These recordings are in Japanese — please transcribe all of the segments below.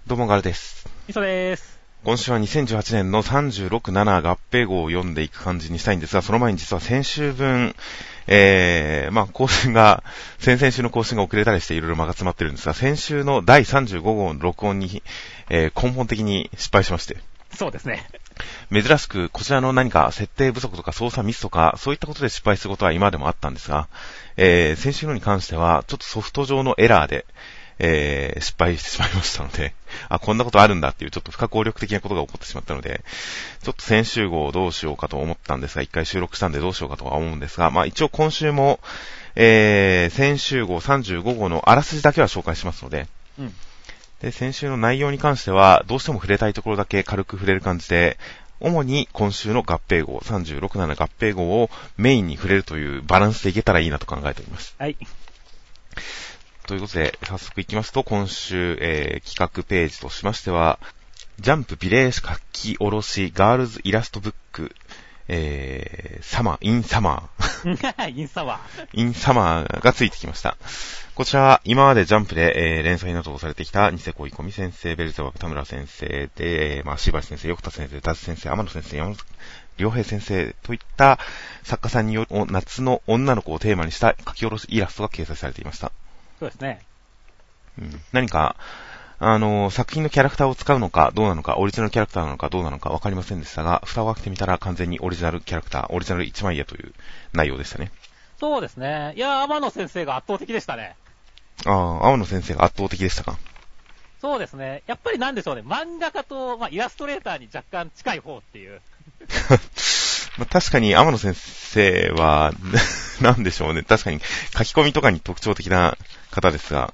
どうもガルです。 磯です。 今週は2018年の36、7合併号を読んでいく感じにしたいんですが、その前に実は先週分、更新が、先々週の更新が遅れたりしていろいろ間が詰まってるんですが、先週の第35号の録音に、根本的に失敗しまして。 そうですね。 珍しくこちらの何か設定不足とか操作ミスとかそういったことで失敗することは今でもあったんですが、先週のに関してはちょっとソフト上のエラーで、失敗してしまいましたので、こんなことあるんだっていうちょっと不可抗力的なことが起こってしまったので、ちょっと先週号をどうしようかと思ったんですが、一回収録したんでどうしようかとは思うんですが、一応今週も、先週号35号のあらすじだけは紹介しますので、で、先週の内容に関しては、どうしても触れたいところだけ軽く触れる感じで、主に今週の合併号、36、7合併号をメインに触れるというバランスでいけたらいいなと考えております。 はい。 ということで、早速いきますと、今週、企画ページとしましては、ジャンプ美麗書き下ろしガールズイラストブック、サマー、インサマー。インサマー。 インサマーがついてきました。こちらは今までジャンプで、連載などをされてきたニセコイコミ先生、ベルゼバブ田村先生で、椎橋先生、横田先生、ダズ先生、天野先生、山本良平先生といった作家さんによる夏の女の子をテーマにした書き下ろしイラストが掲載されていました。 そうですね。 何か、作品のキャラクターを使うのかどうなのか、オリジナルキャラクターなのかどうなのかわかりませんでしたが、蓋を開けてみたら完全にオリジナルキャラクター、オリジナル一枚絵という内容でしたね。 そうですね。いや、天野先生が圧倒的でしたね。 天野先生が圧倒的でしたか。 そうですね。やっぱりなんでしょうね。漫画家と、イラストレーターに若干近い方っていう。 確かに天野先生は、なんでしょうね。確かに書き込みとかに特徴的な方ですが、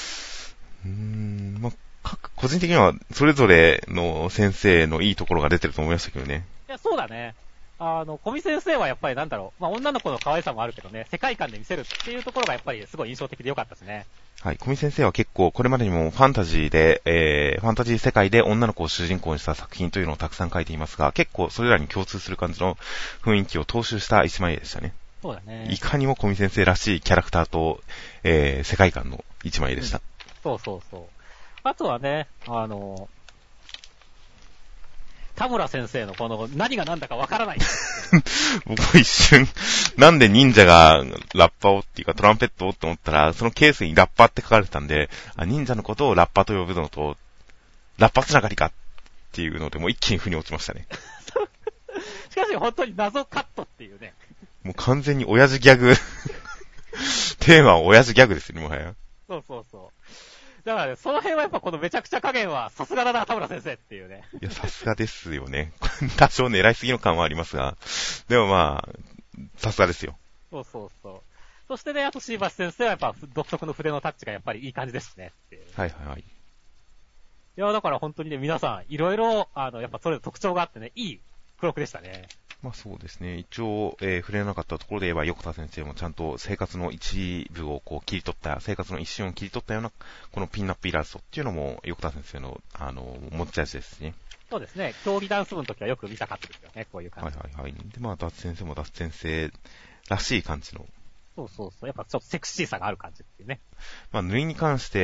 個人的にはそれぞれの先生のいいところが出てると思いましたけどね。 いや、そうだね。小見先生はやっぱりなんだろう。女の子の可愛さもあるけどね、世界観で見せるっていうところがやっぱりすごい印象的で良かったですね。 はい、小見先生は結構これまでにもファンタジーで、ファンタジー世界で女の子を主人公にした作品というのをたくさん書いていますが、結構それらに共通する感じの雰囲気を踏襲した一枚絵でしたね。 そうだね。 いかにも小見先生らしいキャラクターと、世界観の一枚絵でした。 そう。あとはね、田村先生のこの何が何だかわからない。 僕も一瞬、なんで忍者がラッパをっていうかトランペットをって思ったら、そのケースにラッパって書かれてたんで、忍者のことをラッパと呼ぶのと、ラッパつながりかっていうので、もう一気に腑に落ちましたね。 しかし本当に謎カットっていうね。 もう完全に親父ギャグ。テーマは親父ギャグですよね、もはや。 そう。だからね、その辺はやっぱこのめちゃくちゃ加減はさすがだな、田村先生っていうね。 いや、さすがですよね。多少狙いすぎの感はありますが、でもさすがですよ。 そう。そしてね、あと椎橋先生はやっぱ独特の筆のタッチがやっぱりいい感じですねっていう。 はい。 いや、だから本当にね、皆さんいろいろ、やっぱそれぞれ特徴があってね、いい付録でしたね。 そうですね。一応、触れなかったところで言えば、横田先生もちゃんと生活の一部を切り取った、生活の一瞬を切り取ったような、このピンナップイラストっていうのも、横田先生の、持ち味ですね。 そうですね。競技ダンス部の時はよく見たかったですよね、こういう感じ。 はい。で、ダッツ先生もダッツ先生らしい感じの。 そう。やっぱちょっとセクシーさがある感じっていうね。 縫いに関して、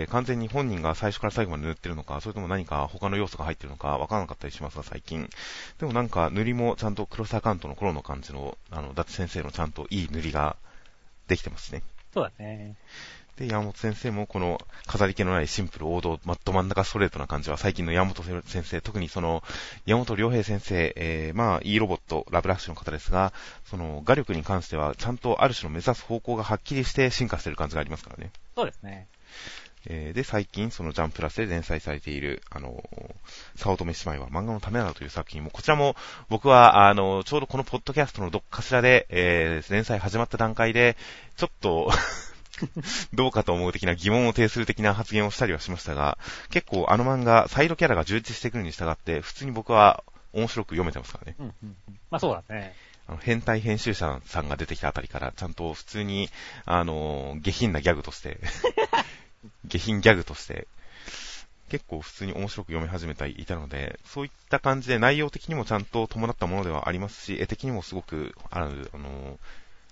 完全に本人が最初から最後まで塗ってるのか、それとも何か他の要素が入ってるのかわからなかったりしますが、最近。でもなんか塗りもちゃんとクロスアカウントの頃の感じの、ダッツ先生のちゃんといい塗りができてますね。 そうだね。 で、山本先生もこの飾り気のないシンプル王道、ど真ん中ストレートな感じは最近の山本先生、特にその山本良平先生、いいロボット、ラブラッシュの方ですが、その画力に関してはちゃんとある種の目指す方向がはっきりして進化している感じがありますからね。 そうですね。 で、最近そのジャンプラスで連載されている、早乙女姉妹は漫画のためなどという作品も、こちらも僕はちょうどこのポッドキャストのどっかしらで、連載始まった段階で、ちょっと、どうかと思う的な疑問を呈する的な発言をしたりはしましたが、結構漫画、サイドキャラが充実してくるに従って、普通に僕は面白く読めてますからね。 そうだね。 変態編集者さんが出てきたあたりから、ちゃんと普通に、下品なギャグとして、下品ギャグとして、結構普通に面白く読み始めていたので、そういった感じで内容的にもちゃんと伴ったものではありますし、絵的にもすごく、ある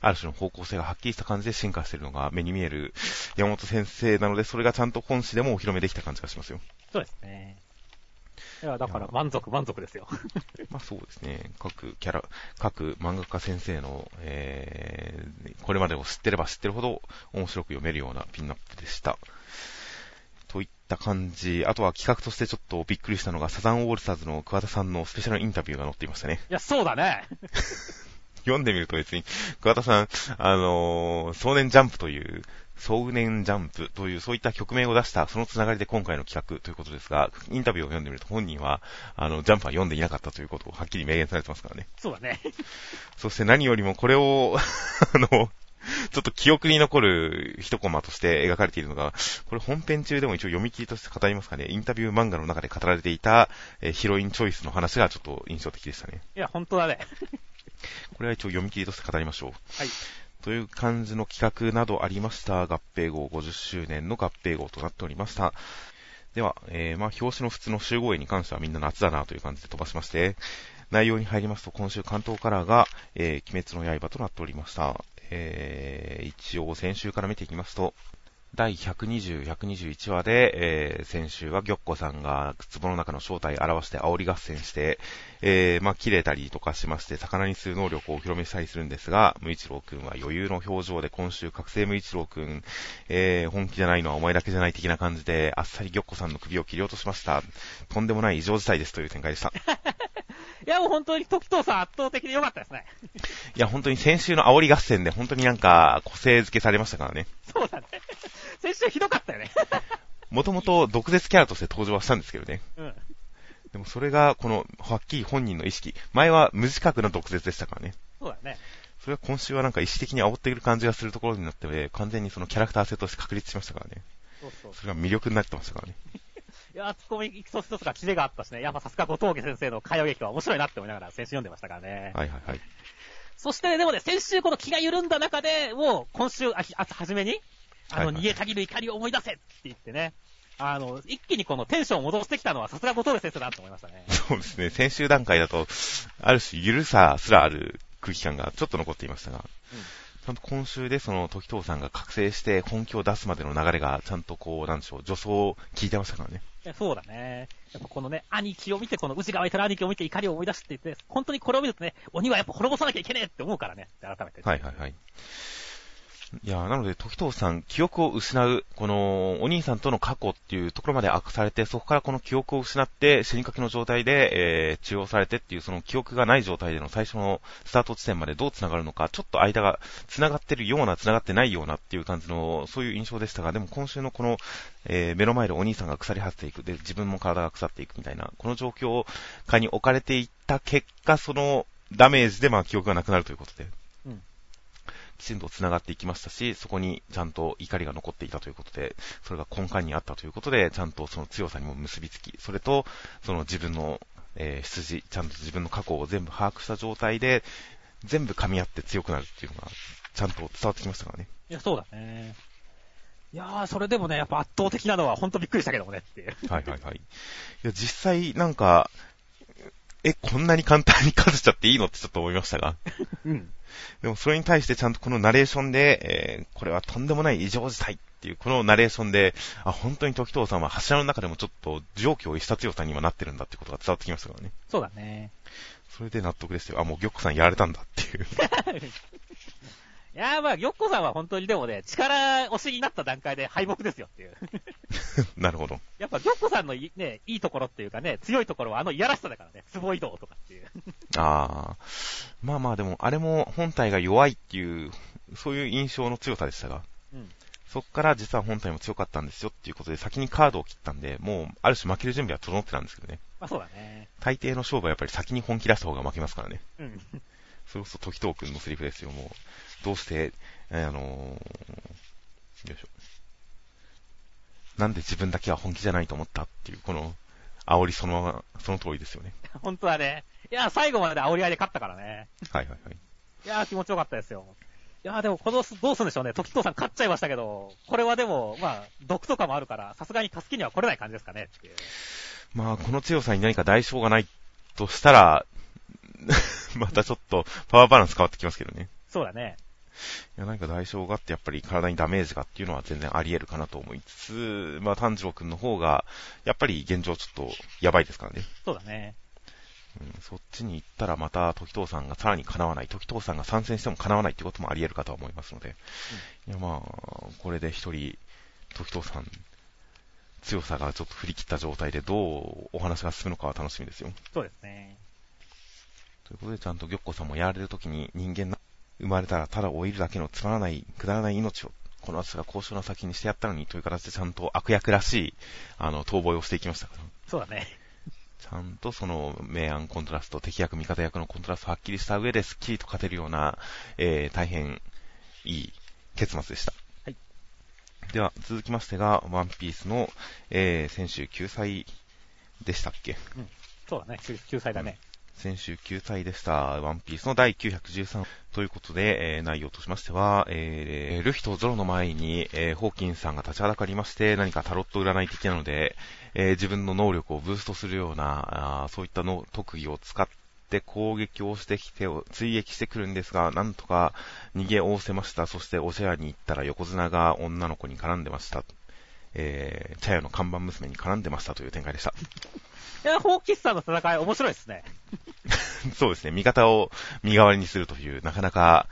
ある種の方向性がはっきりした感じで進化しているのが目に見える山本先生なので、それがちゃんと本誌でもお披露目できた感じがしますよ。 そうですね。いや、だから満足ですよ。 まあそうですね。各漫画家先生の、これまでを知ってれば知ってるほど面白く読めるようなピンナップでした。といった感じ。あとは企画としてちょっとびっくりしたのが、サザンオールスターズの桑田さんのスペシャルインタビューが載っていましたね。 いや、そうだね。 読んでみると別に、桑田さん、少年ジャンプという、そういった曲名を出した、そのつながりで今回の企画ということですが、インタビューを読んでみると本人は、ジャンプは読んでいなかったということをはっきり明言されてますからね。 そうだね。 そして何よりもこれを、ちょっと記憶に残る一コマとして描かれているのが、これ本編中でも一応読み切りとして語りますかね、インタビュー漫画の中で語られていた、ヒロインチョイスの話がちょっと印象的でしたね。 いや、本当だね。 これは一応読み切りとして語りましょう。 はい。 という感じの企画などありました。合併号50周年の合併号となっておりました。では、表紙の普通の集合絵に関してはみんな夏だなという感じで飛ばしまして、内容に入りますと今週関東カラーが、鬼滅の刃となっておりました。一応先週から見ていきますと、第120、121話で、先週は玉子さんが壺の中の正体を表して煽り合戦して、切れたりとかしまして、魚にする能力をお披露目したりするんですが、無一郎くんは余裕の表情で今週覚醒無一郎くん、本気じゃないのはお前だけじゃない的な感じで、あっさり玉子さんの首を切り落としました。とんでもない異常事態ですという展開でした。 いや、もう本当に時藤さん圧倒的に良かったですね。 いや、本当に先週の煽り合戦で本当になんか個性付けされましたからね。 そうだね。先週ひどかったよね。 もともと毒舌キャラとして登場はしたんですけどね。 うん。 でもそれが、はっきり本人の意識。前は無自覚な毒舌でしたからね。 そうだね。 それは今週はなんか意識的に煽っている感じがするところになって、完全にそのキャラクター性として確立しましたからね。 そう。 それが魅力になってましたからね。 いや、ツッコミ一つ一つがキレがあったしね。やっぱさすが後藤家先生の会話劇は面白いなって思いながら先週読んでましたからね。 はいはいはい。 そしてね、でもね、先週この気が緩んだ中で、もう今週、初めに、逃げたぎる怒りを思い出せって言ってね、一気にこのテンションを戻してきたのはさすが後藤家先生だと思いましたね。 そうですね。先週段階だと、ある種ゆるさすらある空気感がちょっと残っていましたが、ちゃんと今週でその時藤さんが覚醒して本気を出すまでの流れがちゃんと助走を聞いてましたからね。 そうだね。やっぱこのね、兄貴を見て、この内側いたら兄貴を見て怒りを思い出していて、本当にこれを見るとね、鬼はやっぱ滅ぼさなきゃいけねえって思うからね、改めて。 はいはいはい。いや、なので、時藤さん、記憶を失う、この、お兄さんとの過去っていうところまで悪されて、そこからこの記憶を失って、死にかけの状態で、治療されてっていう、その記憶がない状態での最初のスタート地点までどう繋がるのか、ちょっと間が繋がってるような、繋がってないようなっていう感じの、そういう印象でしたが、でも今週のこの、目の前でお兄さんが腐り果てていく、で、自分も体が腐っていくみたいな、この状況下に置かれていった結果、その、ダメージで記憶がなくなるということで。きちんと繋がっていきましたし、そこにちゃんと怒りが残っていたということで、それが根幹にあったということで、ちゃんとその強さにも結びつき、それと、その自分の、出自、ちゃんと自分の過去を全部把握した状態で、全部噛み合って強くなるっていうのが、ちゃんと伝わってきましたからね。 いや、そうだね。いやー、それでもね、やっぱ圧倒的なのは本当びっくりしたけどもねっていう。 はいはいはい。いや、実際なんか、こんなに簡単に数しちゃっていいのってちょっと思いましたが。 うん。 でもそれに対してちゃんとこのナレーションで、これはとんでもない異常事態っていうこのナレーションで、本当に時藤さんは柱の中でもちょっと上気を逸した強さに今なってるんだってことが伝わってきましたからね。 そうだね。 それで納得ですよ。もう玉子さんやられたんだっていう。 いやー玉子さんは本当にでもね、力押しになった段階で敗北ですよっていう。 なるほど。 やっぱ玉子さんのね、いいところっていうかね、強いところはいやらしさだからね、壺移動とかっていう。 でもあれも本体が弱いっていう、そういう印象の強さでしたが、そっから実は本体も強かったんですよっていうことで先にカードを切ったんで、もうある種負ける準備は整ってたんですけどね。 そうだね。 大抵の勝負はやっぱり先に本気出した方が負けますからね。それこそ時藤くんのセリフですよ、もう。どうして、よいしょ。なんで自分だけは本気じゃないと思ったっていう、この、煽りその通りですよね。 本当はね。いや、最後まで煽り合いで勝ったからね。 はいはいはい。 いや、気持ちよかったですよ。いや、でもどうするんでしょうね。時藤さん勝っちゃいましたけど、これはでも、毒とかもあるから、さすがに助けには来れない感じですかねっていう。 この強さに何か代償がないとしたら、またちょっとパワーバランス変わってきますけどね。 そうだね。 いや、何か代償があってやっぱり体にダメージがっていうのは全然あり得るかなと思いつつ、まあ炭治郎くんの方が、やっぱり現状ちょっとやばいですからね。 そうだね。 そっちに行ったらまた時藤さんがさらに叶わない、時藤さんが参戦しても叶わないってこともあり得るかとは思いますので、いやまあ、これで一人、時藤さん、強さがちょっと振り切った状態でどうお話が進むのかは楽しみですよ。 そうですね。 ということでちゃんと玉子さんもやられるときに人間が生まれたらただ老いるだけのつまらない、くだらない命を、この私が交渉の先にしてやったのにという形でちゃんと悪役らしい、逃亡をしていきましたから。 そうだね。 ちゃんとその明暗コントラスト、敵役味方役のコントラストをはっきりした上でスッキリと勝てるような、大変いい結末でした。 はい。 では続きましてが、ワンピースの、先週救済でしたっけ？ うん。そうだね。救済だね。 先週救済でしたワンピースの第913ということで、内容としましては、ルフィとゾロの前に、ホーキンさんが立ちはだかりまして、何かタロット占い的なので、自分の能力をブーストするような、そういったの特技を使って攻撃をしてきて、追撃してくるんですが、なんとか逃げおせました。そしてお茶屋に行ったら横綱が女の子に絡んでました。茶屋の看板娘に絡んでましたという展開でした。 いや、ホーキスさんの戦い面白いですね。 そうですね、味方を身代わりにするという、なかなか、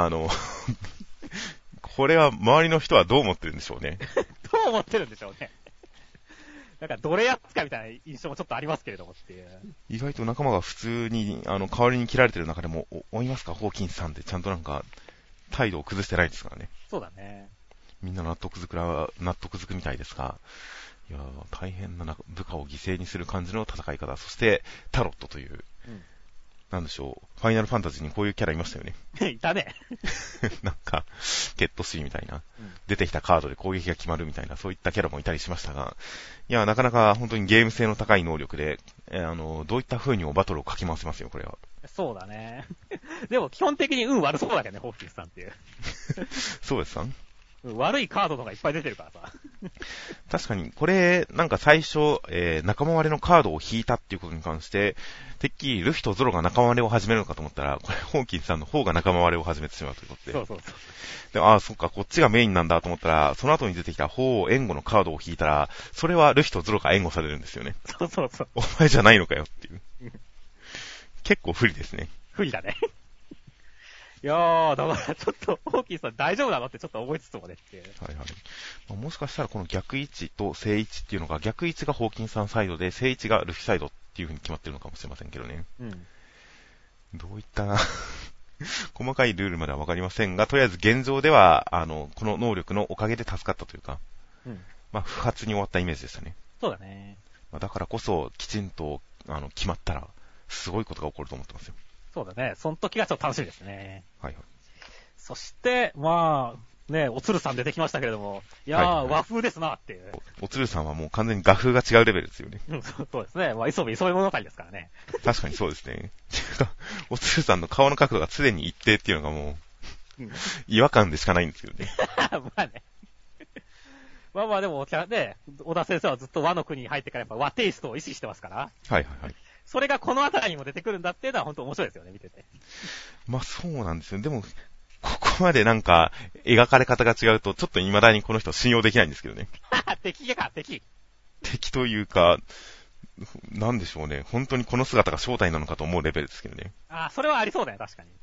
これは周りの人はどう思ってるんでしょうね。 どう思ってるんでしょうね。なんか、奴隷扱いみたいな印象もちょっとありますけれどもっていう。 意外と仲間が普通に、代わりに切られてる中でも、追いますか、ホーキンスさんってちゃんとなんか、態度を崩してないですからね。 そうだね。 みんな納得づくみたいですが、いや大変な部下を犠牲にする感じの戦い方、そしてタロットという、なんでしょう、ファイナルファンタジーにこういうキャラいましたよね。 いたね。 なんか、ゲットシーみたいな、出てきたカードで攻撃が決まるみたいな、そういったキャラもいたりしましたが、いや、なかなか本当にゲーム性の高い能力で、どういった風にもバトルをかき回せますよ、これは。 そうだね。でも基本的に運悪そうだけどね、ホーキンスさんっていう。 そうですか？ 悪いカードのがいっぱい出てるからさ。 確かに、これ、なんか最初、仲間割れのカードを引いたっていうことに関して、てっきりルフィとゾロが仲間割れを始めるのかと思ったら、これ、ホーキンさんの方が仲間割れを始めてしまうということで。 そうそうそう。 で、そっか、こっちがメインなんだと思ったら、その後に出てきた法援護のカードを引いたら、それはルフィとゾロが援護されるんですよね。 そうそうそう。 お前じゃないのかよっていう。結構不利ですね。 不利だね。いやー、だからちょっと、ホーキンさん大丈夫なのってちょっと思いつつもねっていう。 はいはい。もしかしたらこの逆位置と正位置っていうのが、逆位置がホーキンさんサイドで、正位置がルフィサイドっていう風に決まってるのかもしれませんけどね。どういった細かいルールまではわかりませんが、とりあえず現状では、この能力のおかげで助かったというか、不発に終わったイメージでしたね。 そうだね。 だからこそ、きちんと、決まったら、すごいことが起こると思ってますよ。 そうだね。その時がちょっと楽しみですね。 はいはい。 そして、おつるさん出てきましたけれども、いやー、和風ですなっていう。 おつるさんはもう完全に画風が違うレベルですよね。 そうですね。磯部物語ですからね。 確かにそうですね。おつるさんの顔の角度が常に一定っていうのがもう、違和感でしかないんですよね。 まあね。でも、ね、小田先生はずっと和の国に入ってからやっぱ和テイストを意識してますから。 はいはいはい。 それがこのあたりにも出てくるんだっていうのは本当面白いですよね、見てて。 そうなんですよ。でも、ここまでなんか、描かれ方が違うと、ちょっと未だにこの人信用できないんですけどね。 敵。 敵というか、なんでしょうね。本当にこの姿が正体なのかと思うレベルですけどね。 それはありそうだよ、確かに。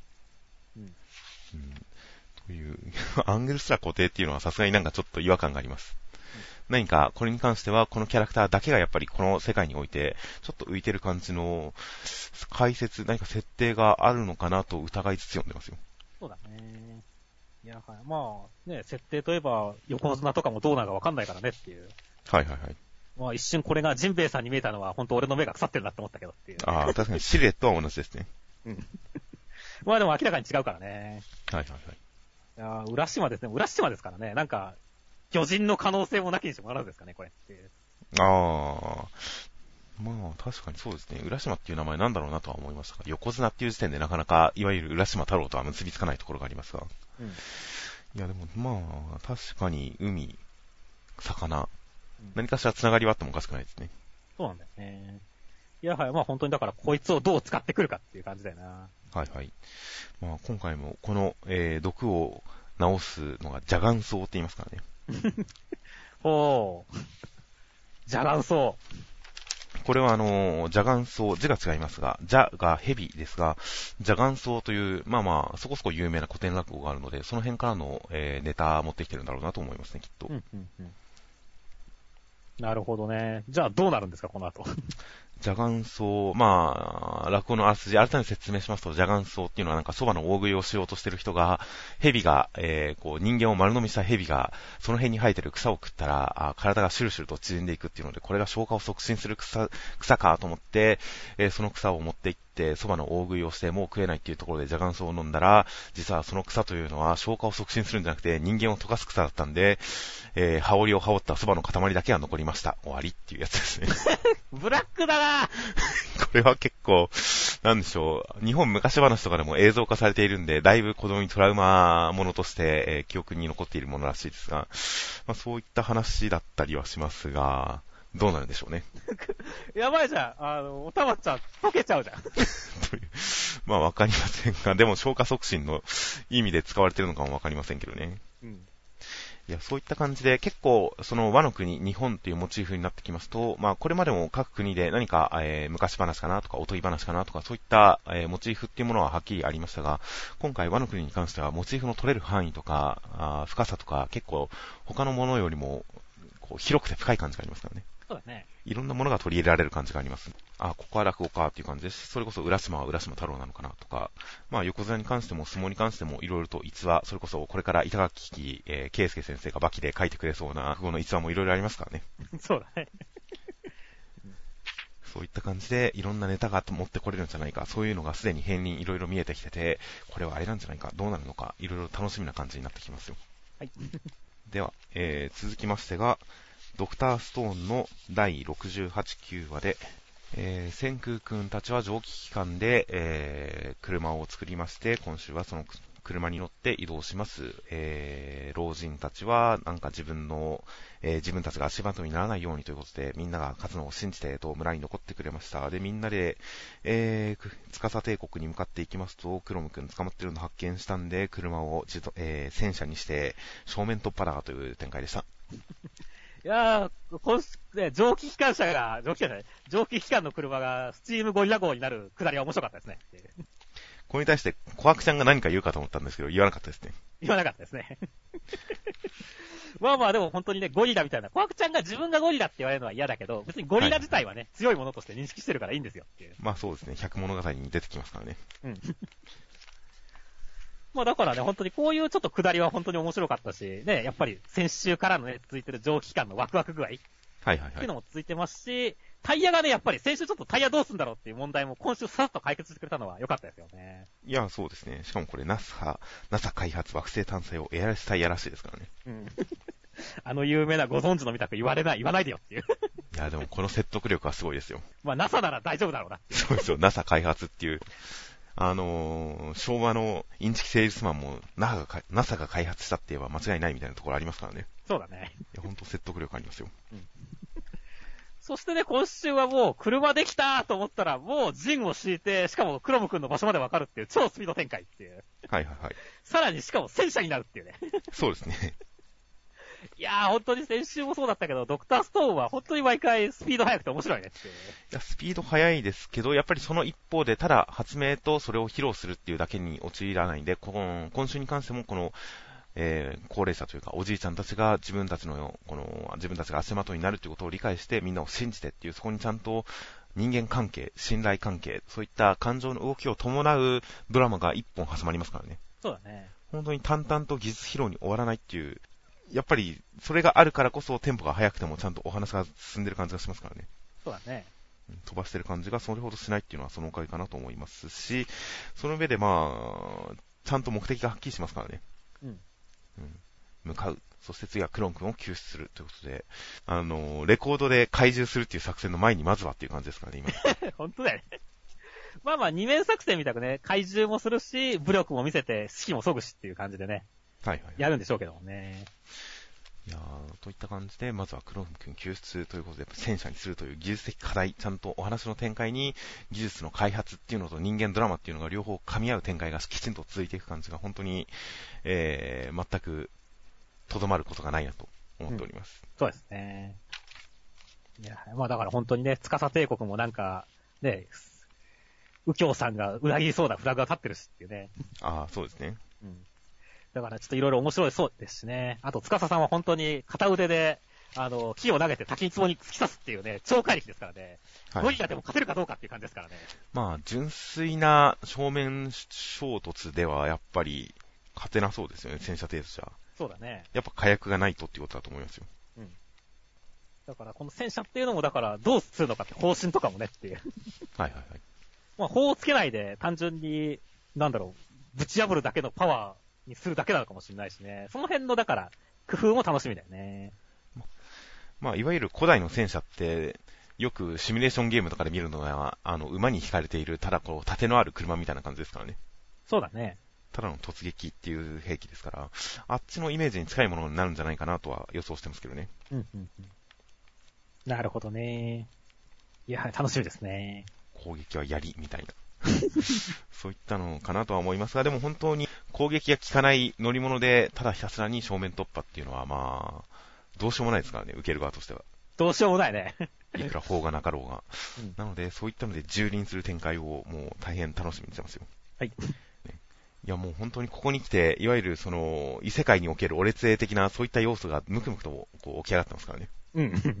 という、アングルすら固定っていうのはさすがになんかちょっと違和感があります。何か、これに関しては、このキャラクターだけがやっぱりこの世界において、ちょっと浮いてる感じの解説、何か設定があるのかなと疑いつつ読んでますよ。 そうだね。いや、設定といえば、横綱とかもどうなるかわかんないからねっていう。 はいはいはい。 一瞬これがジンベエさんに見えたのは、本当俺の目が腐ってるなって思ったけどっていう。 確かにシルエットは同じですね。 でも明らかに違うからね。 はいはいはい。 いや浦島ですね。浦島ですからね。なんか、巨人の可能性もなきにしてもらうんですかね、これって。 確かにそうですね。浦島っていう名前なんだろうなとは思いましたが、横綱っていう時点でなかなか、いわゆる浦島太郎とは結びつかないところがありますが。いやでも確かに海、魚、何かしら繋がりはあってもおかしくないですね。 そうなんだよね。 いや、はい。まあ本当にだからこいつをどう使ってくるかっていう感じだよな。 はいはい。まあ今回もこの、毒を治すのが邪眼草って言いますからね。 ほう。邪眼草。 これは邪眼草、字が違いますが、邪が蛇ですが、邪眼草という、まあまあ、そこそこ有名な古典落語があるので、その辺からの、ネタ持ってきてるんだろうなと思いますね、きっと。 なるほどね。じゃあどうなるんですか、この後。 邪眼草、まあ、落語のあらすじ、改めて説明しますと、邪眼草っていうのはなんか蕎麦の大食いをしようとしてる人が、蛇が、こう人間を丸飲みした蛇が、その辺に生えてる草を食ったら、体がシュルシュルと縮んでいくっていうので、これが消化を促進する草かと思って、その草を持っていって、蕎麦の大食いをしてもう食えないっていうところで邪眼草を飲んだら、実はその草というのは消化を促進するんじゃなくて、人間を溶かす草だったんで、羽織を羽織った蕎麦の塊だけが残りました。終わりっていうやつですね。 ブラックだな。 これは結構、なんでしょう、日本昔話とかでも映像化されているんで、だいぶ子供にトラウマものとして、記憶に残っているものらしいですが、まあ、そういった話だったりはしますが、どうなるんでしょうね。 やばいじゃん。おたまちゃん、溶けちゃうじゃん。 まあわかりませんが、でも消化促進の意味で使われてるのかもわかりませんけどね。いや、そういった感じで、結構、その和の国、日本っていうモチーフになってきますと、まあ、これまでも各国で何か、昔話かなとか、おとぎ話かなとか、そういった、モチーフっていうものははっきりありましたが、今回和の国に関しては、モチーフの取れる範囲とか、深さとか、結構、他のものよりも、こう、広くて深い感じがありますからね。 そうだね。 いろんなものが取り入れられる感じがあります。ここは落語かっていう感じです。それこそ浦島は浦島太郎なのかなとか、まあ横綱に関しても相撲に関してもいろいろと逸話、それこそこれから板垣圭介先生がバキで書いてくれそうな落語の逸話もいろいろありますからね。 そうだね。 そういった感じでいろんなネタが持ってこれるんじゃないか、そういうのがすでに片鱗いろいろ見えてきてて、これはあれなんじゃないか、どうなるのか、いろいろ楽しみな感じになってきますよ。 はい。 では、続きましてが、ドクターストーンの第68、9話で、千空くんたちは蒸気機関で、車を作りまして、今週はその車に乗って移動します。老人たちはなんか自分たちが足元にならないようにということで、みんなが勝つのを信じて村に残ってくれました。で、みんなで、司帝国に向かっていきますと、クロムくん捕まってるのを発見したんで、車を戦車にして正面突破だという展開でした。 いやー、蒸気機関の車がスチームゴリラ号になるくだりは面白かったですね。 これに対して、コアクちゃんが何か言うかと思ったんですけど、言わなかったですね。 言わなかったですね。まあまあでも本当にね、ゴリラみたいな、コアクちゃんが自分がゴリラって言われるのは嫌だけど、別にゴリラ自体はね、強いものとして認識してるからいいんですよっていう。 まあそうですね、百物語に出てきますからね。 まあだからね、本当にこういうちょっと下りは本当に面白かったし、ね、やっぱり先週からのね、続いてる蒸気機関のワクワク具合っていうのも続いてますし、タイヤがね、やっぱり先週ちょっとタイヤどうすんだろうっていう問題も今週さっと解決してくれたのは良かったですよね。 いや、そうですね。しかもこれ NASA 開発惑星探査用エアレスタイヤらしいですからね。 有名なご存知のみたく言わないでよっていう。 いや、でもこの説得力はすごいですよ。 まあ NASA なら大丈夫だろうな。 そうですよ、NASA 開発っていう。昭和のインチキセールスマンも NASA が開発したって言えば間違いないみたいなところありますからね。 そうだね。 いや、ほんと説得力ありますよ。 そしてね、今週はもう車できたと思ったら、もう陣を敷いて、しかもクロム君の場所までわかるっていう超スピード展開っていう。 はいはいはい。 さらにしかも戦車になるっていうね。 そうですね。 いやー、本当に先週もそうだったけど、ドクターストーンは本当に毎回スピード速くて面白いねっていう。いや、スピード速いですけど、やっぱりその一方で、ただ発明とそれを披露するっていうだけに陥らないんで、今週に関してもこの、高齢者というかおじいちゃんたちが自分たちが足元になるということを理解してみんなを信じてっていう、そこにちゃんと人間関係、信頼関係、そういった感情の動きを伴うドラマが一本挟まりますからね。 そうだね。 本当に淡々と技術披露に終わらないっていう、やっぱりそれがあるからこそテンポが速くてもちゃんとお話が進んでる感じがしますからね。 そうだね。 飛ばしてる感じがそれほどしないっていうのはそのおかげかなと思いますし、その上でまあ、ちゃんと目的がはっきりしますからね。向かう。そして次はクロン君を救出するということで、レコードで怪獣するっていう作戦の前にまずはっていう感じですからね、 今。本当だよね。まあまあ、二面作戦みたくね、怪獣もするし、武力も見せて、士気も削ぐしっていう感じでね。やるんでしょうけどもね。 いやー、といった感じで、まずはクロム君救出ということで、戦車にするという技術的課題、ちゃんとお話の展開に技術の開発っていうのと人間ドラマっていうのが両方噛み合う展開がきちんと続いていく感じが本当に、全くとどまることがないなと思っております。 そうですね。いや、まあだから本当にね、司帝国もなんか、ね、右京さんが裏切りそうなフラグが立ってるしっていうね。 ああ、そうですね。 うん。だからちょっといろいろ面白いそうですしね。あと、司さんは本当に片腕で、木を投げて滝壺に突き刺すっていうね、超怪力ですからね。はい。ゴリラでも勝てるかどうかっていう感じですからね。 まあ、純粋な正面衝突ではやっぱり勝てなそうですよね、戦車程度じゃ。 そうだね。 やっぱ火薬がないとっていうことだと思いますよ。 うん。だから、この戦車っていうのも、だから、どうするのかって方針とかもねっていう。 はいはいはい。 まあ、砲をつけないで、単純に、なんだろう、ぶち破るだけのパワーにするだけなのかもしれないしね。その辺の、だから、工夫も楽しみだよね。 まあ、いわゆる古代の戦車って、よくシミュレーションゲームとかで見るのは、馬に引かれている、ただこう、盾のある車みたいな感じですからね。 そうだね。 ただの突撃っていう兵器ですから、あっちのイメージに近いものになるんじゃないかなとは予想してますけどね。 うんうんうん。なるほどね。いや、楽しみですね。 攻撃は槍みたいな。そういったのかなとは思いますが、でも本当に攻撃が効かない乗り物で、ただひたすらに正面突破っていうのは、まあ、どうしようもないですからね、受ける側としては。 どうしようもないね。 いくら砲がなかろうが。うん、なので、そういったので蹂躙する展開をもう大変楽しみにしてますよ。 はい。 いやもう本当にここに来て、いわゆるその、異世界におけるお列兵的なそういった要素がムクムクとこう起き上がってますからね。 うん。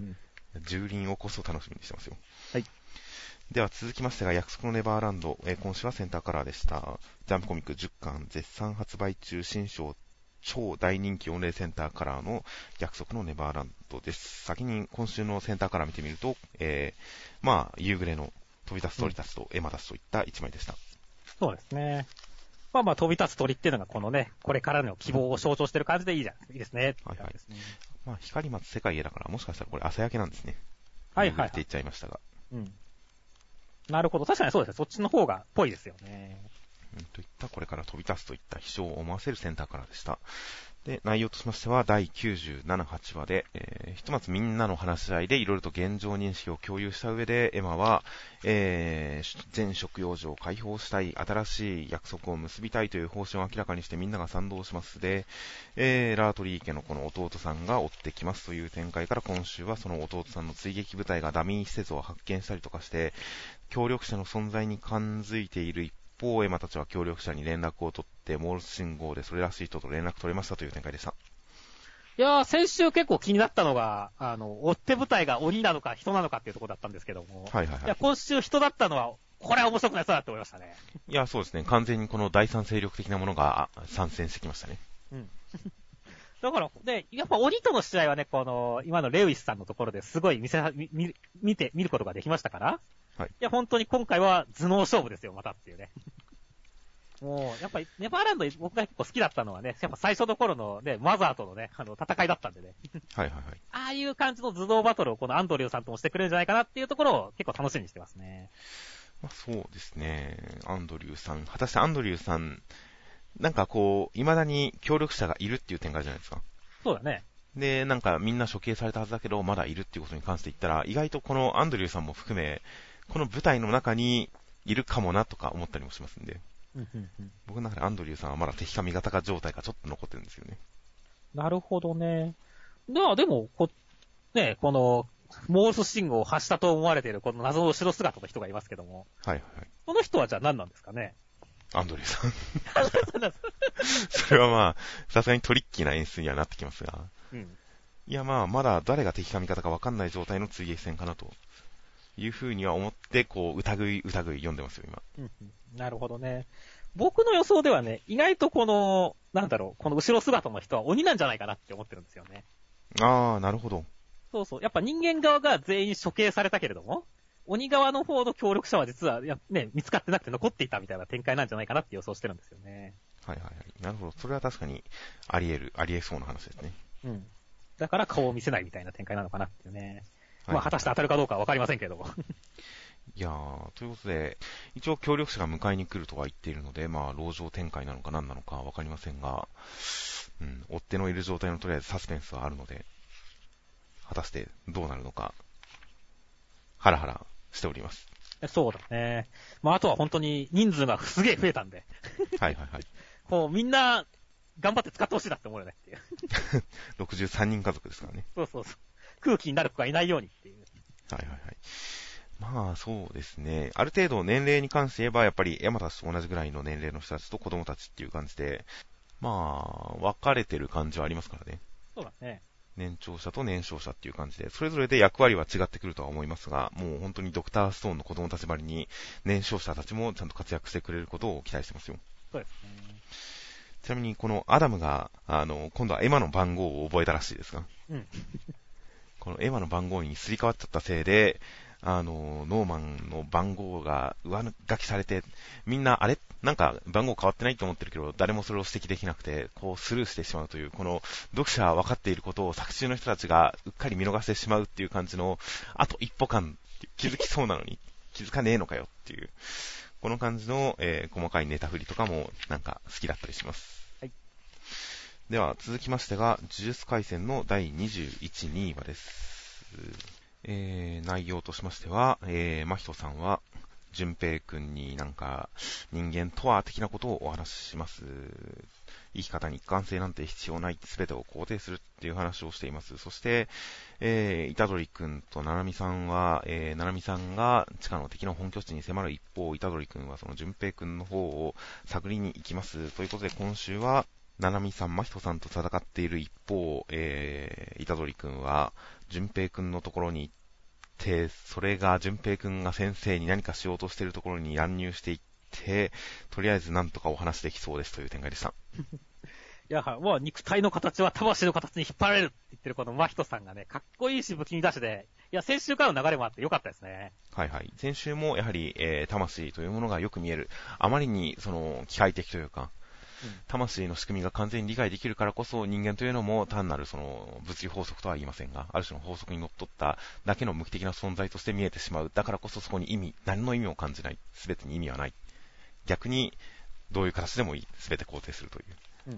蹂躙をこそ楽しみにしてますよ。 はい。 では続きましてが、約束のネバーランド、今週はセンターカラーでした。ジャンプコミック10巻絶賛発売中新章超大人気御礼センターカラーの約束のネバーランドです。先に今週のセンターカラー見てみると、まあ、夕暮れの飛び立つ鳥たちとエマダスといった一枚でした。 そうですね。まあまあ飛び立つ鳥っていうのがこのね、これからの希望を象徴してる感じでいいですね。 はいはい。まあ、光松世界へだから、もしかしたらこれ朝焼けなんですね。 はいはい、はい。 って言っちゃいましたが。 うん。なるほど。確かにそうですね。そっちの方がぽいですよね。 といったこれから飛び立つといった秘書を思わせるセンターカラーでした。で、内容としましては第97、8話で、ひとまずみんなの話し合いでいろいろと現状認識を共有した上で、エマは、全食用所を解放したい、新しい約束を結びたいという方針を明らかにしてみんなが賛同しますで、ラートリー家のこの弟さんが追ってきますという展開から、今週はその弟さんの追撃部隊がダミー施設を発見したりとかして、協力者の存在に感づいている一方、エマたちは協力者に連絡を取って、モールス信号でそれらしい人と連絡取れましたという展開でした。 いやー、先週結構気になったのが、追っ手部隊が鬼なのか人なのかっていうところだったんですけども。 はいはいはい。 いや、今週人だったのは、これは面白くないそうだって思いましたね。 いや、そうですね。完全にこの第三勢力的なものが参戦してきましたね。 うん。だから、ね、やっぱ鬼との試合はね、この、今のレウィスさんのところですごい見ることができましたから。はい。いや、本当に今回は頭脳勝負ですよ、またっていうね。もう、やっぱり、ネバーランド僕が結構好きだったのはね、やっぱ最初の頃のね、マザーとのね、戦いだったんでね。 はいはいはい。 ああいう感じの頭脳バトルをこのアンドリューさんともしてくれるんじゃないかなっていうところを結構楽しみにしてますね。 まあ、そうですね。アンドリューさん、果たしてアンドリューさん、なんかこう、未だに協力者がいるっていう展開じゃないですか。 そうだね。 で、なんかみんな処刑されたはずだけど、まだいるっていうことに関して言ったら、意外とこのアンドリューさんも含め、この舞台の中にいるかもなとか思ったりもしますんで。僕の中でアンドリューさんはまだ敵か味方か状態がちょっと残ってるんですよね。 なるほどね。でも、ね、この、モールス信号を発したと思われているこの謎の後ろ姿の人がいますけども。 はいはい。 この人はじゃあ何なんですかね。 アンドリューさん。それはまあ、さすがにトリッキーな演出にはなってきますが。うん。いやまあ、まだ誰が敵か味方か分かんない状態の追撃戦かなというふうには思って、こう、疑い読んでますよ、今。 うんうん。なるほどね。僕の予想ではね、意外とこの、なんだろう、この後ろ姿の人は鬼なんじゃないかなって思ってるんですよね。 ああ、なるほど。 そうそう。やっぱ人間側が全員処刑されたけれども、鬼側の方の協力者は実は、ね、見つかってなくて残っていたみたいな展開なんじゃないかなって予想してるんですよね。 はいはいはい。なるほど。それは確かにありえそうな話ですね。 うん。だから顔を見せないみたいな展開なのかなっていうね。はい、まあ果たして当たるかどうかはわかりませんけれども。 いやー、ということで、一応協力者が迎えに来るとは言っているので、まあ、籠城展開なのか何なのかわかりませんが、 追っ手のいる状態のとりあえずサスペンスはあるので、果たしてどうなるのか、ハラハラしております。 そうだね。まあ、あとは本当に人数がすげえ増えたんで。 はいはいはい。 こう、みんな、頑張って使ってほしいなって思うよねっていう。 63人家族ですからね。 そうそうそう。空気になる子がいないようにっていう。 はいはいはい。まあそうですね。ある程度年齢に関して言えば、やっぱり山田と同じぐらいの年齢の人たちと子供たちっていう感じで、まあ、分かれてる感じはありますからね。 そうだね。 年長者と年少者っていう感じで、それぞれで役割は違ってくるとは思いますが、もう本当にドクターストーンの子供たちばりに、年少者たちもちゃんと活躍してくれることを期待してますよ。 そうですね。 ちなみにこのアダムが、今度はエマの番号を覚えたらしいですが、このエマの番号にすり替わっちゃったせいで、ノーマンの番号が上書きされて、みんな、あれなんか番号変わってないと思ってるけど、誰もそれを指摘できなくて、こうスルーしてしまうという、この読者は分かっていることを作中の人たちがうっかり見逃してしまうっていう感じの、あと一歩間、気づきそうなのに気づかねえのかよっていう、この感じの、細かいネタ振りとかもなんか好きだったりします。 はい。 では続きましてが、呪術廻戦の第21、2話です。内容としましては、真人さんは、淳平くんになんか、人間とは的なことをお話しします。生き方に一貫性なんて必要ない、すべてを肯定するっていう話をしています。そして、虎杖くんと七海さんは、七海さんが地下の敵の本拠地に迫る一方、虎杖くんはその淳平くんの方を探りに行きます。ということで今週は、七海さん、真人さんと戦っている一方、虎杖くんは、淳平くんのところに行って、それが淳平くんが先生に何かしようとしているところに乱入していって、とりあえずなんとかお話できそうですという展開でした。 いや、もう肉体の形は魂の形に引っ張られるって言ってるこの真人さんがね、かっこいいし不気味だしで、いや、先週からの流れもあってよかったですね。 はいはい。先週もやはり、魂というものがよく見える。あまりに、機械的というか、魂の仕組みが完全に理解できるからこそ人間というのも単なる物理法則とは言いませんが、ある種の法則にのっとっただけの無機的な存在として見えてしまう。だからこそそこに何の意味も感じない。すべてに意味はない。逆に、どういう形でもいい。すべて肯定するという。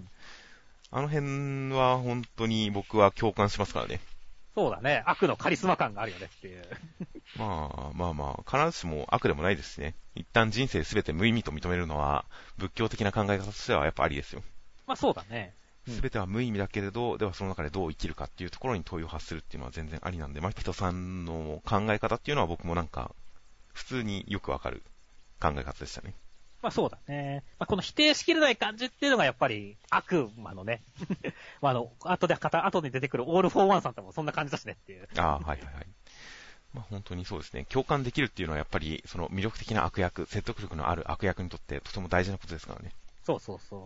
あの辺は本当に僕は共感しますからね。 そうだね。悪のカリスマ感があるよねっていう。 まあ、必ずしも悪でもないですしね。一旦人生すべて無意味と認めるのは、仏教的な考え方としてはやっぱありですよ。 まあそうだね。 すべては無意味だけれど、ではその中でどう生きるかっていうところに問いを発するっていうのは全然ありなんで、人さんの考え方っていうのは僕もなんか、普通によくわかる考え方でしたね。 まあそうだね。まあこの否定しきれない感じっていうのがやっぱり悪魔のね。まあ後に出てくるオールフォーワンさんともそんな感じだしねっていう。 はい。まあ本当にそうですね。共感できるっていうのはやっぱり、その魅力的な悪役、説得力のある悪役にとってとても大事なことですからね。 そう。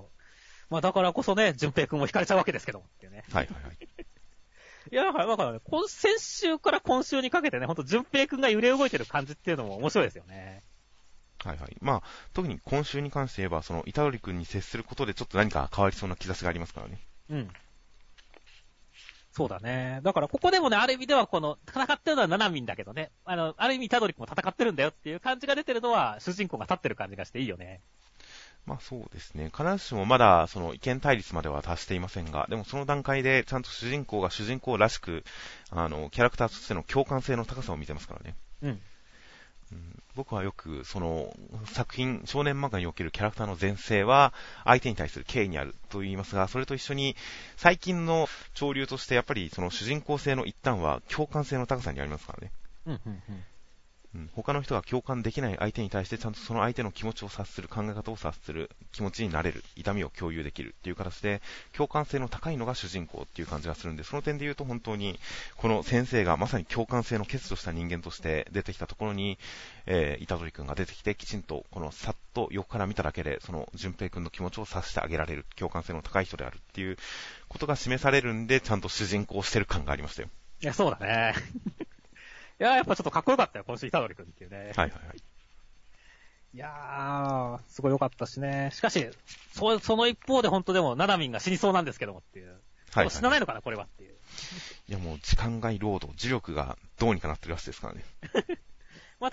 まあだからこそね、淳平くんも惹かれちゃうわけですけどもっていうね。 はい。 いや、だからね、先週から今週にかけてね、ほんと淳平くんが揺れ動いてる感じっていうのも面白いですよね。 はい。まあ、特に今週に関して言えば、虎杖くんに接することでちょっと何か変わりそうな兆しがありますからね。 そうだね。だからここでもね、ある意味では戦ってるのは七海だけどね、ある意味虎杖くんも戦ってるんだよっていう感じが出てるのは、主人公が立ってる感じがしていいよね。 まあそうですね。必ずしもまだ意見対立までは達していませんが、でもその段階でちゃんと主人公が主人公らしく、キャラクターとしての共感性の高さを見てますからね。僕はよく作品、少年漫画におけるキャラクターの前世は相手に対する敬意にあると言いますが、それと一緒に最近の潮流としてやっぱり主人公性の一端は共感性の高さにありますからね。他の人が共感できない相手に対してちゃんとその相手の気持ちを察する、考え方を察する、気持ちになれる、痛みを共有できるっていう形で共感性の高いのが主人公っていう感じがするんで、その点で言うと本当にこの先生がまさに共感性の欠如した人間として出てきたところに、虎杖くんが出てきてきちんとさっと横から見ただけで淳平くんの気持ちを察してあげられる、共感性の高い人であるっていうことが示されるんで、ちゃんと主人公してる感がありましたよ。 いや、そうだね。いや、やっぱちょっとかっこよかったよ、今週虎杖くんっていうね。いやー、すごい良かったしね。しかし、その一方で本当でも、ナナミンが死にそうなんですけどもっていう。死なないのかな、これはっていう。 いやもう時間外労働、磁力がどうにかなってるらしいですからね。 まあ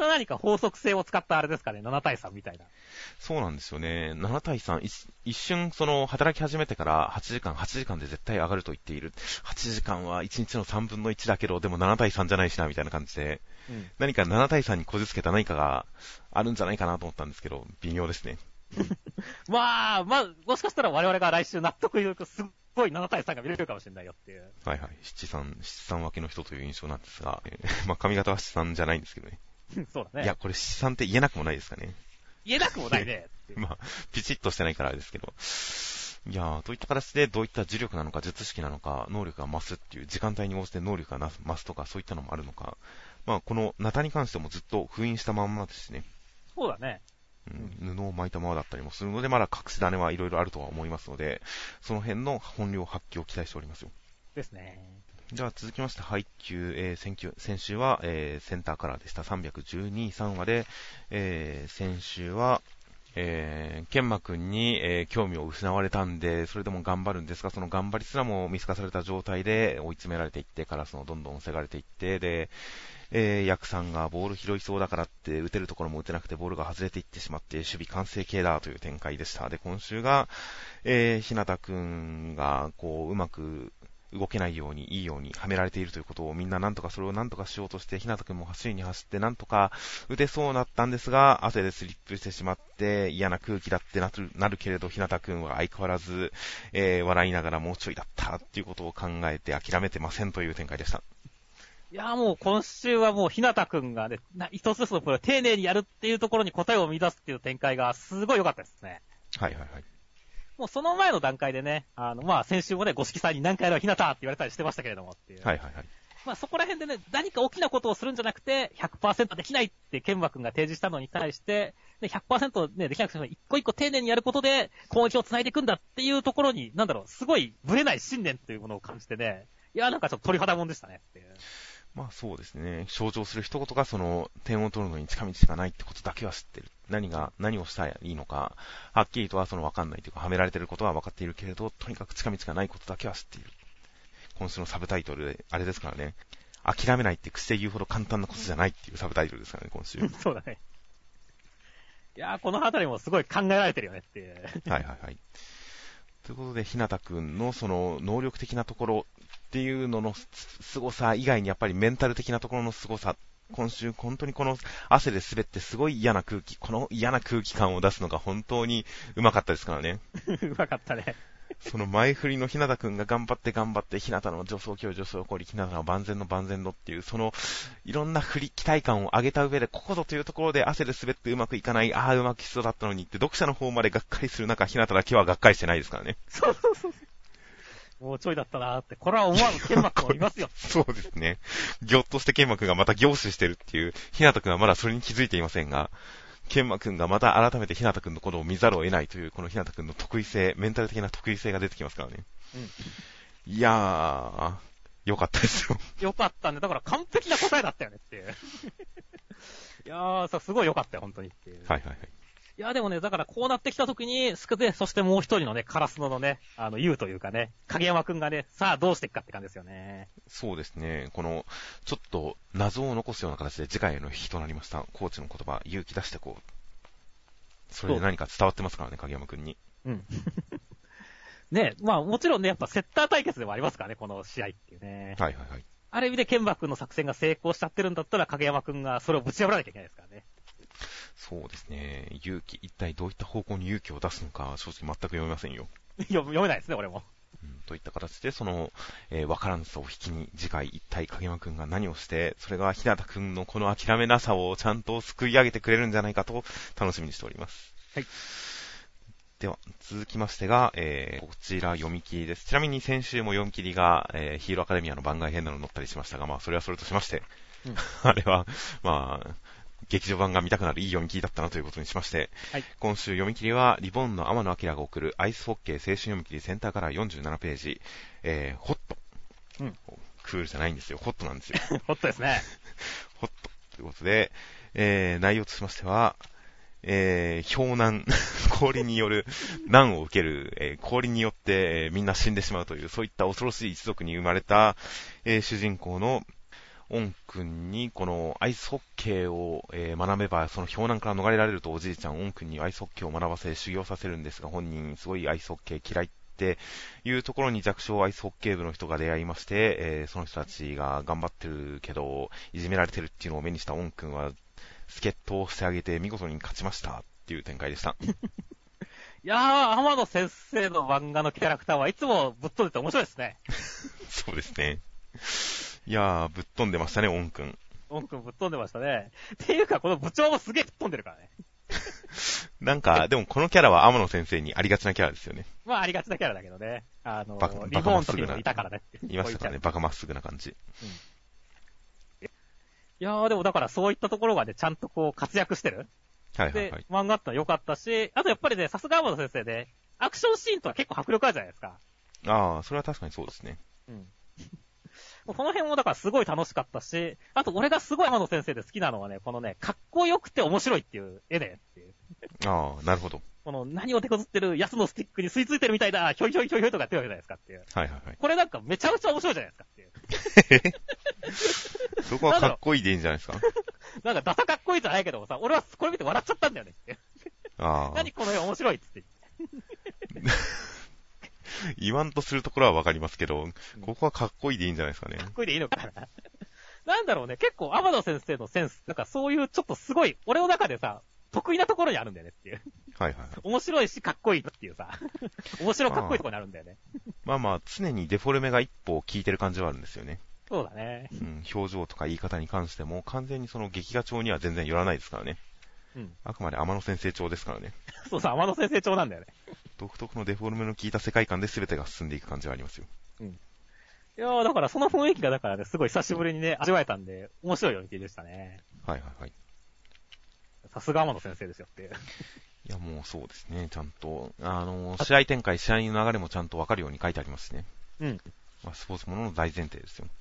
た何か法則性を使ったあれですかね、7対3みたいな。 そうなんですよね。7対3、一瞬働き始めてから8時間で絶対上がると言っている。8時間は1日の3分の1だけど、でも7対3じゃないしな、みたいな感じで、何か7対3にこじつけた何かがあるんじゃないかなと思ったんですけど、微妙ですね。 まあ、もしかしたら我々が来週納得いくすっごい7対3が見れるかもしれないよっていう。 はいはい。七三分けの人という印象なんですが、まあ髪型は七三じゃないんですけどね。 そうだね。 いや、これ七三って言えなくもないですかね。 言えなくもないね。 まあ、ピチッとしてないからあれですけど。いやー、といった形でどういった呪力なのか、術式なのか、能力が増すっていう、時間帯に応じて能力が増すとか、そういったのもあるのか。まあ、このナタに関してもずっと封印したまんまですね。 そうだね。 布を巻いたままだったりもするので、まだ隠し種はいろいろあるとは思いますので、その辺の本領発揮を期待しておりますよ。 ですね。 じゃあ続きまして、配球、先週は、センターカラーでした。312、3話で、先週は、ケンマくんに、興味を失われたんで、それでも頑張るんですが、その頑張りすらも見透かされた状態で追い詰められていって、カラスのどんどん防がれていって、で、ヤクさんがボール拾いそうだからって打てるところも打てなくてボールが外れていってしまって守備完成形だという展開でした。で、今週が、ひなたくんがこううまく動けないようにいいようにはめられているということをみんななんとかそれをなんとかしようとして、ひなたくんも走りに走ってなんとか打てそうなったんですが、汗でスリップしてしまって嫌な空気だってなるけれど、ひなたくんは相変わらず、笑いながらもうちょいだったっていうことを考えて諦めてませんという展開でした。 いやもう今週はもうひなたくんがね、一つずつのプレーを丁寧にやるっていうところに答えを見出すっていう展開がすごい良かったですね。 はいはいはい。 もうその前の段階でね、先週もね、五色さんに何回もひなたって言われたりしてましたけれどもっていう。 はいはいはい。 まあそこら辺でね、何か大きなことをするんじゃなくて、100% できないってケンマくんが提示したのに対して、ね、100% ね、できなくても一個一個丁寧にやることで攻撃を繋いでいくんだっていうところに、すごいブレない信念というものを感じてね、いや、なんかちょっと鳥肌もんでしたねっていう。 まあそうですね。象徴する一言がその点を取るのに近道がないってことだけは知ってる。何をしたらいいのか、はっきりとはわかんないというか、はめられてることは分かっているけれど、とにかく近道がないことだけは知っている。今週のサブタイトルで、あれですからね。諦めないって口で言うほど簡単なことじゃないっていうサブタイトルですからね、今週。 そうだね。いやー、このあたりもすごい考えられてるよねっていう。 はいはいはい。ということで、ひなたくんのその能力的なところっていうのの凄さ以外にやっぱりメンタル的なところの凄さ、今週本当にこの汗で滑ってすごい嫌な空気、この嫌な空気感を出すのが本当にうまかったですからね。 うまかったね。 その前振りのひなたくんが頑張ってひなたの助走距離助走起こり、ひなたの万全のっていう、そのいろんな期待感を上げた上で、ここぞというところで汗で滑ってうまくいかない、うまくしそうだったのにって読者の方までがっかりする中、ひなただけはがっかりしてないですからね。 そう。もうちょいだったなーって、これは思わず剣幕もいますよ。 そうですね。ぎょっとして剣幕がまた凝視してるっていう、ひなたくんはまだそれに気づいていませんが、ケンマくんがまた改めてひなたくんのことを見ざるを得ないという、このひなたくんの得意性、メンタル的な得意性が出てきますからね。いやー、よかったですよ。 よかったね。だから完璧な答えだったよねっていう。いやー、すごいよかったよ、本当にっていう。 はいはいはい。 いや、でもね、だからこうなってきた時に、そしてもう一人のね、カラスノのね、ユウというかね、影山くんがね、さあどうしていくかって感じですよね。 そうですね。この、ちょっと謎を残すような形で次回への引きとなりました。コーチの言葉、勇気出してこう。それで何か伝わってますからね、影山くんに。 うん。ね、まあもちろんね、やっぱセッター対決でもありますからね、この試合っていうね。 はいはいはい。 ある意味でケンバくんの作戦が成功しちゃってるんだったら、影山くんがそれをぶち破らなきゃいけないですからね。 そうですね。勇気、一体どういった方向に勇気を出すのか、正直全く読めませんよ。 読めないですね、俺も。 といった形で、その、わからんさを引きに、次回一体影山くんが何をして、それがひなたくんのこの諦めなさをちゃんと救い上げてくれるんじゃないかと楽しみにしております。 はい。 では、続きましてが、こちら読み切りです。ちなみに先週も読み切りが、ヒーローアカデミアの番外編など載ったりしましたが、まあ、それはそれとしまして、あれは、まあ、劇場版が見たくなるいい読み切りだったなということにしまして、はい、今週読み切りはリボンの天野明が送るアイスホッケー青春読み切りセンターから47ページ、ホット、クールじゃないんですよ、ホットなんですよ。 ホットですね。 ホットということで、内容としましては、氷難、氷による難を受ける、氷によって、みんな死んでしまうという、そういった恐ろしい一族に生まれた、主人公のオン君にこのアイスホッケーを、学べばその氷難から逃れられるとおじいちゃんオン君にアイスホッケーを学ばせ修行させるんですが、本人すごいアイスホッケー嫌いっていうところに弱小アイスホッケー部の人が出会いまして、その人たちが頑張ってるけどいじめられてるっていうのを目にしたオン君は助っ人をしてあげて見事に勝ちましたっていう展開でした。 いやー、浜野先生の漫画のキャラクターはいつもぶっ飛んでて面白いですね。 そうですね。いやー、ぶっ飛んでましたね、オン君。 オン君ぶっ飛んでましたね。っていうか、この部長もすげえぶっ飛んでるからね。 なんか、でもこのキャラは天野先生にありがちなキャラですよね。 まあ、ありがちなキャラだけどね。 バカリボーンの時もいたからね。 いましたからね、バカまっすぐな感じ。 いやー、でもだからそういったところがね、ちゃんとこう活躍してる。 はいはいはい。 で、漫画ってのは良かったし、あとやっぱりね、さすが天野先生で、アクションシーンとは結構迫力あるじゃないですか。 ああ、それは確かにそうですね。 うん。この辺もだからすごい楽しかったし、あと俺がすごい天野先生で好きなのはね、このね、かっこよくて面白いっていう絵でっていう。 ああ、なるほど。 この何を手こずってるやつのスティックに吸い付いてるみたいだ、ひょいひょいひょいひょいとかやってるわけじゃないですかっていう。 はいはいはい。 これなんかめちゃめちゃ面白いじゃないですかっていう。 そこはかっこいいでいいんじゃないですか。 なんかダサかっこいいじゃないけどさ、俺はこれ見て笑っちゃったんだよねっていう。 ああ。 何この絵面白いっつって。 言わんとするところはわかりますけど、ここはかっこいいでいいんじゃないですかね。 かっこいいでいいのかな。なんだろうね、結構天野先生のセンス、なんかそういうちょっとすごい、俺の中でさ、得意なところにあるんだよねっていう。 はいはい。 面白いしかっこいいっていうさ、面白かっこいいところにあるんだよね。 まあまあ、常にデフォルメが一歩効いてる感じはあるんですよね。 そうだね。 うん、表情とか言い方に関しても、完全にその劇画調には全然寄らないですからね。 うん。 あくまで天野先生調ですからね。 そうそう、天野先生調なんだよね。 独特のデフォルメの効いた世界観で全てが進んでいく感じはありますよ。 うん。いやー、だからその雰囲気がだからね、すごい久しぶりにね、味わえたんで、面白い読み切りでしたね。 はいはいはい。 さすが天野先生ですよっていう。 いやもうそうですね、ちゃんと、試合展開、試合の流れもちゃんとわかるように書いてありますね。 うん。 まあ、スポーツものの大前提ですよ。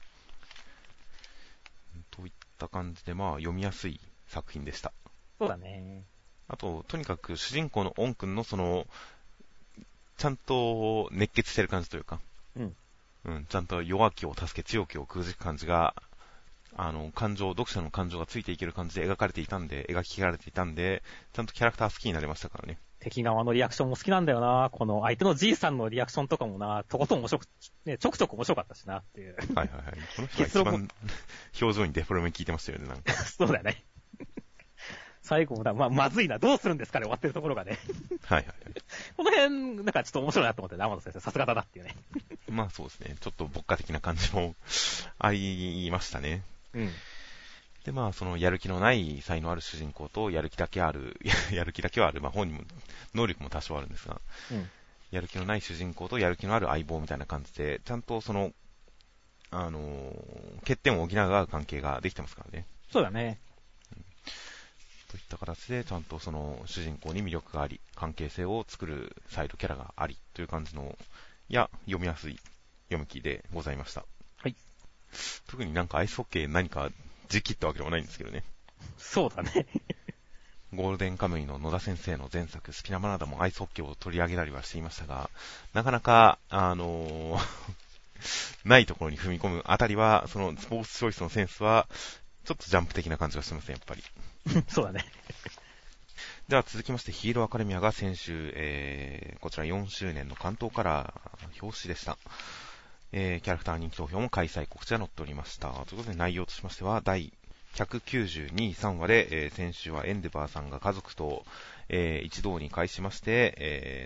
といった感じで、まあ読みやすい作品でした。 そうだね。 あと、とにかく主人公のオン君のその、ちゃんと熱血してる感じというか、 うん。 うん、ちゃんと弱きを助け強きをくじく感じが、読者の感情がついていける感じで描き切られていたんで、ちゃんとキャラクター好きになれましたからね。 敵側のリアクションも好きなんだよな。この相手のじいさんのリアクションとかもな、とことん面白く、ね、ちょくちょく面白かったしなっていう。 はいはいはい。この人が一番表情にデフォルメ効いてましたよね、なんか。 そうだね。最後もまずいな、どうするんですかね、終わってるところがね。 はいはいはい。 この辺、なんかちょっと面白いなと思って、天野先生、さすがだなっていうね。 まあそうですね。ちょっと牧歌的な感じもありましたね。 うん。 で、まあ、そのやる気のない才能ある主人公と、やる気だけはある、まあ本人も、能力も多少あるんですが、 うん。 やる気のない主人公とやる気のある相棒みたいな感じで、ちゃんとその、欠点を補う合う関係ができてますからね。 そうだね。 といった形で、ちゃんとその主人公に魅力があり、関係性を作るサイドキャラがあり、という感じの、読みやすい読み切りでございました。 はい。 特になんかアイスホッケー何か時期ってわけでもないんですけどね。 そうだね。 ゴールデンカムイの野田先生の前作、スピナマナダもアイスホッケーを取り上げたりはしていましたが、なかなか、ないところに踏み込むあたりは、そのスポーツチョイスのセンスは、ちょっとジャンプ的な感じがしてますね、やっぱり。 そうだね。 では続きまして、ヒーローアカデミアが先週、こちら4周年の関東カラー表紙でした。キャラクター人気投票も開催告知が載っておりました。ということで内容としましては、第192、3話で、先週はエンデバーさんが家族と、一堂に会しまして、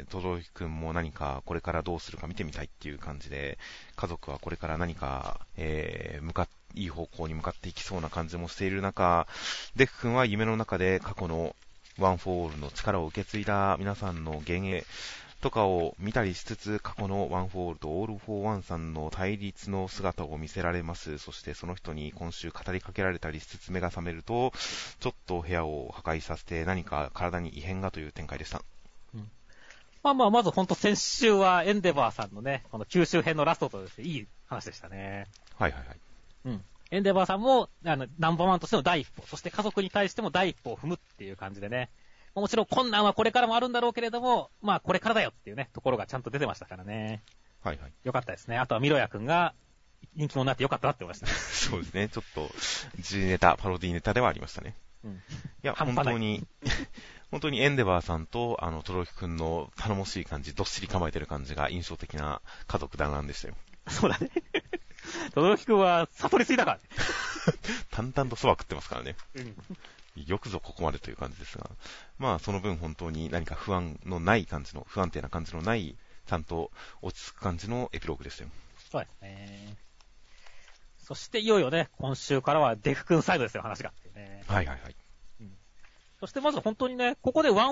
トドヒくんも何かこれからどうするか見てみたいっていう感じで、家族はこれから何か、いい方向に向かっていきそうな感じもしている中、デク君は夢の中で過去のワン・フォー・オールの力を受け継いだ皆さんの幻影とかを見たりしつつ、過去のワン・フォー・オールとオール・フォー・ワンさんの対立の姿を見せられます。そしてその人に今週語りかけられたりしつつ目が覚めると、ちょっと部屋を破壊させて何か体に異変がという展開でした。 うん、まずほんと先週はエンデバーさんのね、この九州編のラストとですね、いい話でしたね。 はいはいはい。 うん。エンデバーさんも、ナンバーワンとしての第一歩、そして家族に対しても第一歩を踏むっていう感じでね。もちろん困難はこれからもあるんだろうけれども、まあこれからだよっていうね、ところがちゃんと出てましたからね。 はいはい。 よかったですね。あとはミロヤくんが、 人気者になってよかったなって思いましたね。 そうですね。ちょっと、G ネタ、パロディネタではありましたね。 うん。 いや、本当にエンデバーさんと、トロキくんの頼もしい感じ、どっしり構えてる感じが印象的な家族団らんでしたよ。 そうだね。トロキくんは悟りすぎだからね。 淡々とそば食ってますからね。 うん。 よくぞここまでという感じですが。まあ、その分本当に何か不安定な感じのない、ちゃんと落ち着く感じのエピローグでしたよ。 そうですね。そしていよいよね、今週からはデフ君サイドですよ、話が。 はいはいはい。 そしてまず本当にね、ここでこ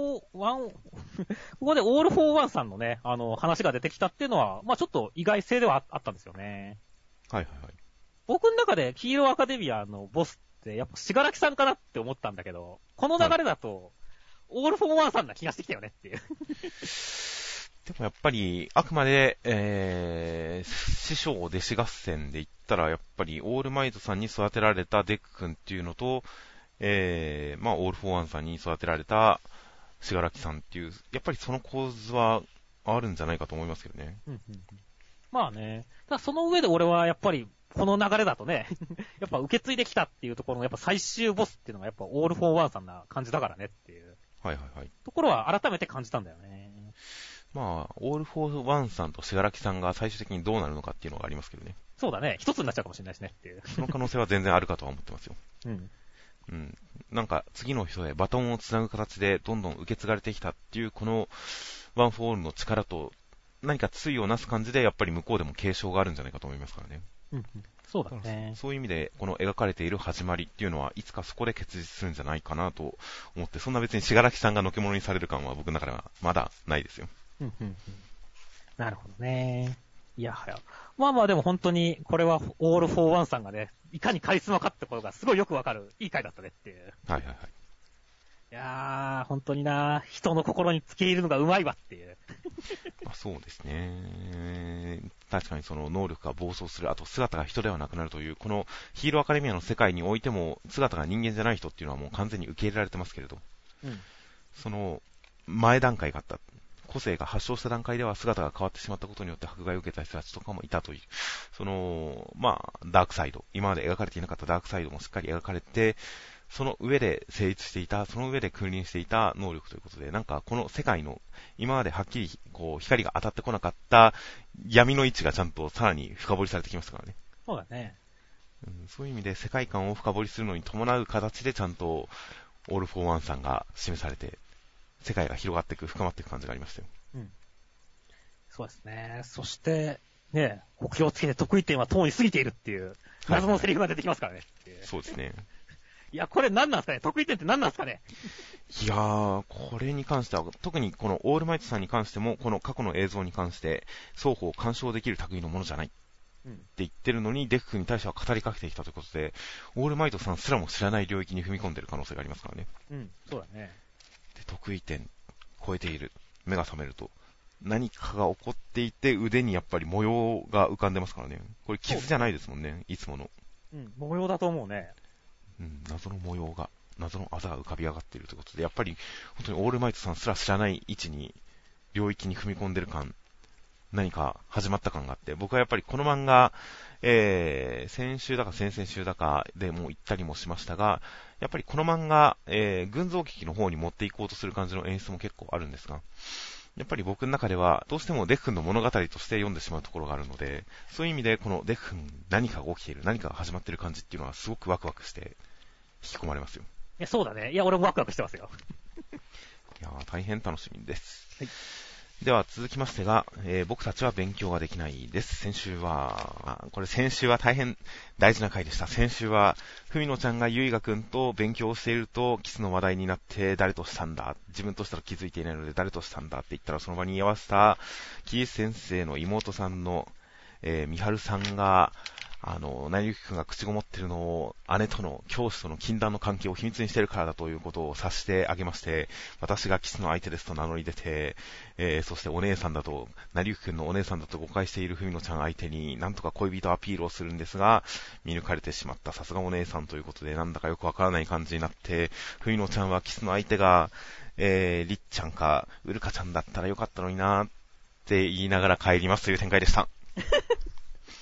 こでオールフォーワンさんのね、話が出てきたっていうのは、まあちょっと意外性ではあったんですよね。 はいはいはい。 僕の中でヒーローアカデミアのボスって、やっぱしがらきさんかなって思ったんだけど、この流れだと、オールフォーワンさんな気がしてきたよねっていう。 でもやっぱり、あくまで、師匠弟子合戦で言ったら、やっぱりオールマイトさんに育てられたデック君っていうのと、まあ、オールフォーワンさんに育てられたしがらきさんっていう、やっぱりその構図はあるんじゃないかと思いますけどね。 まあね。ただその上で俺はやっぱり、この流れだとね、やっぱ受け継いできたっていうところのやっぱ最終ボスっていうのがやっぱオールフォーワンさんな感じだからねっていう。 はいはいはい。 ところは改めて感じたんだよね。 まあ、オールフォーワンさんとしがらきさんが最終的にどうなるのかっていうのがありますけどね。 そうだね。一つになっちゃうかもしれないしねっていう。 その可能性は全然あるかとは思ってますよ。 うん。 なんか次の人へバトンをつなぐ形でどんどん受け継がれてきたっていうこのワンフォーオールの力と何か対をなす感じでやっぱり向こうでも継承があるんじゃないかと思いますからね。 そうだね。 そういう意味でこの描かれている始まりっていうのはいつかそこで結実するんじゃないかなと思って、そんな別にしがらきさんがのけ者にされる感は僕の中ではまだないですよ。 なるほどね。いやはや。まあまあでも本当にこれはオールフォーワンさんがね、いかにカリスマかってことがすごいよくわかるいい回だったねっていう。 はいはいはい。 いやー、本当にな、人の心に付け入るのがうまいわっていう。 そうですね。確かにその能力が暴走する、あと姿が人ではなくなるという、このヒーローアカデミアの世界においても姿が人間じゃない人っていうのはもう完全に受け入れられてますけれど、その前段階があった。個性が発症した段階では姿が変わってしまったことによって迫害を受けた人たちとかもいたという、その、まあ、ダークサイド、今まで描かれていなかったダークサイドもしっかり描かれて、その上で成立していた、その上で君臨していた能力ということで、なんかこの世界の今まではっきりこう光が当たってこなかった闇の位置がちゃんとさらに深掘りされてきましたからね。 そうだね。 そういう意味で世界観を深掘りするのに伴う形でちゃんとオール・フォー・ワンさんが示されて、世界が広がっていく、深まっていく感じがありましたよ。 そうですね。そして、ね、目標をつけて得意点は遠に過ぎているっていう、謎のセリフが出てきますからね。 そうですね。 いや、これ何なんですかね？得意点って何なんですかね？ いやー、これに関しては、特にこのオールマイトさんに関しても、この過去の映像に関して、双方干渉できる類のものじゃない。って言ってるのに、デク君に対しては語りかけてきたということで、オールマイトさんすらも知らない領域に踏み込んでる可能性がありますからね。 そうだね。 で、得意点、超えている。目が覚めると。何かが起こっていて、腕にやっぱり模様が浮かんでますからね。これ傷じゃないですもんね、いつもの。 模様だと思うね。 謎の模様が、謎のあざが浮かび上がっているということで、やっぱり本当にオールマイトさんすら知らない位置に、領域に踏み込んでる感、何か始まった感があって、僕はやっぱりこの漫画、先週だか先々週だかでも言ったりもしましたが、やっぱりこの漫画、群像劇の方に持っていこうとする感じの演出も結構あるんですが、やっぱり僕の中ではどうしてもデク君の物語として読んでしまうところがあるので、そういう意味でこのデク君何かが起きている、何かが始まっている感じっていうのはすごくワクワクして引き込まれますよ。 いや、そうだね。いや、俺もワクワクしてますよ。 いやー、大変楽しみです。 はい。 では続きましてが、僕たちは勉強ができないです。先週は大変大事な回でした。先週は、ふみのちゃんがゆいがくんと勉強をしていると、キスの話題になって、誰としたんだ、自分としたら気づいていないので誰としたんだって言ったら、その場に居合わせた、キース先生の妹さんの、みはるさんが、なゆきくんが口ごもってるのを、姉との教師との禁断の関係を秘密にしているからだということを察してあげまして、私がキスの相手ですと名乗り出て、そしてお姉さんだと、なゆきくんのお姉さんだと誤解しているふみのちゃん相手に、なんとか恋人アピールをするんですが、見抜かれてしまった、さすがお姉さんということで、なんだかよくわからない感じになって、ふみのちゃんはキスの相手が、りっちゃんか、うるかちゃんだったらよかったのになって言いながら帰りますという展開でした。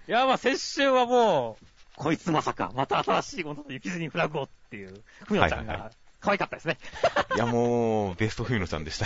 いや、まあ先週はもう、こいつまさか、また新しいものと雪地にフラグをっていう、ふみのちゃんが、可愛かったですね。 いや、もう、ベストふみのちゃんでした。 い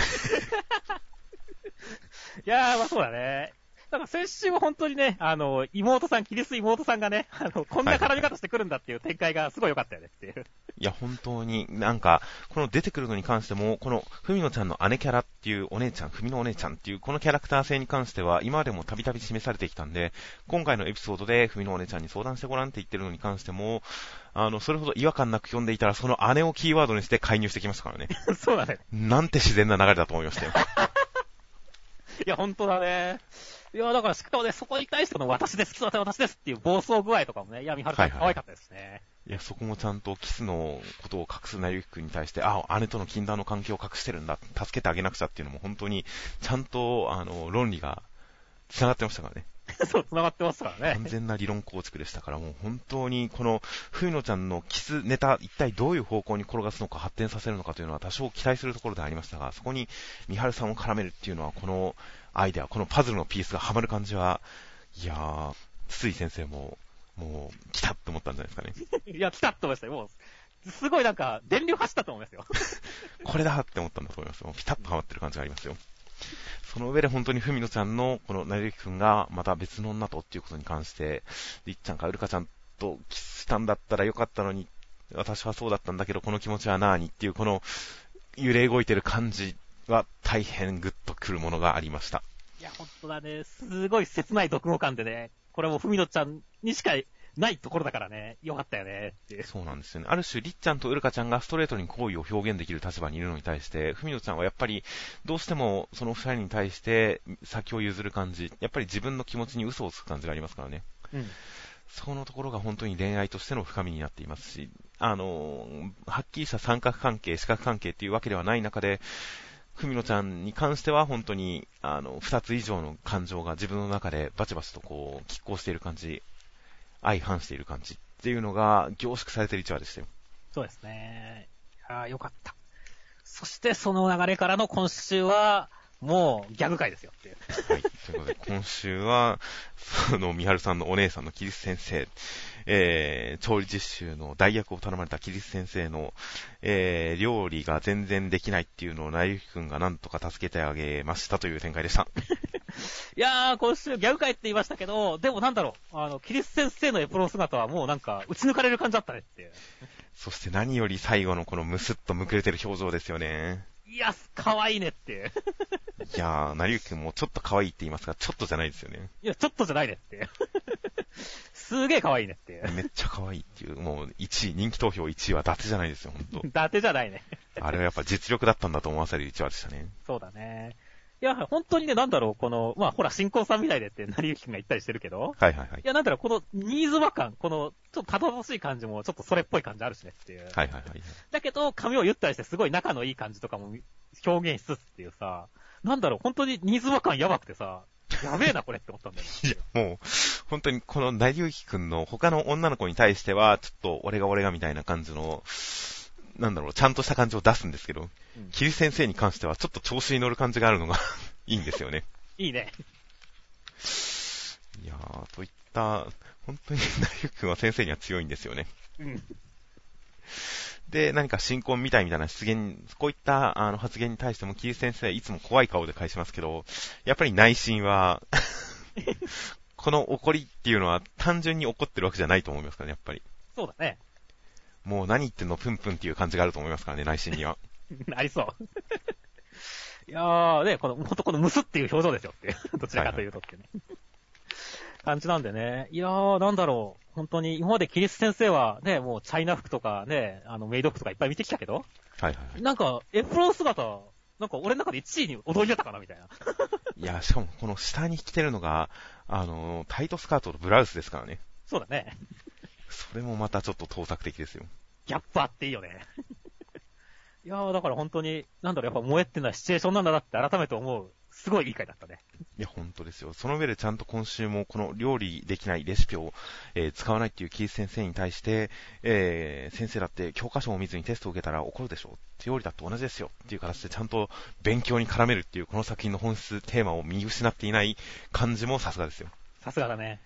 やー、まあそうだね。だから先週は本当にね、妹さん、キリス妹さんがね、こんな絡み方してくるんだっていう展開がすごい良かったよねっていう。 いや、本当になんか、この出てくるのに関しても、このふみのちゃんの姉キャラっていうお姉ちゃん、ふみのお姉ちゃんっていうこのキャラクター性に関しては、今までもたびたび示されてきたんで、今回のエピソードでふみのお姉ちゃんに相談してごらんって言ってるのに関しても、それほど違和感なく読んでいたら、その姉をキーワードにして介入してきましたからね。 そうだね。 なんて自然な流れだと思いましたよ。 いや、本当だね。いや、だからしかもね、そこに対しての私です、キス私ですっていう暴走具合とかもね、いや、みはるさん可愛かったですね。 いや、そこもちゃんとキスのことを隠すなゆきくんに対して、姉との禁断の関係を隠してるんだ、助けてあげなくちゃっていうのも本当に、ちゃんと、論理が繋がってましたからね。 そう、繋がってますからね。 完全な理論構築でしたから、もう本当に、この、ふみのちゃんのキスネタ、一体どういう方向に転がすのか、発展させるのかというのは多少期待するところでありましたが、そこに、みはるさんを絡めるっていうのは、このアイデア、このパズルのピースがはまる感じは、いやー、筒井先生も、もう、来たって思ったんじゃないですかね。 いや、来たって思いましたよ。もう、すごいなんか、電流走ったと思いますよ。 これだって思ったんだと思いますよ。ピタッとはまってる感じがありますよ。その上で本当にふみのちゃんの、このなゆきくんがまた別の女とっていうことに関して、りっちゃんかうるかちゃんとキスしたんだったらよかったのに、私はそうだったんだけど、この気持ちはなーにっていう、この揺れ動いてる感じは大変グッとくるものがありました。 いや、ほんとだね。すごい切ない読語感でね、これもふみのちゃんにしかないところだからね、よかったよねっていう。 そうなんですよね。ある種、りっちゃんとうるかちゃんがストレートに好意を表現できる立場にいるのに対して、ふみのちゃんはやっぱり、どうしてもその二人に対して先を譲る感じ、やっぱり自分の気持ちに嘘をつく感じがありますからね。 うん。 そのところが本当に恋愛としての深みになっていますし、はっきりした三角関係、四角関係っていうわけではない中で、ふみのちゃんに関しては本当に、二つ以上の感情が自分の中でバチバチとこう、拮抗している感じ、相反している感じっていうのが凝縮されている一話でしたよ。 そうですね。いやー、よかった。そしてその流れからの今週は、もうギャグ界ですよっていう。 はい。ということで、今週は、その、みはるさんのお姉さんのキリス先生、調理実習の代役を頼まれたキリス先生の、料理が全然できないっていうのをなゆきくんがなんとか助けてあげましたという展開でした。 いやー、今週ギャグ界って言いましたけど、でもなんだろう、キリス先生のエプロン姿はもうなんか、打ち抜かれる感じだったねっていう。 そして何より最後のこのムスッとむくれてる表情ですよね。 いや、可愛いねっていう。 いやー、なゆきくんもちょっと可愛いって言いますが、ちょっとじゃないですよね。 いや、ちょっとじゃないねっていう。すげえ可愛いねっていう。 めっちゃ可愛いっていう、もう1位、人気投票1位は伊達じゃないですよ、ほんと。 伊達じゃないね。 あれはやっぱ実力だったんだと思わせる1話でしたね。 そうだね。いや、本当にね、なんだろう、まあ、ほら、新婚さんみたいでって、成り行きくんが言ったりしてるけど、 はいはいはい。 いや、なんだろう、このニーズ和感、ちょっとたどたどしい感じも、ちょっとそれっぽい感じあるしねっていう。 はいはいはい。 だけど、髪を言ったりして、すごい仲のいい感じとかも表現しつつっていうさ、なんだろう、本当にニーズ和感やばくてさ、やべえな、これって思ったんだよね。 いや、もう、本当にこの成り行きくんの他の女の子に対しては、ちょっと俺がみたいな感じの、なんだろう、ちゃんとした感じを出すんですけど、キリ先生に関してはちょっと調子に乗る感じがあるのがいいんですよね。 いいね。 いやー、といった、本当に成り行きくんは先生には強いんですよね。 うん。 で、何か新婚みたいな出現、こういった発言に対してもキリ先生いつも怖い顔で返しますけど、やっぱり内心は、この怒りっていうのは単純に怒ってるわけじゃないと思いますからね、やっぱり。 そうだね。 もう何言ってんのプンプンっていう感じがあると思いますからね、内心には。 ありそう。いやー、ね、ほんとこのムスっていう表情ですよっていう。どちらかというとっていうね。感じなんでね。いやー、なんだろう。本当に、今までキリス先生はね、もうチャイナ服とかね、メイド服とかいっぱい見てきたけど、 はいはいはい。 なんか、エプロン姿、なんか俺の中で1位に踊り出たかなみたいな。 いや、しかもこの下に着てるのが、タイトスカートとブラウスですからね。 そうだね。 それもまたちょっと盗作的ですよ。 ギャップあっていいよね。いやー、だから本当に、なんだろう、やっぱ萌えってのはシチュエーションなんだなって改めて思う。すごいいい回だったね。 いや、本当ですよ。その上でちゃんと今週もこの料理できないレシピを、使わないっていうキース先生に対して、先生だって教科書を見ずにテストを受けたら怒るでしょ。料理だって同じですよ。っていう形でちゃんと勉強に絡めるっていうこの作品の本質テーマを見失っていない感じもさすがですよ。 さすがだね。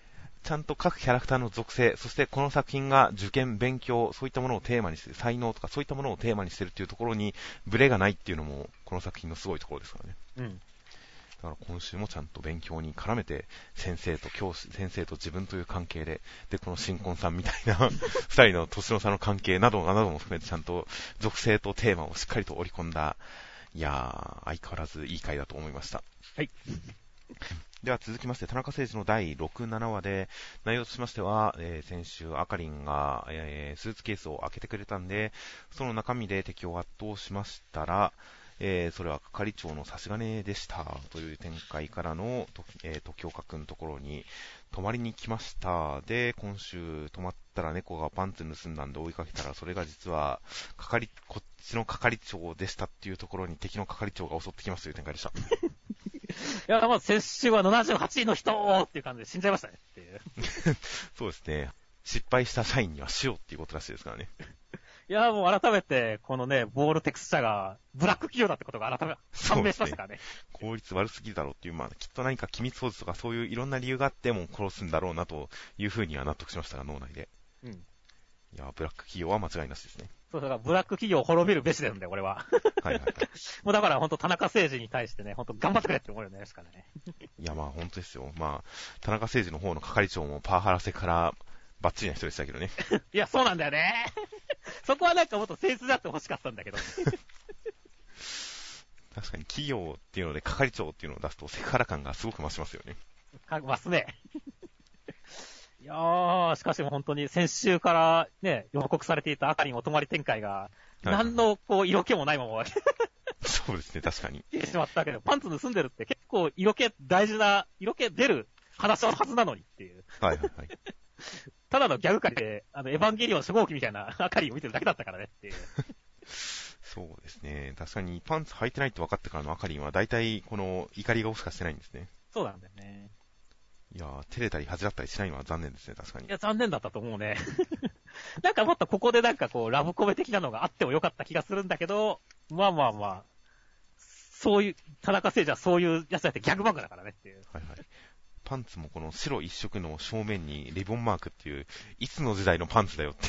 ちゃんと各キャラクターの属性、そしてこの作品が受験、勉強、そういったものをテーマにしてる、才能とかそういったものをテーマにしてるっていうところにブレがないっていうのもこの作品のすごいところですからね。 うん。 だから今週もちゃんと勉強に絡めて先生と教師、先生と自分という関係で、この新婚さんみたいな二人の年の差の関係なども含めてちゃんと属性とテーマをしっかりと織り込んだ、いやー、相変わらずいい回だと思いました。 はい。 では続きまして、田中誠二の第6、7話で、内容としましては、先週、あかりんが、スーツケースを開けてくれたんで、その中身で敵を圧倒しましたら、それは係長の差し金でしたという展開からの、時岡くんのところに泊まりに来ました。で、今週泊まったら猫がパンツ盗んだんで追いかけたら、それが実はこっちの係長でしたっていうところに敵の係長が襲ってきますという展開でした。 いや、まず先週は78位の人っていう感じで死んじゃいましたねっていう。 そうですね。失敗した社員には塩っていうことらしいですからね。 いや、もう改めて、このね、ボールテクス社がブラック企業だってことが判明しましたからね。 効率悪すぎるだろうっていう、きっと何か機密掃除とかそういういろんな理由があっても殺すんだろうなというふうには納得しましたが、脳内で。うん。いや、ブラック企業は間違いなしですね。 そう、だからブラック企業を滅びるべしなんだよ、俺は。 はいはいはい。 もうだから本当田中誠二に対してね、本当頑張ってくれって思うよね、ですからね。 いや、本当ですよ。田中誠二の方の係長もパワハラセからバッチリな人でしたけどね。 いや、そうなんだよね。そこはなんかもっと誠実だって欲しかったんだけど。 確かに企業っていうので係長っていうのを出すとセクハラ感がすごく増しますよね。 増すね。いやー、しかしも本当に先週からね、予告されていたあかりんお泊まり展開が、何の色気もないままそうですね、確かに。 言ってしまったけど、パンツ盗んでるって結構色気出る話のはずなのにっていう。 はいはいはい。 ただのギャグ界で、エヴァンゲリオン初号機みたいなあかりんを見てるだけだったからねっていう。 そうですね。確かにパンツ履いてないって分かってからのあかりんは大体この怒り顔しかしてないんですね。 そうなんだよね。 いやー、照れたり恥じらったりしないのは残念ですね、確かに。 いや、残念だったと思うね。なんかもっとここでなんかこう、ラブコメ的なのがあってもよかった気がするんだけど、そういう、田中誠二はそういうやつだってギャグ漫画だからねっていう。 はいはい。パンツもこの白一色の正面にリボンマークっていう、いつの時代のパンツだよっていう。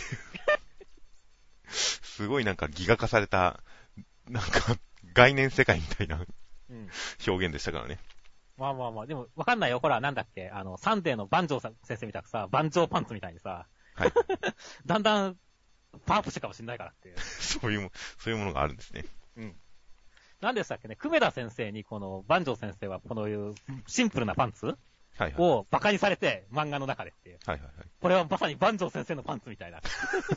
すごいなんかギガ化された、なんか概念世界みたいな表現でしたからね。 でもわかんないよ。ほら、なんだっけ、サンデーの万丈先生みたくさ、万丈パンツみたいにさ、はい。だんだん、パワーアップしてかもしれないからっていう。 そういうものがあるんですね。 うん。なんでしたっけね、久米田先生にこの、万丈先生はこのいうシンプルなパンツを馬鹿にされて、漫画の中でっていう。はいはいはい。これはまさに万丈先生のパンツみたいな。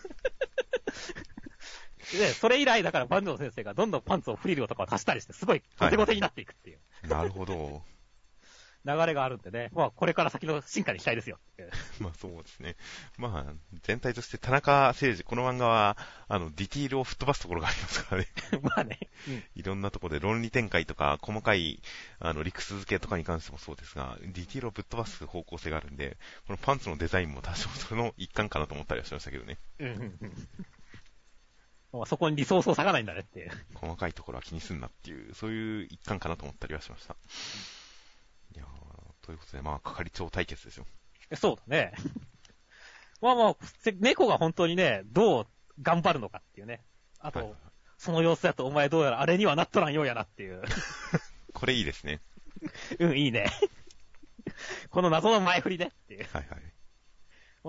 で、それ以来だから万丈先生がどんどんパンツをフリルとかを足したりして、すごいゴテゴテになっていくっていう。 なるほど。 流れがあるんでね。これから先の進化に期待ですよ。 そうですね。全体として田中誠二、この漫画は、ディティールを吹っ飛ばすところがありますからね。うん、いろんなところで論理展開とか、細かい、理屈付けとかに関してもそうですが、ディティールをぶっ飛ばす方向性があるんで、このパンツのデザインも多少その一環かなと思ったりはしましたけどね。 そこにリソースを割かないんだねっていう。 細かいところは気にすんなっていう、そういう一環かなと思ったりはしました。いやー、ということで、係長対決ですよ。 そうだね。猫が本当にね、どう頑張るのかっていうね。あと、その様子だとお前どうやらあれにはなっとらんようやなっていう。 これいいですね。 いいね。この謎の前振りねっていう。はいはい。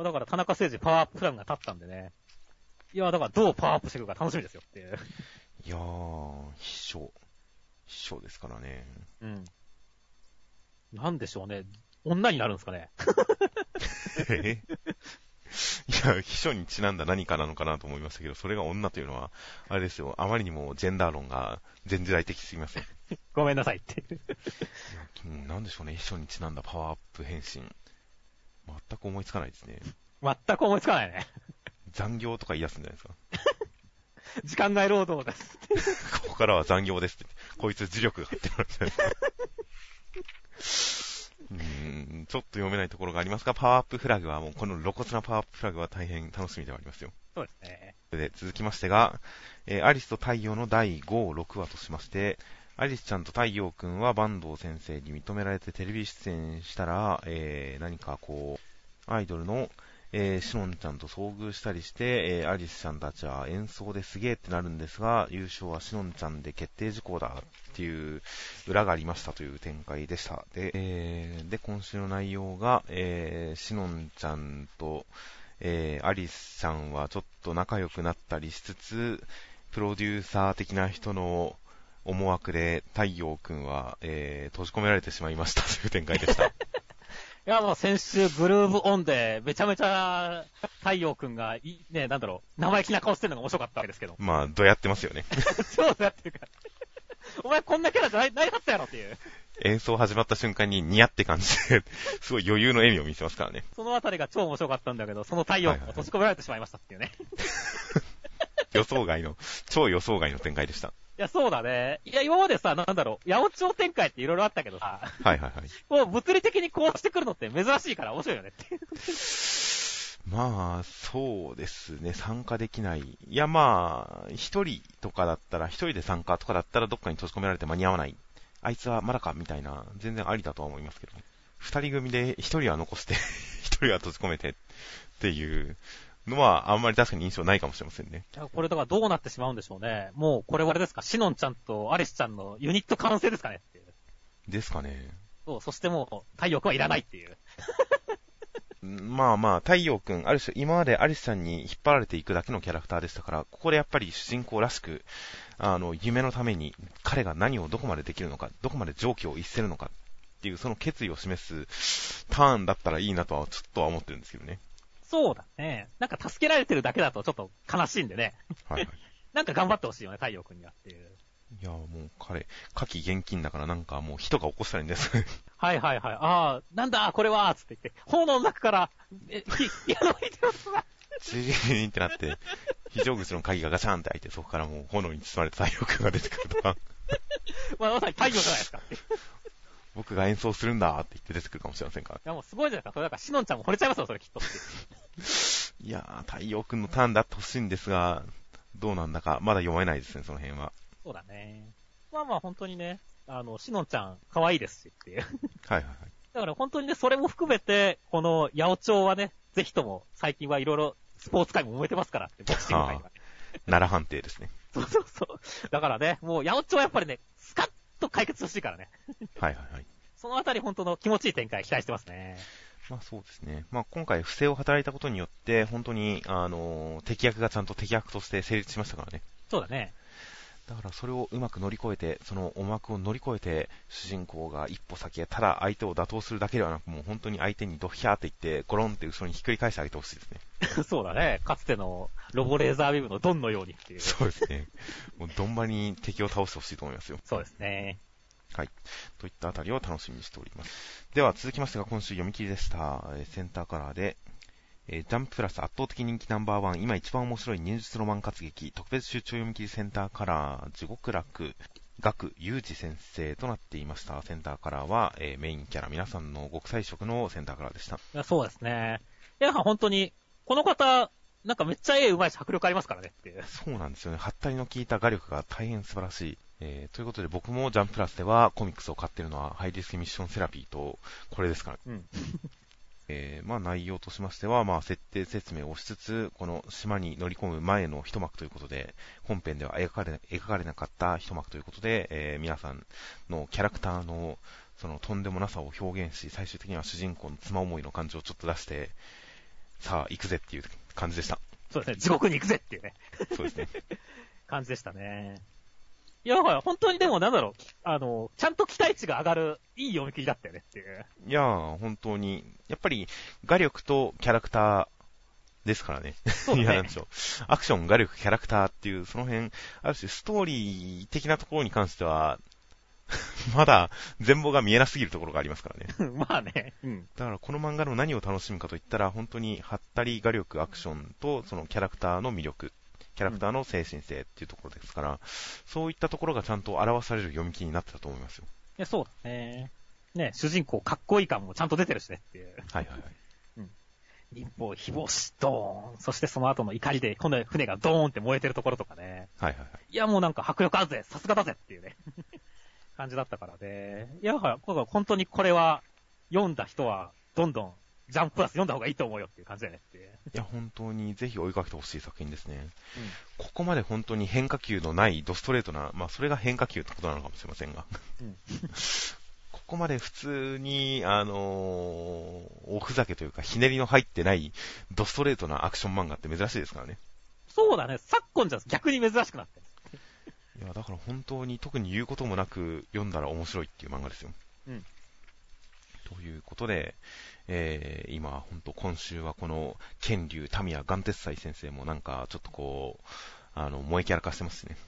だから田中誠二パワーアッププランが立ったんでね。いや、だからどうパワーアップしていくか楽しみですよっていう。 いやー、秘書ですからね。 うん。なんでしょうね。女になるんですかね。 いや、秘書にちなんだ何かなのかなと思いましたけど、それが女というのは、あれですよ、あまりにもジェンダー論が全時代的すぎません。 ごめんなさいって。 なんでしょうね、秘書にちなんだパワーアップ変身。全く思いつかないですね。 全く思いつかないね。 残業とか言い出すんじゃないですか。 時間外労働です。 ここからは残業ですって。こいつ磁力がってなるんじゃないですか。ちょっと読めないところがありますが、パワーアップフラグはもうこの露骨なパワーアップフラグは大変楽しみではありますよ。 そうですね。 で、続きましてが、アリスと太陽の第5、6話としまして、アリスちゃんと太陽くんは坂東先生に認められてテレビ出演したら、何かこう、 アイドルの、しのんちゃんと遭遇したりして、アリスちゃんたちは演奏ですげーってなるんですが、優勝はしのんちゃんで決定事項だっていう裏がありましたという展開でした。で、今週の内容が、しのんちゃんと、アリスちゃんはちょっと仲良くなったりしつつ、プロデューサー的な人の思惑で太陽くんは、閉じ込められてしまいましたという展開でした。 いや、もう先週グルーブオンでめちゃめちゃ太陽くんがね、なんだろう、生意気な顔してるのが面白かったわけですけど。 まあ、どうやってますよね。 そうやってるから。お前こんなキャラじゃないはずやろっていう。 演奏始まった瞬間にニヤって感じで、すごい余裕の笑みを見せますからね。 そのあたりが超面白かったんだけど、その太陽くんが閉じ込められてしまいましたっていうね。 予想外の、超予想外の展開でした。 いや、そうだね。いや、今までさ、なんだろう、八百長展開っていろいろあったけどさ、 はいはいはい。 もう物理的にこうしてくるのって珍しいから面白いよねっていう。 まあ、そうですね、参加できない。いやまあ、一人とかだったら、一人で参加とかだったらどっかに閉じ込められて間に合わない。あいつはまだかみたいな、全然ありだとは思いますけど、二人組で一人は残して、一人は閉じ込めてっていうのはあんまり確かに印象ないかもしれませんね。 いや、これだからどうなってしまうんでしょうね。もうこれはあれですか、シノンちゃんとアリスちゃんのユニット完成ですかねっていう。 ですかね。 そう、そしてもう太陽くんはいらないっていう。 まあまあ、太陽くん、ある種今までアリスちゃんに引っ張られていくだけのキャラクターでしたから、ここでやっぱり主人公らしく、夢のために彼が何をどこまでできるのか、どこまで常軌を逸せるのかっていうその決意を示すターンだったらいいなとはちょっとは思ってるんですけどね。 そうだね。なんか助けられてるだけだとちょっと悲しいんでね。 はいはい。 なんか頑張ってほしいよね、太陽くんにはっていう。 いやもう彼、火気厳禁だからなんかもう人が起こしたらいいんです。 はいはいはい。ああ、なんだこれはつって言って、炎の中から、火の吹いてますが。 チーンってなって、非常口の鍵がガチャンって開いて、そこからもう炎に包まれた太陽くんが出てくるとか。 まさに太陽じゃないですかって。 僕が演奏するんだって言って出てくるかもしれませんから。 いやもうすごいじゃないですか。それだからシノンちゃんも惚れちゃいますよ、それきっとって。 いやー、太陽くんのターンだってほしいんですが、どうなんだか、まだ読めないですね、その辺は。 そうだね。まあまあ本当にね、シノンちゃん可愛いですしっていう。 はいはいはい。 だから本当にね、それも含めて、この八百長はね、ぜひとも最近はいろいろスポーツ界も燃えてますからって、ボクシング界は、ね。 奈良判定ですね。 そうそうそう。だからね、もう八百長はやっぱりね、スカッと解決してほしいからね。 はいはいはい。 そのあたり本当の気持ちいい展開期待してますね。 まあそうですね。まあ今回不正を働いたことによって、本当に、敵役がちゃんと敵役として成立しましたからね。 そうだね。 だからそれをうまく乗り越えて、その思惑を乗り越えて、主人公が一歩先へただ相手を打倒するだけではなく、もう本当に相手にドヒャーって言って、ゴロンって後ろにひっくり返してあげてほしいですね。 そうだね。かつてのロボレーザービブのドンのようにっていう。 そうですね。もうどんまに敵を倒してほしいと思いますよ。 そうですね。 はい。といったあたりを楽しみにしております。では続きましてが今週読み切りでした。センターカラーで、ジャンププラス圧倒的人気ナンバーワン、今一番面白い忍術ロマン活劇、特別集中読み切りセンターカラー、地獄楽、学裕二先生となっていました。センターカラーは、メインキャラ皆さんの極彩色のセンターカラーでした。いやそうですね。いや、本当に、この方、なんかめっちゃ絵上手いし迫力ありますからねっていう。 そうなんですよね。はったりの効いた画力が大変素晴らしい。ということで僕もジャンププラスではコミックスを買っているのはハイリスクミッションセラピーとこれですから。 うん。 まあ内容としましては、まあ設定説明をしつつ、この島に乗り込む前の一幕ということで、本編では描かれなかった一幕ということで、皆さんのキャラクターのそのとんでもなさを表現し、最終的には主人公の妻思いの感情をちょっと出して、さあ行くぜっていう感じでした。 そうですね、地獄に行くぜっていうね。 そうですね。 感じでしたね。いや、本当にでもなんだろう、ちゃんと期待値が上がる、いい読み切りだったよねっていう。 いやー、本当に、やっぱり画力とキャラクターですからね。 そうね。 いや、なんでしょう。アクション、画力、キャラクターっていう、その辺、ある種ストーリー的なところに関しては、まだ全貌が見えなすぎるところがありますからね。 まあね。うん。 だからこの漫画の何を楽しむかといったら、本当に、はったり画力、アクションと、そのキャラクターの魅力。キャラクターの精神性っていうところですから、そういったところがちゃんと表される読み切りになってたと思いますよ。 いや、そうだね。ね、主人公かっこいい感もちゃんと出てるしねっていう。 はいはいはい。 うん。一方、非防止、ドーン。そしてその後の怒りで、この船がドーンって燃えてるところとかね。 はいはいはい。 いや、もうなんか迫力あるぜ、さすがだぜっていうね。感じだったからね。いや、本当にこれは、読んだ人は、どんどんジャンププラス読んだ方がいいと思うよっていう感じだよねっていう。 いや、本当にぜひ追いかけてほしい作品ですね。 うん、 ここまで本当に変化球のないドストレートな、まあそれが変化球ってことなのかもしれませんが。 うん、 ここまで普通に、おふざけというか、ひねりの入ってないドストレートなアクション漫画って珍しいですからね。 そうだね。昨今じゃ逆に珍しくなってる。 いや、だから本当に特に言うこともなく読んだら面白いっていう漫画ですよ。 うん。 ということで、今、本当今週はこの、剣竜、タミヤ、ガンテッサイ先生もなんか、ちょっとこう、萌えキャラ化してますね。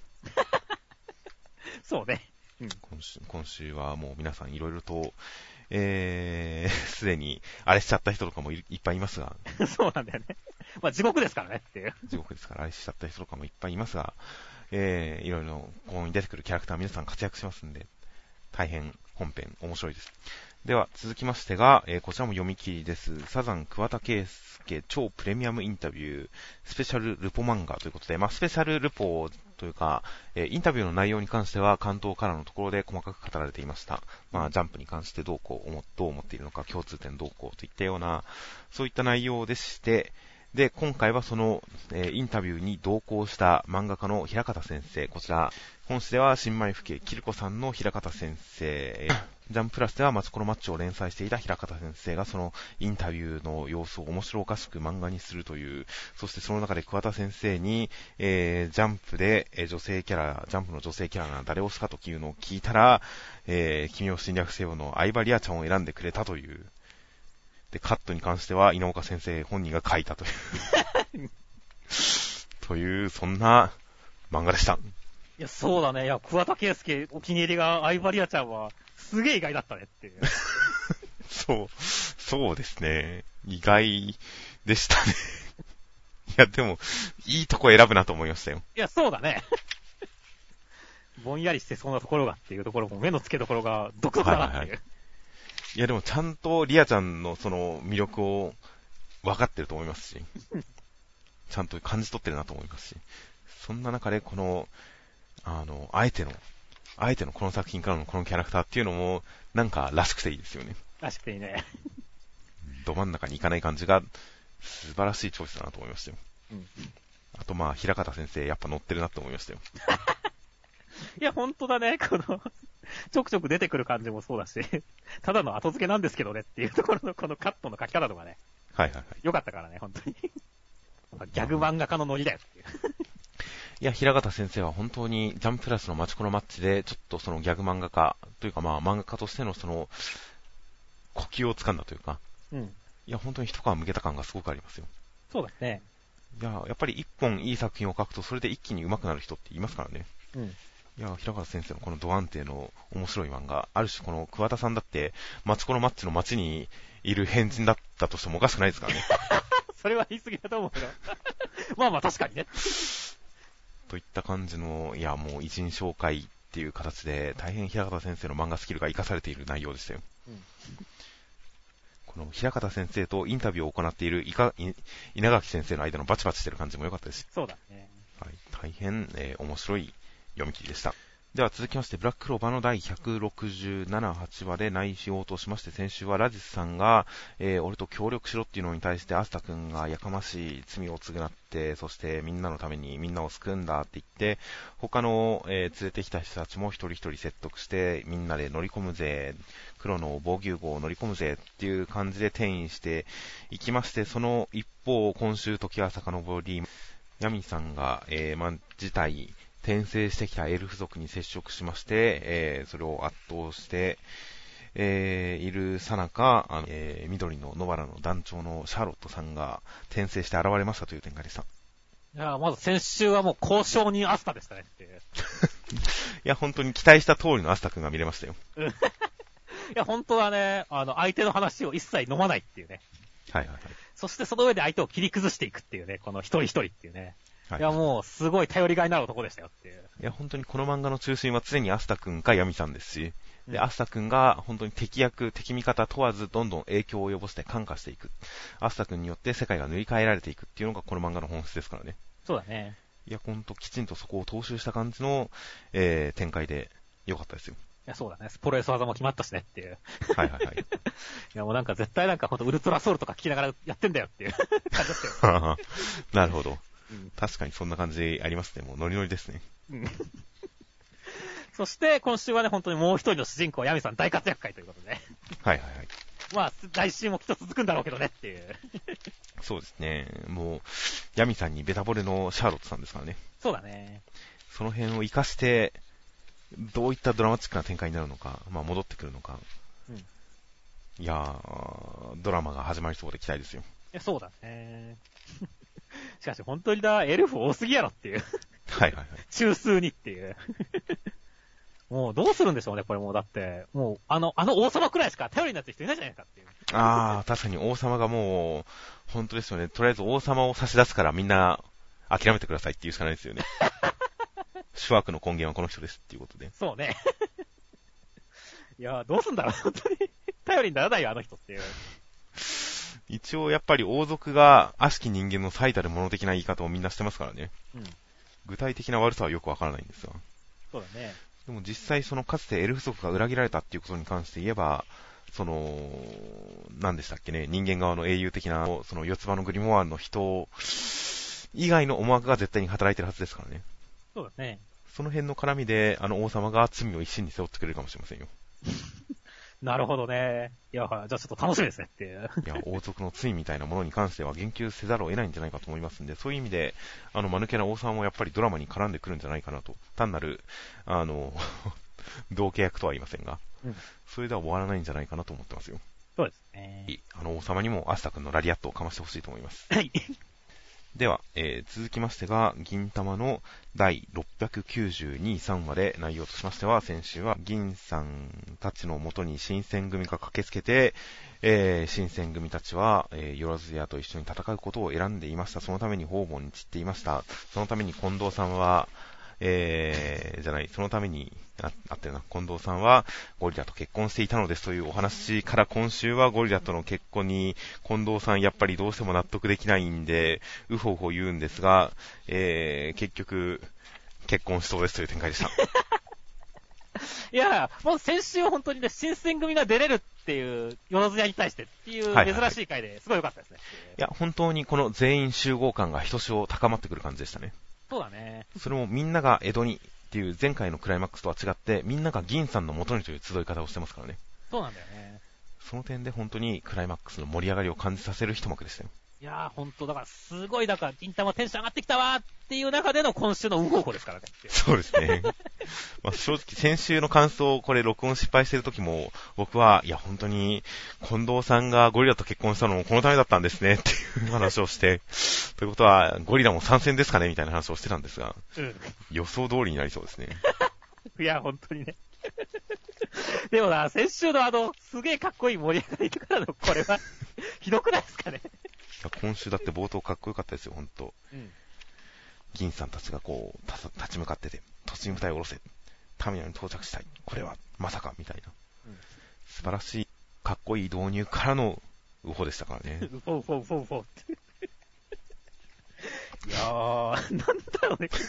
そうね。 うん、今週はもう皆さんいろいろと、すでに、あれしちゃった人とかもいっぱいいますが。 そうなんだよね。まあ地獄ですからねっていう。 地獄ですから、あれしちゃった人とかもいっぱいいますが、いろいろここに出てくるキャラクター皆さん活躍しますんで、大変本編面白いです。では続きましてが、こちらも読み切りです。サザン桑田佳祐超プレミアムインタビュースペシャルルポ漫画ということで、まあ、スペシャルルポというか、インタビューの内容に関しては関東からのところで細かく語られていました。まあ、ジャンプに関してどう思っているのか、共通点どうこうといったような、そういった内容でして、で、今回はその、インタビューに同行した漫画家の平方先生、こちら、本誌では新米府警キルコさんの平方先生、ジャンプラスではマツコロマッチを連載していた平方先生がそのインタビューの様子を面白おかしく漫画にするという、そしてその中で桑田先生に、ジャンプで、ジャンプの女性キャラが誰を推すかというのを聞いたら、君を侵略せよの相葉リアちゃんを選んでくれたという。で、カットに関しては稲岡先生本人が書いたという。という、そんな漫画でした。 いや、そうだね。いや、桑田佳祐お気に入りが相葉リアちゃんは、すげえ意外だったねっていう。 そうですね。意外でしたね。いや、でも、いいとこ選ぶなと思いましたよ。 いや、そうだね。ぼんやりしてそうなところがっていうところも、目の付けどころが独特だなっていう。はいはいはい、 いや、でもちゃんとリアちゃんのその魅力を分かってると思いますし、ちゃんと感じ取ってるなと思いますし、そんな中でこの、あえてのこの作品からのこのキャラクターっていうのも、なんからしくていいですよね。 らしくていいね。 ど真ん中に行かない感じが、素晴らしいチョイスだなと思いましたよ。うん、あとまあ、平方先生、やっぱ乗ってるなと思いましたよ。 いや、ほんとだね、この、ちょくちょく出てくる感じもそうだし、ただの後付けなんですけどねっていうところのこのカットの書き方とかね。 はいはいはい。 よかったからね、ほんとに。ギャグ漫画家のノリだよっていう。 いや、平方先生は本当にジャンププラスのマチコロマッチで、ちょっとそのギャグ漫画家というかまあ漫画家としてのその、呼吸をつかんだというか、うん。いや、本当に一皮向けた感がすごくありますよ。 そうだね。 いや、やっぱり一本いい作品を書くと、それで一気に上手くなる人っていますからね。うん。いや、平方先生のこのド安定の面白い漫画、ある種この桑田さんだって、マチコロマッチの街にいる変人だったとしてもおかしくないですからね。 それは言い過ぎだと思うけど。まあまあ確かにね。 といった感じの、いや、もう偉人紹介っていう形で、大変平方先生の漫画スキルが活かされている内容でしたよ。うん、この平方先生とインタビューを行っている稲垣先生の間のバチバチしてる感じも良かったです。 そうだね。 はい、大変、面白い読み切りでした。では続きまして、ブラッククローバーの第167、8話で内容としまして、先週はラジスさんが、俺と協力しろっていうのに対して、アスタ君がやかましい罪を償って、そしてみんなのためにみんなを救うんだって言って、他の、連れてきた人たちも一人一人説得して、みんなで乗り込むぜ、黒の防御号を乗り込むぜっていう感じで転移していきまして、その一方、今週時は遡り、ヤミさんが、事態、転生してきたエルフ族に接触しまして、それを圧倒して、いるさなか、緑の野原の団長のシャーロットさんが転生して現れましたという展開でした。 いや、まず先週はもう交渉人アスタでしたねっていう。いや、本当に期待した通りのアスタ君が見れましたよ。 いや、本当はね、相手の話を一切飲まないっていうね。 はいはいはい。 そしてその上で相手を切り崩していくっていうね、この一人一人っていうね。はい、いや、もう、すごい頼りがいのある男でしたよっていう。 いや、本当にこの漫画の中心は常にアスタ君かヤミさんですし、で、アスタ君が本当に敵味方問わずどんどん影響を及ぼして感化していく。アスタ君によって世界が塗り替えられていくっていうのがこの漫画の本質ですからね。 そうだね。 いや、本当きちんとそこを踏襲した感じの、展開で良かったですよ。 や、そうだね。プロレス技も決まったしねっていう。 はいはいはい。 いや、もうなんか絶対なんかほんとウルトラソウルとか聞きながらやってんだよっていう感じだったよ。 なるほど。 うん、 確かにそんな感じありますね。もうノリノリですね。 うん、そして今週はね、本当にもう一人の主人公、ヤミさん大活躍会ということで。 はいはいはい。 まあ、来週もきっと続くんだろうけどねっていう。 そうですね。もう、ヤミさんにベタ惚れのシャーロットさんですからね。 そうだね。 その辺を活かして、どういったドラマチックな展開になるのか、まあ戻ってくるのか。 うん。 いやー、ドラマが始まりそうで期待ですよ。 いや、そうだね。しかし本当にだ、エルフ多すぎやろっていう。 はいはいはい。 中枢にっていう。もうどうするんでしょうね、これもうだって。もう、あの王様くらいしか頼りになってる人いないじゃないかっていう。 あー、確かに王様がもう、本当ですよね。とりあえず王様を差し出すからみんな諦めてくださいって言うしかないですよね。諸悪の根源はこの人ですっていうことで。 そうね。いや、どうすんだろう、本当に。頼りにならないよ、あの人っていう。 一応やっぱり王族が悪しき人間の最たるもの的な言い方をみんなしてますからね。 うん。 具体的な悪さはよくわからないんですが。 そうだね。 でも実際そのかつてエルフ族が裏切られたっていうことに関して言えば、その、何でしたっけね、人間側の英雄的な、その四つ葉のグリモワールの人以外の思惑が絶対に働いてるはずですからね。 そうだね。 その辺の絡みで、王様が罪を一身に背負ってくれるかもしれませんよ。 なるほどね。いや、じゃあちょっと楽しみですねっていう。 いや、王族の罪みたいなものに関しては言及せざるを得ないんじゃないかと思いますんで、そういう意味で、間抜けな王様もやっぱりドラマに絡んでくるんじゃないかなと。単なる、同契約とは言いませんが、 うん、 それでは終わらないんじゃないかなと思ってますよ。 そうですね。 王様にもアスタ君のラリアットをかましてほしいと思います。 はい。 では、続きましてが、銀玉の第692、3話で内容としましては、先週は銀さんたちのもとに新選組が駆けつけて、新選組たちは、よろずやと一緒に戦うことを選んでいました。そのために方々に散っていました。そのために近藤さんは、そのために、あったよな、近藤さんはゴリラと結婚していたのですというお話から今週はゴリラとの結婚に近藤さんやっぱりどうしても納得できないんで、うほうほ言うんですが、結局、結婚しそうですという展開でした。 いや、もう先週は本当にね、新選組が出れるっていう、よろずやに対してっていう珍しい回ですごい良かったですね。 いや、本当にこの全員集合感がひとしお高まってくる感じでしたね。 そうだね。 それもみんなが江戸にっていう前回のクライマックスとは違って、みんなが銀さんの元にという集い方をしてますからね。 そうなんだよね。 その点で本当にクライマックスの盛り上がりを感じさせる一幕でしたよ。 いやー、ほんと、だから、すごい、だから、銀玉テンション上がってきたわーっていう中での今週のウホウホですからね。 そうですね。まあ、正直、先週の感想、これ録音失敗してる時も、僕は、いや、本当に、近藤さんがゴリラと結婚したのもこのためだったんですね、っていう話をして、ということは、ゴリラも参戦ですかねみたいな話をしてたんですが、うん、予想通りになりそうですね。 いや、本当にね。でもな、先週のすげえかっこいい盛り上がりからの、これは、ひどくないですかね。 いや今週だって冒頭かっこよかったですよ、ほんと。うん、銀さんたちがこう、立ち向かってて、突入部隊を下ろせ。ターミナルに到着したい。これは、まさか、みたいな。うん、素晴らしい、かっこいい導入からの、ウホでしたからね。 ウホウホウホウホって。いやー、なんだろうね。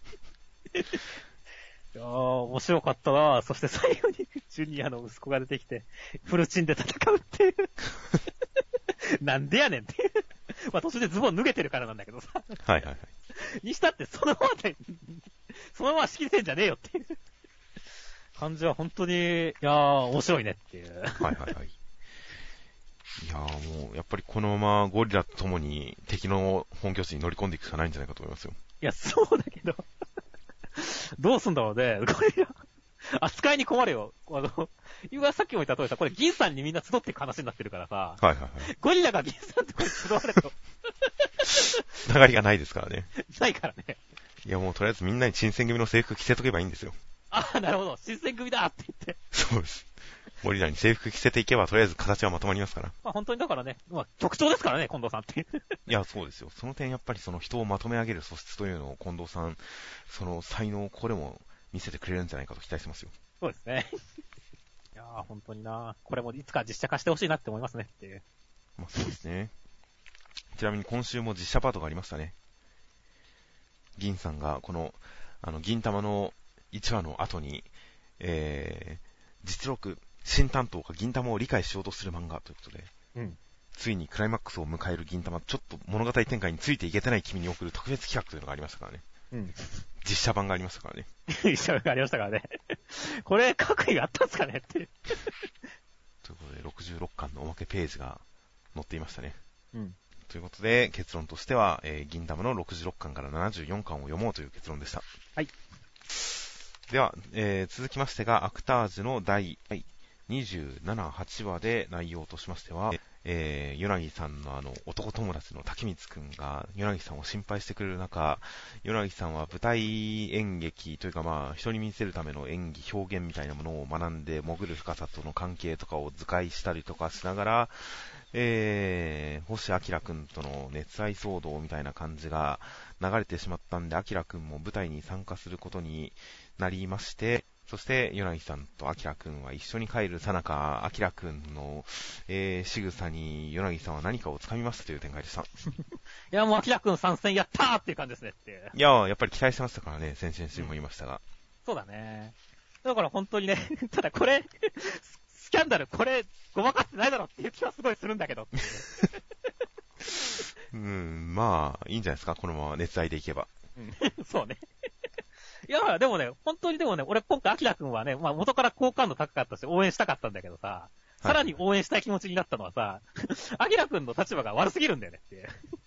いやー、面白かったな。そして最後に、ジュニアの息子が出てきて、フルチンで戦うっていう。なんでやねんっていう。まあ途中でズボン脱げてるからなんだけどさ。 はいはいはい。 にしたってそのままで、そのまま仕切れてんじゃねえよっていう感じは本当に、いやー、面白いねっていう。 はいはいはい。いやーもう、やっぱりこのままゴリラと共に敵の本拠地に乗り込んでいくしかないんじゃないかと思いますよ。 いや、そうだけど。どうすんだろうね。ゴリラ。扱いに困るよ。さっきも言った通りさ、これ銀さんにみんな集っていく話になってるからさ。 はいはいはい。 ゴリラが銀さんってこれ集われと。 つながりがないですからね。 ないからね。 いやもうとりあえずみんなに新選組の制服着せとけばいいんですよ。 ああ、なるほど。新選組だって言って。 そうです。ゴリラに制服着せていけばとりあえず形はまとまりますから。 まあ本当にだからね、まあ特徴ですからね、近藤さんって。 いや、そうですよ。その点やっぱりその人をまとめ上げる素質というのを近藤さん、その才能をこれも見せてくれるんじゃないかと期待してますよ。 そうですね。いやー、本当にな。これもいつか実写化してほしいなって思いますねっていう。 まあそうですね。ちなみに今週も実写パートがありましたね。銀さんがこの、銀玉の1話の後に、 実録、新担当が銀玉を理解しようとする漫画ということで、 うん。 ついにクライマックスを迎える銀玉、ちょっと物語展開についていけてない君に送る特別企画というのがありましたからね。 うん。 実写版がありましたからね。 実写版がありましたからね。これ、各位あったんですかねっていう。 ということで、66巻のおまけページが載っていましたね。 うん。 ということで、結論としては、銀玉の66巻から74巻を読もうという結論でした。 はい。 では、続きましてが、アクタージュの第27、8話で内容としましては、ヨナギさんの男友達の竹光くんが、ヨナギさんを心配してくれる中、ヨナギさんは舞台演劇というかまあ、人に見せるための演技、表現みたいなものを学んで、潜る深さとの関係とかを図解したりとかしながら、星明くんとの熱愛騒動みたいな感じが流れてしまったんで、明くんも舞台に参加することになりまして、そして、ヨナギさんとアキラくんは一緒に帰るさなか、アキラくんの、仕草に、ヨナギさんは何かを掴みますという展開でした。いや、もうアキラくん参戦やったーっていう感じですねっていう。 いや、やっぱり期待してましたからね、先々週も言いましたが。 そうだね。だから本当にね、ただこれ、スキャンダル、これ、ごまかってないだろっていう気はすごいするんだけどっていう。 まあ、いいんじゃないですか、このまま熱愛でいけば。 そうね。いや、でもね、本当にでもね、俺今回アキラくんはね、まあ元から好感度高かったし、応援したかったんだけどさ、さらに応援したい気持ちになったのはさ、アキラくんの立場が悪すぎるんだよねっていう。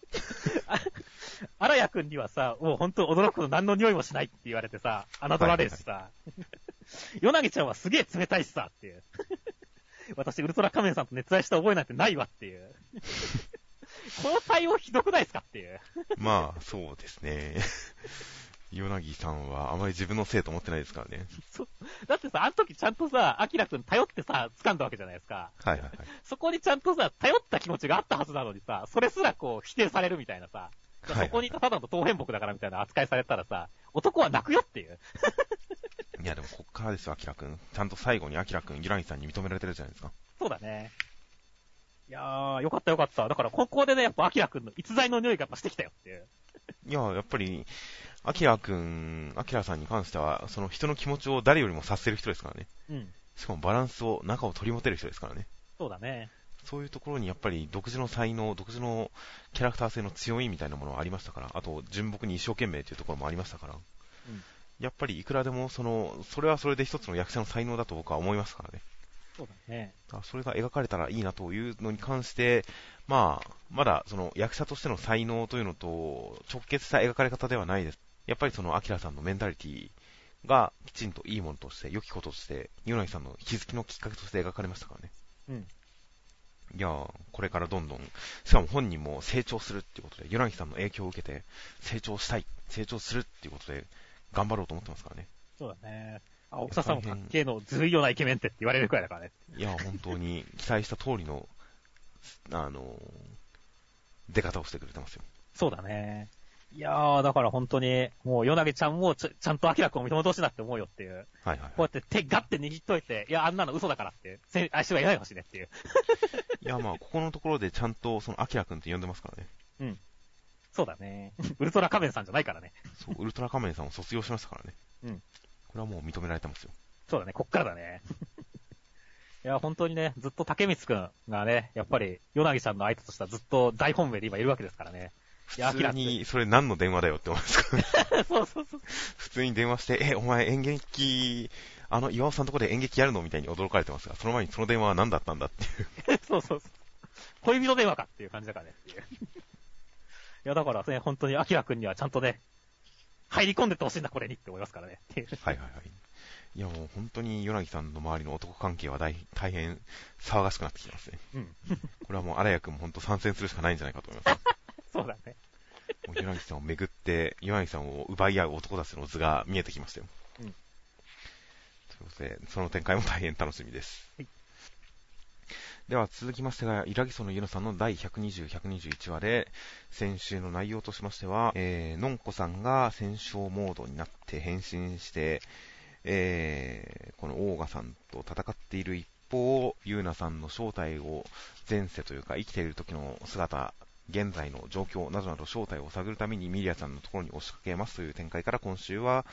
荒谷くんにはさ、もう本当驚くの何の匂いもしないって言われてさ、侮られるしさ、ヨナギちゃんはすげえ冷たいしさっていう。私、ウルトラ仮面さんと熱愛した覚えなんてないわっていう。この対応ひどくないですかっていう。 まあ、そうですね。ヨナギさんはあまり自分のせいと思ってないですからね。 だってさ、あの時ちゃんとさ、アキラくん頼ってさ、掴んだわけじゃないですか。 はいはいはい。 そこにちゃんとさ、頼った気持ちがあったはずなのにさ、それすらこう否定されるみたいなさ、そこにいたただの当変木だからみたいな扱いされたらさ、男は泣くよっていう。 いやでもこっからですよ、アキラくん。ちゃんと最後にアキラくん、ユラギさんに認められてるじゃないですか。 そうだね。いやー、よかったよかった。だからここでね、やっぱアキラくんの逸材の匂いがやっぱしてきたよっていう。 いや、やっぱり、アキラさんに関しては、その人の気持ちを誰よりも察せる人ですからね。 うん。 しかもバランスを、中を取り持てる人ですからね。 そうだね。 そういうところにやっぱり独自の才能、独自のキャラクター性の強いみたいなものはありましたから、あと純朴に一生懸命というところもありましたから、うん、やっぱりいくらでもそれはそれで一つの役者の才能だと僕は思いますからね。 そうだね。 それが描かれたらいいなというのに関して、まあ、まだその役者としての才能というのと直結した描かれ方ではないです。やっぱりそのアキラさんのメンタリティがきちんといいものとして、良きこととして、ヨナギさんの気づきのきっかけとして描かれましたからね。うん。いやー、これからどんどん、しかも本人も成長するっていうことで、ヨナギさんの影響を受けて、成長したい、成長するっていうことで、頑張ろうと思ってますからね。 そうだね。奥田さんもかっけーのずるいようなイケメンってって言われるくらいだからね。 いや、本当に期待した通りの、出方をしてくれてますよ。 そうだね。いやー、だから本当に、もう、ヨナギちゃんもちゃんとアキラくんを認めてほしいなって思うよっていう。はいはい、はい。 こうやって手ガッて握っといて、いや、あんなの嘘だからって、相性がいないほしいねっていう。 いや、まあ、ここのところでちゃんと、その、アキラくんって呼んでますからね。 うん。そうだね。ウルトラ仮面さんじゃないからね。 そう、ウルトラ仮面さんを卒業しましたからね。 うん。 これはもう認められてますよ。 そうだね、こっからだね。いや、本当にね、ずっと竹光くんがね、やっぱり、ヨナギさんの相手としてはずっと大本命で今いるわけですからね。 普通に、それ何の電話だよって思いますからね。 そうそうそう。 普通に電話して、お前演劇、岩尾さんのとこで演劇やるのみたいに驚かれてますが、その前にその電話は何だったんだっていう。 そうそうそう。恋人電話かっていう感じだからねっていう。いや、だからね、本当にアキラくんにはちゃんとね、入り込んでってほしいんだ、これにって思いますからね。 はいはいはい。いやもう本当にヨナギさんの周りの男関係は大変騒がしくなってきてますね。うん。これはもう荒谷くんも本当参戦するしかないんじゃないかと思います。 そうだね。 もうヨナギさんを巡って、ヨナギさんを奪い合う男たちの図が見えてきましたよ。うん。ということで、その展開も大変楽しみです。はい。では続きましてが、イラギソのユノさんの第120、121話で、先週の内容としましては、のんこさんが戦勝モードになって変身して、このオーガさんと戦っている一方、ユーナさんの正体を前世というか生きている時の姿、現在の状況などなど正体を探るためにミリアちゃんのところに押しかけますという展開から今週は、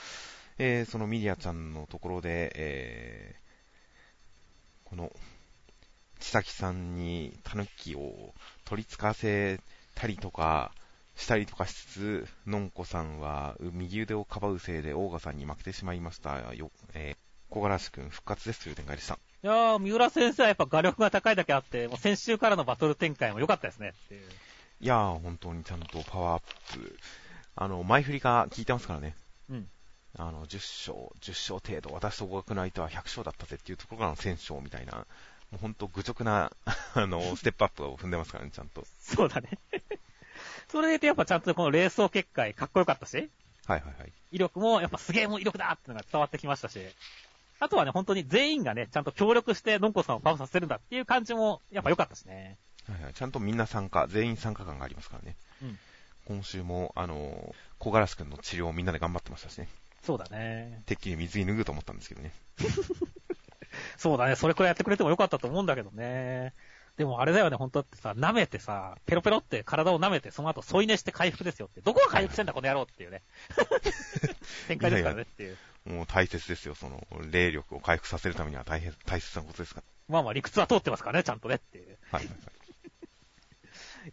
そのミリアちゃんのところで、この、千崎さんにタヌキを取り付かせたりとかしたりとかしつつ、のんこさんは右腕をかばうせいでオーガさんに負けてしまいましたよ。小柄しくん復活ですという展開でした。 いやー、三浦先生はやっぱ画力が高いだけあって、もう先週からのバトル展開も良かったですねっていう。 いやー、本当にちゃんとパワーアップ。前振りが効いてますからね。 うん。 10勝程度、私と互角の相手は100勝だったぜっていうところからの1000勝みたいな、もう本当愚直な、ステップアップを踏んでますからね、ちゃんと。 そうだね。それでいてやっぱちゃんとこのレースを結界かっこよかったし。 はいはいはい。 威力もやっぱすげえも威力だってのが伝わってきましたし。あとはね、本当に全員がね、ちゃんと協力してのんこさんをパワーさせるんだっていう感じもやっぱ良かったしね。 はいはい。ちゃんとみんな全員参加感がありますからね。 うん。 今週も、小ガラス君の治療をみんなで頑張ってましたしね。 そうだね。 てっきり水着脱ぐと思ったんですけどね。 そうだね。それくらいやってくれてもよかったと思うんだけどね。でもあれだよね、本当ってさ、舐めてさ、ペロペロって体を舐めて、その後添い寝して回復ですよって。どこが回復してんだ、この野郎っていうね。展開ですからねっていう。 もう大切ですよ、霊力を回復させるためには大切なことですから。 まあまあ理屈は通ってますからね、ちゃんとねっていう。 はいはいはい。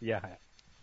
いや、はい。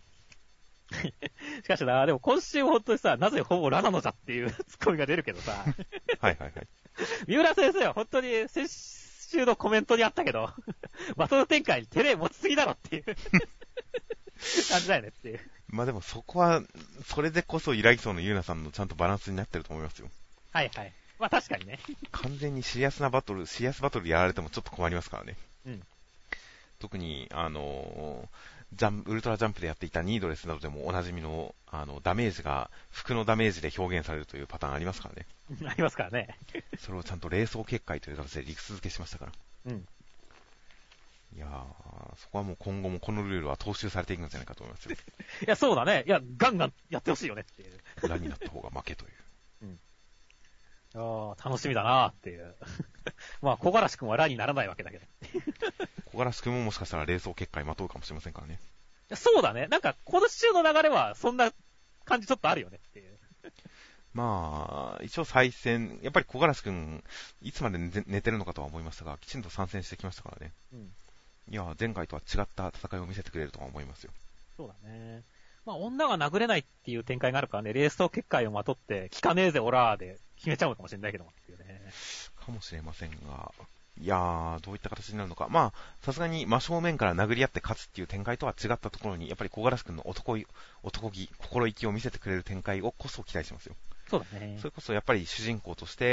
しかしな、でも今週本当にさ、なぜほぼラナのじゃっていうツッコミが出るけどさ。 はいはいはい。 三浦先生は本当に先週のコメントにあったけど、バトル展開にテレ持ちすぎだろっていう感じだよねっていう。 まあでもそこは、それでこそイラギソウのユーナさんのちゃんとバランスになってると思いますよ。 はいはい。まあ確かにね。 完全にシリアスバトルやられてもちょっと困りますからね。 うん。 特に、ウルトラジャンプでやっていたニードレスなどでもおなじみの、ダメージが、服のダメージで表現されるというパターンありますからね。 ありますからね。 それをちゃんと霊装結界という形で理屈付けしましたから。 うん。 いやー、そこはもう今後もこのルールは踏襲されていくんじゃないかと思いますよ。 いや、そうだね。いや、ガンガンやってほしいよねっていう。 裏になった方が負けという。 うん。ああ、楽しみだなーっていう。まあ、小柄しくんはラにならないわけだけど。 小柄しくんももしかしたら霊装結界まとうかもしれませんからね。 そうだね。なんか、今週の流れは、そんな感じちょっとあるよねっていう。 まあ、一応再戦、やっぱり小柄しくん、いつまで寝てるのかとは思いましたが、きちんと参戦してきましたからね。うん。いや、前回とは違った戦いを見せてくれるとは思いますよ。 そうだね。まあ、女が殴れないっていう展開があるからね、レースと結界をまとって、効かねえぜ、オラーで決めちゃうのかもしれないけどもっていうね。 かもしれませんが、いやー、どういった形になるのか。まあ、さすがに真正面から殴り合って勝つっていう展開とは違ったところに、やっぱり小柄しくんの男気、心意気を見せてくれる展開をこそ期待しますよ。 そうだね。 それこそやっぱり主人公として、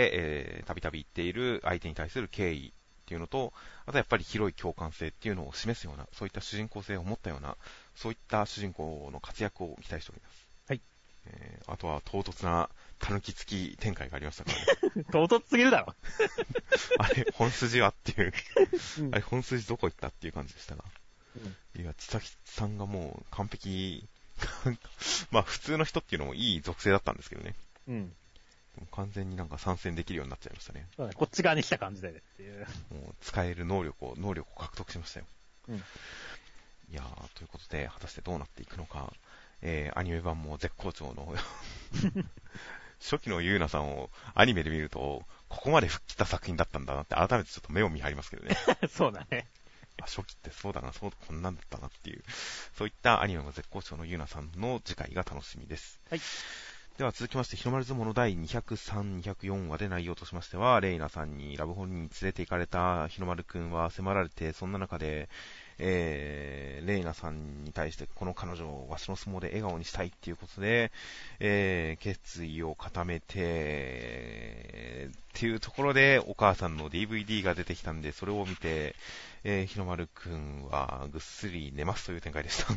たびたび言っている相手に対する敬意っていうのと、あとやっぱり広い共感性っていうのを示すような、そういった主人公性を持ったような、そういった主人公の活躍を期待しております。 はい。 あとは唐突なタヌキ付き展開がありましたからね。 唐突すぎるだろ。 あれ、本筋はっていう、うん、あれ、本筋どこ行ったっていう感じでしたが。うん、いや、千崎さんがもう完璧、まあ普通の人っていうのもいい属性だったんですけどね。うん。完全になんか参戦できるようになっちゃいましたね。 そうね、こっち側に来た感じでっていう。 もう使える能力を獲得しましたよ。うん。いやー、ということで、果たしてどうなっていくのか、アニメ版も絶好調の、初期のユーナさんをアニメで見ると、ここまで吹っ切った作品だったんだなって改めてちょっと目を見張りますけどね。 そうだね。 初期ってそうだな、こんなんだったなっていう、そういったアニメも絶好調のユーナさんの次回が楽しみです。はい。では続きまして、日の丸相撲の第203、204話で内容としましては、レイナさんにラブホに連れて行かれた日の丸くんは迫られて、そんな中で、レイナさんに対してこの彼女をわしの相撲で笑顔にしたいっていうことで、決意を固めて、っていうところでお母さんの DVD が出てきたんで、それを見て、日の丸くんはぐっすり寝ますという展開でした。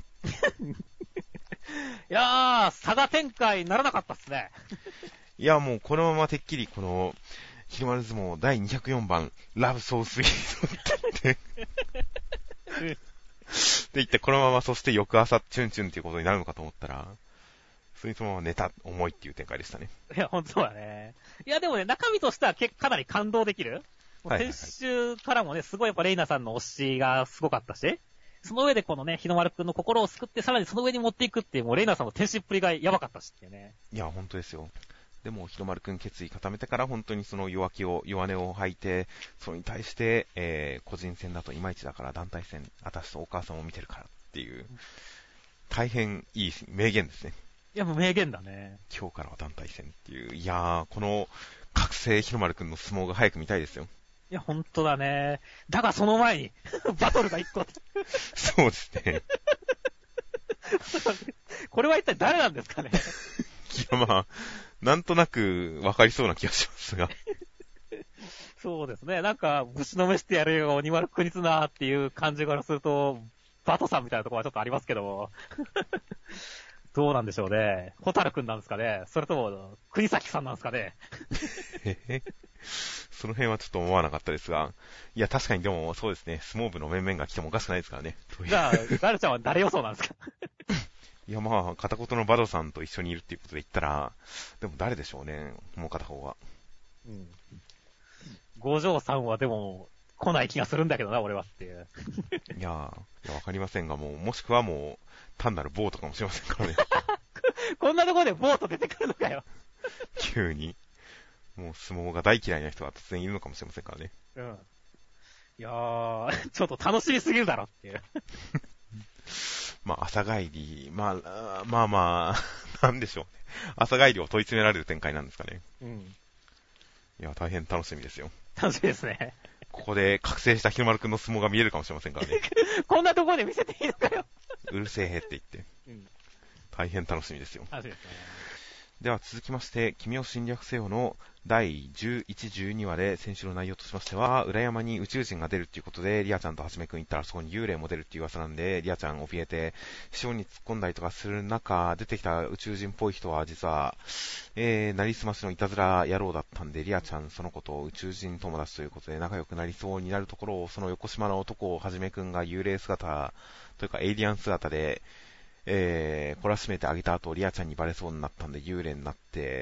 いやー、差が展開にならなかったっすね。 いや、もうこのままてっきりこの、日の丸相撲第204番、ラブソースイートって言って、このままそして翌朝、チュンチュンっていうことになるのかと思ったら、そのまま寝た、重いっていう展開でしたね。 いや、ほんとだね。いや、でもね、中身としてはかなり感動できる。先週からもね、すごいやっぱレイナさんの推しがすごかったし、その上でこのね、日の丸くんの心を救って、さらにその上に持っていくっていう、もうレイナさんの天使っぷりがやばかったしっていうね。 いや、ほんとですよ。 でも、日の丸くん決意固めてから本当にその弱音を吐いて、それに対して、個人戦だといまいちだから団体戦、私とお母さんを見てるからっていう、大変いい名言ですね。 いや、もう名言だね。 今日からは団体戦っていう、いやー、この覚醒日の丸くんの相撲が早く見たいですよ。 いや、ほんとだね。だがその前に、バトルが一個。 そうですね。 これは一体誰なんですかね。 いや、まあ、なんとなく分かりそうな気がしますが。 そうですね。なんか、ぶちのめしてやるよ、鬼丸国綱っていう感じからすると、バトさんみたいなところはちょっとありますけども。どうなんでしょうね。ホタルくんなんですかね。それとも、国崎さんなんですかね。 その辺はちょっと思わなかったですが。いや、確かにでもそうですね。相撲部の面々が来てもおかしくないですからね。 じゃあ、ガルちゃんは誰予想なんですか。 いや、まあ、片言のバドさんと一緒にいるっていうことで言ったら、でも誰でしょうね。もう片方は。 うん。五条さんはでも、来ない気がするんだけどな、俺はっていう。 いや、わかりませんが、もしくはもう、単なるボートかもしれませんからね。 こんなところでボート出てくるのかよ。 急に。もう相撲が大嫌いな人が突然いるのかもしれませんからね。 うん。いやー、ちょっと楽しみすぎるだろっていう。 まあ、朝帰り、まあ、なんでしょうね。朝帰りを問い詰められる展開なんですかね。 うん。 いや、大変楽しみですよ。 楽しみですね。 ここで覚醒した日の丸くんの相撲が見えるかもしれませんからね。 こんなところで見せていいのかよ。 うるせえへって言って。うん。大変楽しみですよ。 楽しみですね。 では続きまして、君を侵略せよの第11、12話で先週の内容としましては、裏山に宇宙人が出るっていうことで、リアちゃんとはじめくん行ったらそこに幽霊も出るっていう噂なんで、リアちゃん怯えて、塩に突っ込んだりとかする中、出てきた宇宙人っぽい人は実は、なりすましのいたずら野郎だったんで、リアちゃんその子と宇宙人友達ということで仲良くなりそうになるところを、その横島の男をはじめくんが幽霊姿、というかエイリアン姿で、懲らしめてあげた後、リアちゃんにバレそうになったんで、幽霊になって、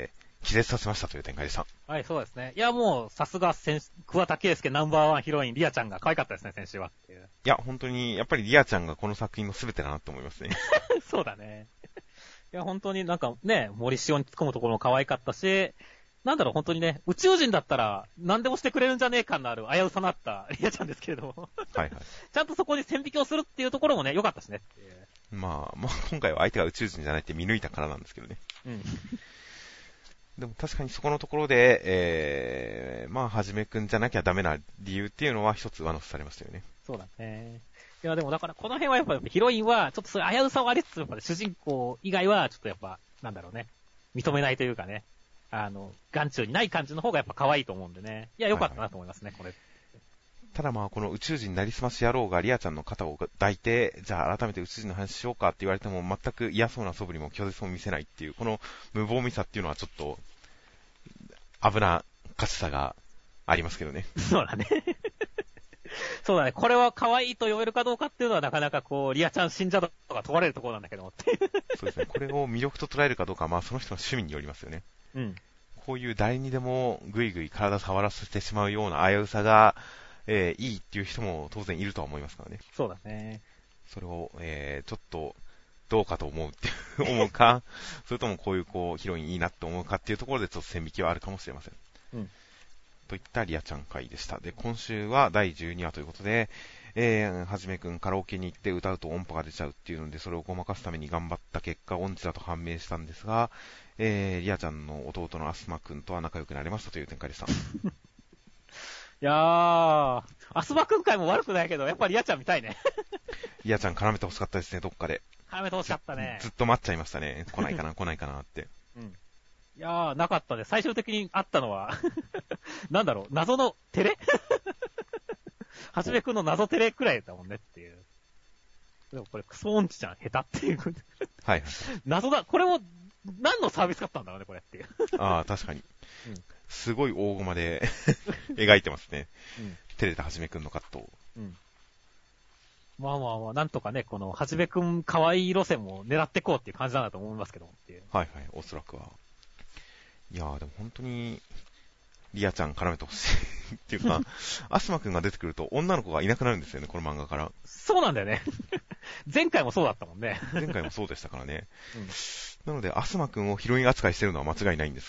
気絶させましたという展開でした。 はい、そうですね。いや、もう、さすが、桑田佳祐ナンバーワンヒロイン、リアちゃんが可愛かったですね、先週は。 いや、本当に、やっぱりリアちゃんがこの作品の全てだなと思いますね。 そうだね。いや、本当になんかね、森塩に突っ込むところも可愛かったし、なんだろう、本当にね、宇宙人だったら、何でもしてくれるんじゃねえかなる、危うさなったリアちゃんですけれども。 はいはい。 ちゃんとそこに線引きをするっていうところもね、良かったしね。 まあ、今回は相手が宇宙人じゃないって見抜いたからなんですけどね。うん。でも確かにそこのところで、まあ、はじめくんじゃなきゃダメな理由っていうのは一つ上乗せされましたよね。 そうだね。いや、でもだからこの辺はやっぱヒロインは、ちょっとそういう危うさはありつつ、主人公以外は、ちょっとやっぱ、なんだろうね。認めないというかね。眼中にない感じの方がやっぱ可愛いと思うんでね。いや、良かったなと思いますね、はいはい、これ。ただまあ、この宇宙人なりすまし野郎がリアちゃんの肩を抱いて、じゃあ改めて宇宙人の話しようかって言われても全く嫌そうな素振りも拒絶も見せないっていう、この無防備さっていうのはちょっと、危なっかしさがありますけどね。 そうだね。そうだね。これは可愛いと呼べるかどうかっていうのはなかなかこう、リアちゃん信者度が問われるところなんだけどもって。 そうですね。これを魅力と捉えるかどうかは、まあその人の趣味によりますよね。うん。こういう誰にでもぐいぐい体触らせてしまうような危うさが、いいっていう人も当然いるとは思いますからね。 そうだね。 それを、ちょっと、どうかと思うって思うか、それともこういうヒロインいいなって思うかっていうところでちょっと線引きはあるかもしれません。うん。といったリアちゃん会でした。で、今週は第12話ということで、はじめくんカラオケに行って歌うと音波が出ちゃうっていうので、それをごまかすために頑張った結果、音痴だと判明したんですが、リアちゃんの弟のアスマくんとは仲良くなれましたという展開でした。 いやー、アスマくん会も悪くないけど、やっぱりリアちゃん見たいね。 リアちゃん絡めて欲しかったですね、どっかで。 絡めて欲しかったね。 ずっと待っちゃいましたね。来ないかな、来ないかなって。うん。 いやー、なかったね。最終的にあったのは、なんだろう、謎のテレはじめくんの謎テレくらいだもんねっていう。でもこれクソ音痴じゃん、下手っていう。はい。謎だ、これも、何のサービスだったんだろうね、これっていう。 ああ、確かに。うん、すごい大駒で描いてますね。うん、照れたはじめくんのカットを。うん。 まあ、なんとかね、このはじめくん可愛い路線も狙ってこうっていう感じなんだと思いますけどもっていう。 はいはい、おそらくは。いやー、でも本当に、リアちゃん絡めてほしいっていうか、アスマくんが出てくると女の子がいなくなるんですよね、この漫画から。 そうなんだよね。前回もそうだったもんね。 前回もそうでしたからね。うん、なので、アスマくんをヒロイン扱いしてるのは間違いないんですが。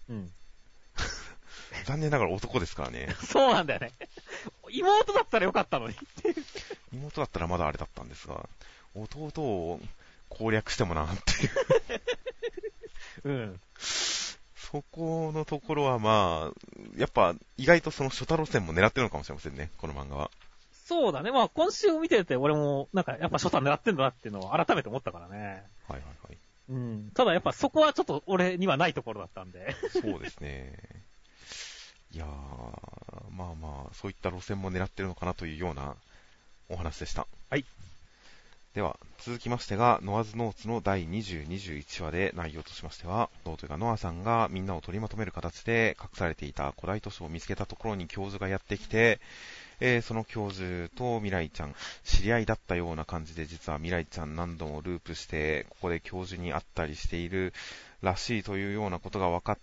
うん。 残念ながら男ですからね。 そうなんだよね。妹だったらよかったのに。 妹だったらまだあれだったんですが、弟を攻略してもなっていう。 うん。 そこのところはまあ、やっぱ意外とその初太路線も狙ってるのかもしれませんね、この漫画は。 そうだね。まあ今週見てて俺もなんかやっぱ初太狙ってんだなっていうのを改めて思ったからね。 はいはいはい。 うん。ただやっぱそこはちょっと俺にはないところだったんで。 そうですね。いやー、まあまあ、そういった路線も狙ってるのかなというようなお話でした。 はい。 では、続きましてが、ノアズノーツの第20、21話で内容としましては、というかノアさんがみんなを取りまとめる形で隠されていた古代都市を見つけたところに教授がやってきて、その教授と未来ちゃん、知り合いだったような感じで、実は未来ちゃん何度もループして、ここで教授に会ったりしているらしいというようなことが分かって、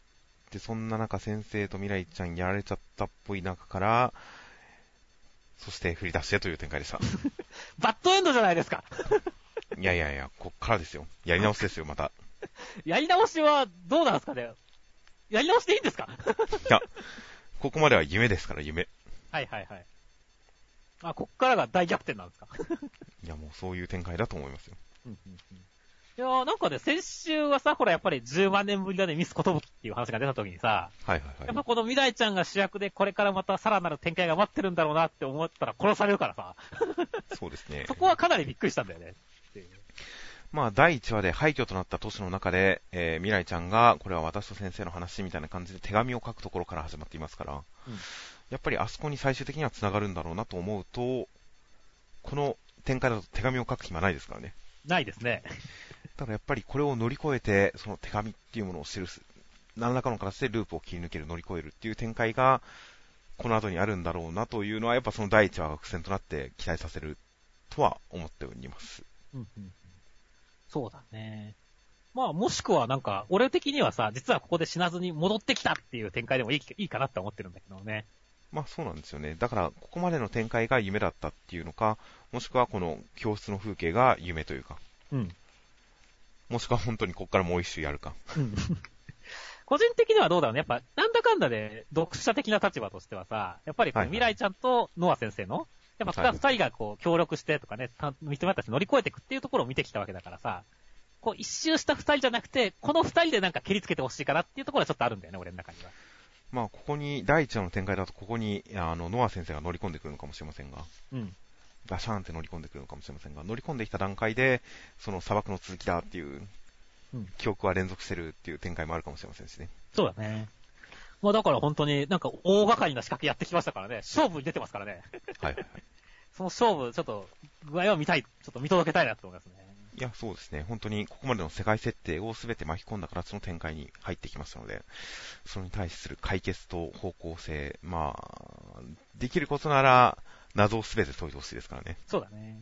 そんな中先生と未来ちゃんやられちゃったっぽい中から、そして振り出してという展開でした。 バッドエンドじゃないですか。 いやいやいや、こっからですよ。やり直しですよ、また。 やり直しはどうなんですかね。やり直していいんですか。 いや、ここまでは夢ですから、夢。 はいはいはい。あ、こっからが大逆転なんですか。 いや、もうそういう展開だと思いますよ。 いやーなんかね、先週はさ、ほらやっぱり10万年ぶりだね、ミスことぶっていう話が出た時にさ、 はいはいはい。 やっぱこの未来ちゃんが主役でこれからまたさらなる展開が待ってるんだろうなって思ったら殺されるからさ。 そうですね。 そこはかなりびっくりしたんだよね。 まあ、第1話で廃墟となった都市の中で、未来ちゃんが、これは私と先生の話みたいな感じで手紙を書くところから始まっていますから、やっぱりあそこに最終的には繋がるんだろうなと思うと、この展開だと手紙を書く暇ないですからね。 ないですね。 ただやっぱりこれを乗り越えて、その手紙っていうものを記す、何らかの形でループを切り抜ける、乗り越えるっていう展開が、この後にあるんだろうなというのは、やっぱその第1話が伏線となって期待させるとは思っております。 そうだね。まあ、もしくはなんか、俺的にはさ、実はここで死なずに戻ってきたっていう展開でもいいかなって思ってるんだけどね。 まあそうなんですよね。だから、ここまでの展開が夢だったっていうのか、もしくはこの教室の風景が夢というか。もしくは本当にここからもう一周やるか。 個人的にはどうだろうね。やっぱ、なんだかんだで、読者的な立場としてはさ、やっぱりこう、未来ちゃんとノア先生の、やっぱ二人がこう、協力してとかね、認めたし乗り越えていくっていうところを見てきたわけだからさ、こう、一周した二人じゃなくて、この二人でなんか蹴りつけてほしいかなっていうところはちょっとあるんだよね、俺の中には。 まあ、ここに、第一話の展開だと、ここに、ノア先生が乗り込んでくるのかもしれませんが、ガシャーンって乗り込んでくるのかもしれませんが、乗り込んできた段階で、その砂漠の続きだっていう、記憶は連続してるっていう展開もあるかもしれませんしね。 そうだね。まあだから本当になんか大掛かりな仕掛けやってきましたからね。勝負に出てますからね。 はいはいはい。 その勝負、ちょっと、具合を見たい、ちょっと見届けたいなと思いますね。 いや、そうですね。本当にここまでの世界設定を全て巻き込んだ形の展開に入ってきましたので、それに対する解決と方向性、まあ、できることなら、謎を全て解いてほしいですからね。 そうだね。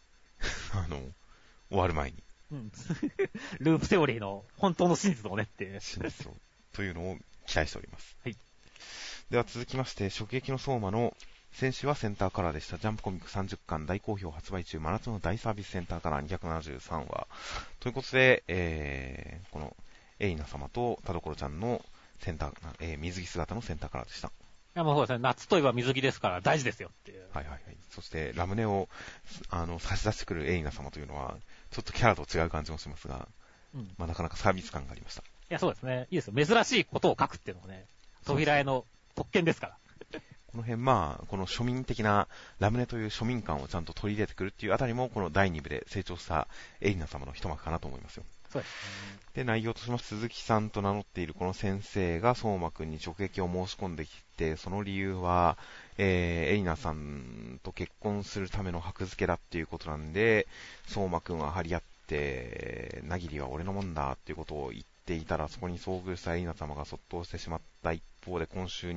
終わる前に。 ループセオリーの本当の真実をねっていう。 真実を。というのを期待しております。 はい。 では続きまして、直撃の相馬の先週はセンターカラーでした。ジャンプコミック30巻大好評発売中、真夏の大サービスセンターカラー273話。ということで、このエイナ様と田所ちゃんのセンター、水着姿のセンターカラーでした。 いやもうそうですね、夏といえば水着ですから大事ですよっていう。 はいはいはい。そしてラムネを差し出してくるエイナ様というのは、ちょっとキャラと違う感じもしますが、まあなかなかサービス感がありました。いやそうですね、いいですよ。珍しいことを書くっていうのもね、扉絵の特権ですから。 この辺まあ、この庶民的なラムネという庶民感をちゃんと取り入れてくるっていうあたりも、この第2部で成長したエイナ様の一幕かなと思いますよ。 そうですね。 で、内容としまして、鈴木さんと名乗っているこの先生が相馬くんに直撃を申し込んできて、その理由は、エイナさんと結婚するための箔付けだっていうことなんで、相馬くんは張り合って、なぎりは俺のもんだっていうことを言っていたら、そこに遭遇したエイナ様がそっとしてしまった一方で、今週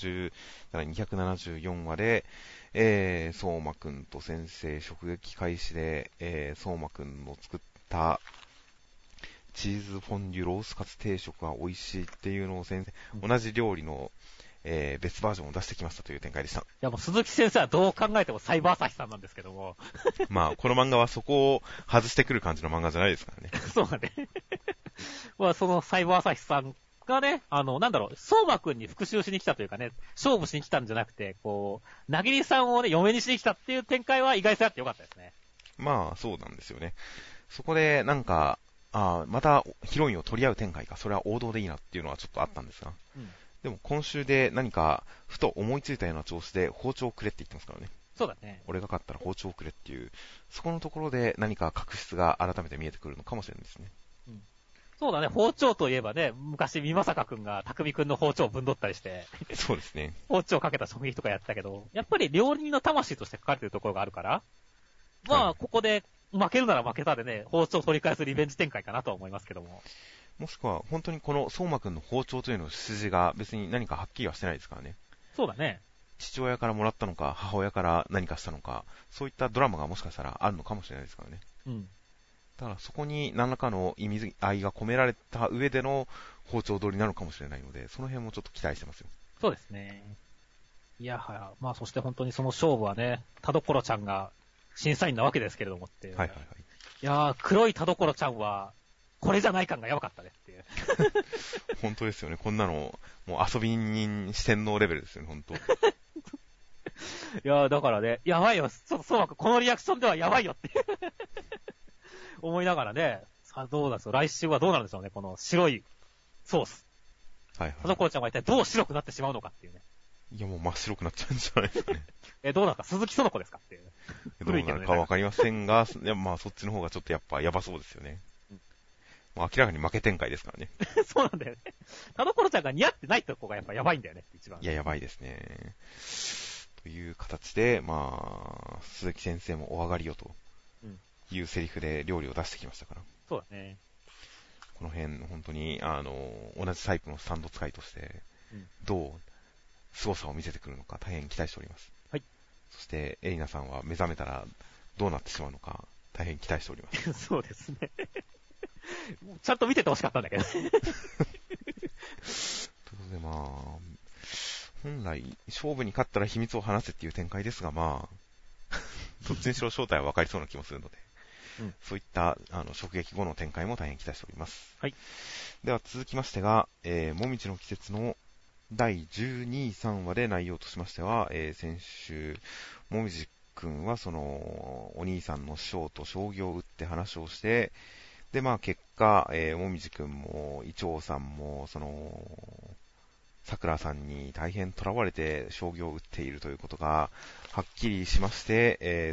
274話で、相馬くんと先生直撃開始で、相馬くんの作ったチーズフォンデュロースカツ定食が美味しいっていうのを先生、同じ料理の、別バージョンを出してきましたという展開でした。いやもう鈴木先生はどう考えてもサイバー朝日さんなんですけども。 まあ、この漫画はそこを外してくる感じの漫画じゃないですからね。 そうだね。まあ、そのサイバー朝日さんがね、なんだろう、相馬くんに復讐しに来たというかね、勝負しに来たんじゃなくて、こう、なぎりさんをね、嫁にしに来たっていう展開は意外性あってよかったですね。 まあ、そうなんですよね。そこで、なんか、またヒロインを取り合う展開か、それは王道でいいなっていうのはちょっとあったんですが、 うん。 でも今週で何か、ふと思いついたような調子で包丁をくれって言ってますからね。 そうだね。 俺が勝ったら包丁をくれっていう、そこのところで何か確執が改めて見えてくるのかもしれないですね。 うん。そうだね、包丁といえばね、昔、美作くんが匠くんの包丁をぶんどったりして、 そうですね。 包丁かけた衝撃とかやったけど、やっぱり料理人の魂として書かれてるところがあるから、まあ、 はいここで負けるなら負けたでね、包丁を取り返すリベンジ展開かなとは思いますけども。 もしくは、本当にこの相馬くんの包丁というの筋が別に何かはっきりはしてないですからね。 そうだね。 父親からもらったのか、母親から何かしたのか、そういったドラマがもしかしたらあるのかもしれないですからね。 うん。 だからそこに何らかの意味合いが込められた上での包丁取りなのかもしれないので、その辺もちょっと期待してますよ。 そうですね。いやはや、まあそして本当にその勝負はね、田所ちゃんが審査員なわけですけれどもっていう。 はいはいはい。 いやー、黒い田所ちゃんは、これじゃない感がやばかったねっていう。 本当ですよね。こんなの、もう遊び人四天王レベルですよね、本当。 いやー、だからね、やばいよ。そうまくこのリアクションではやばいよって思いながらね、さあどうなんですよ。来週はどうなるんでしょうね、この白いソース。 はいはい。 田所ちゃんは一体どう白くなってしまうのかっていうね。 いやもう真っ白くなっちゃうんじゃないですかね。 どうなんか鈴木園子ですかっていう。 どうなるかわかりませんが、いやまあそっちの方がちょっとやっぱやばそうですよね。もう明らかに負け展開ですからね。 そうなんだよね。田所ちゃんが似合ってないとこがやっぱやばいんだよね、一番。 いや、やばいですね。という形で、まあ、鈴木先生もお上がりよというセリフで料理を出してきましたから。 そうだね。 この辺、本当に、同じタイプのスタンド使いとして、どう凄さを見せてくるのか大変期待しております。 はい。 そして、エリナさんは目覚めたらどうなってしまうのか大変期待しております。 そうですね。ちゃんと見ててほしかったんだけど。ということでまあ、本来、勝負に勝ったら秘密を話せっていう展開ですが、まあ、どっちにしろ正体は分かりそうな気もするので、そういった直撃後の展開も大変期待しております。 はい。 では続きましてが、もみじの季節の第12、3話で内容としましては、先週、もみじくんはそのお兄さんの師匠と将棋を打って話をして、でまあ結果、もみじくんもイチョウさんもその桜さんに大変囚われて将棋を打っているということがはっきりしまして、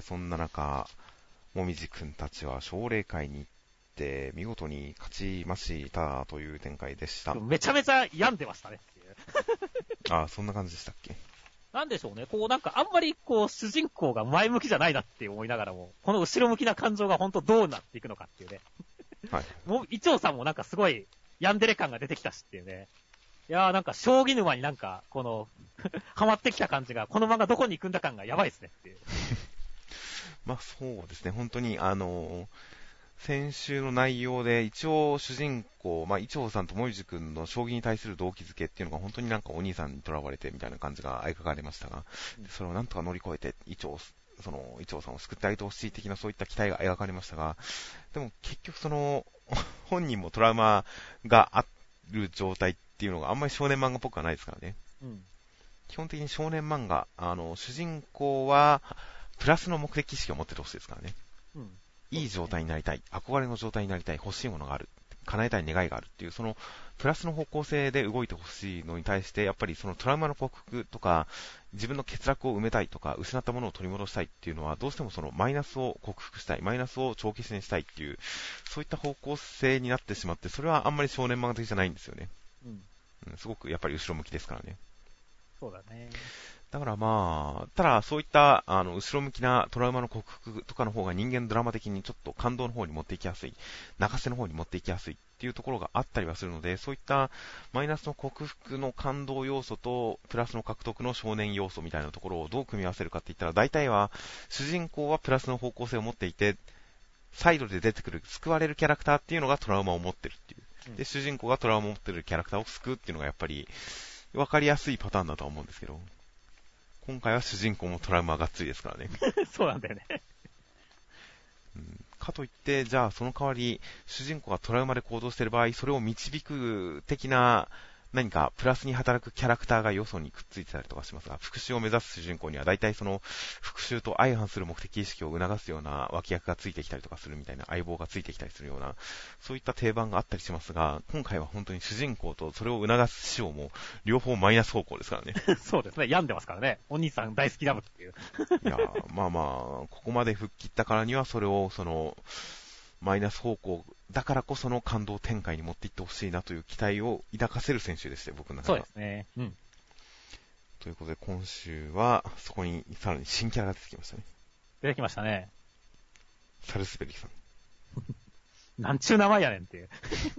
そんな中、もみじくんたちは奨励会に行って見事に勝ちましたという展開でした。 めちゃめちゃ病んでましたねっていう。 ああ、そんな感じでしたっけ。 なんでしょうね。こうなんかあんまりこう主人公が前向きじゃないなって思いながらも、この後ろ向きな感情が本当どうなっていくのかっていうね。 はい。 もう、イチョウさんもなんかすごいヤンデレ感が出てきたしっていうね。いやーなんか将棋沼になんか、この、ハマってきた感じが、この漫画どこに行くんだ感がやばいですねっていう。 まあそうですね、本当に先週の内容で一応主人公、まあ、イチョウさんとモイジ君の将棋に対する動機づけっていうのが本当になんかお兄さんに囚われてみたいな感じが描かれましたが、それをなんとか乗り越えてイチョウさんを救ってあげてほしい的なそういった期待が描かれましたが、でも結局その本人もトラウマがある状態っていうのがあんまり少年漫画っぽくはないですからね。基本的に少年漫画、主人公はプラスの目的意識を持っててほしいですからね。いい状態になりたい、憧れの状態になりたい、欲しいものがある、叶えたい願いがあるっていう、そのプラスの方向性で動いてほしいのに対して、やっぱりそのトラウマの克服とか、自分の欠落を埋めたいとか、失ったものを取り戻したいっていうのは、どうしてもそのマイナスを克服したい、マイナスを帳消しにしたいっていう、そういった方向性になってしまって、それはあんまり少年漫画的じゃないんですよね。すごくやっぱり後ろ向きですからね。 そうだね。 だからまあ、ただそういった後ろ向きなトラウマの克服とかの方が人間ドラマ的にちょっと感動の方に持っていきやすい、泣かせの方に持っていきやすいっていうところがあったりはするので、そういったマイナスの克服の感動要素とプラスの獲得の少年要素みたいなところをどう組み合わせるかって言ったら、大体は主人公はプラスの方向性を持っていて、サイドで出てくる救われるキャラクターっていうのがトラウマを持ってるっていう。で、主人公がトラウマを持ってるキャラクターを救うっていうのがやっぱり分かりやすいパターンだとは思うんですけど、今回は主人公もトラウマがっつりですからね。 そうなんだよね。 かといって、じゃあその代わり、主人公がトラウマで行動している場合、それを導く的な、何かプラスに働くキャラクターが要素にくっついてたりとかしますが、復讐を目指す主人公には大体その復讐と相反する目的意識を促すような脇役がついてきたりとかするみたいな、相棒がついてきたりするような、そういった定番があったりしますが、今回は本当に主人公とそれを促す師匠も両方マイナス方向ですからね。 そうですね。病んでますからね。お兄さん大好きラブっていう。 いや、まあまあ、ここまで吹っ切ったからにはそれをマイナス方向だからこその感動展開に持っていってほしいなという期待を抱かせる選手でして、僕の中では。 そうですね。うん。 ということで、今週は、そこにさらに新キャラが出てきましたね。 出てきましたね。 サルスベリさん。 なんちゅう名前やねんっていう。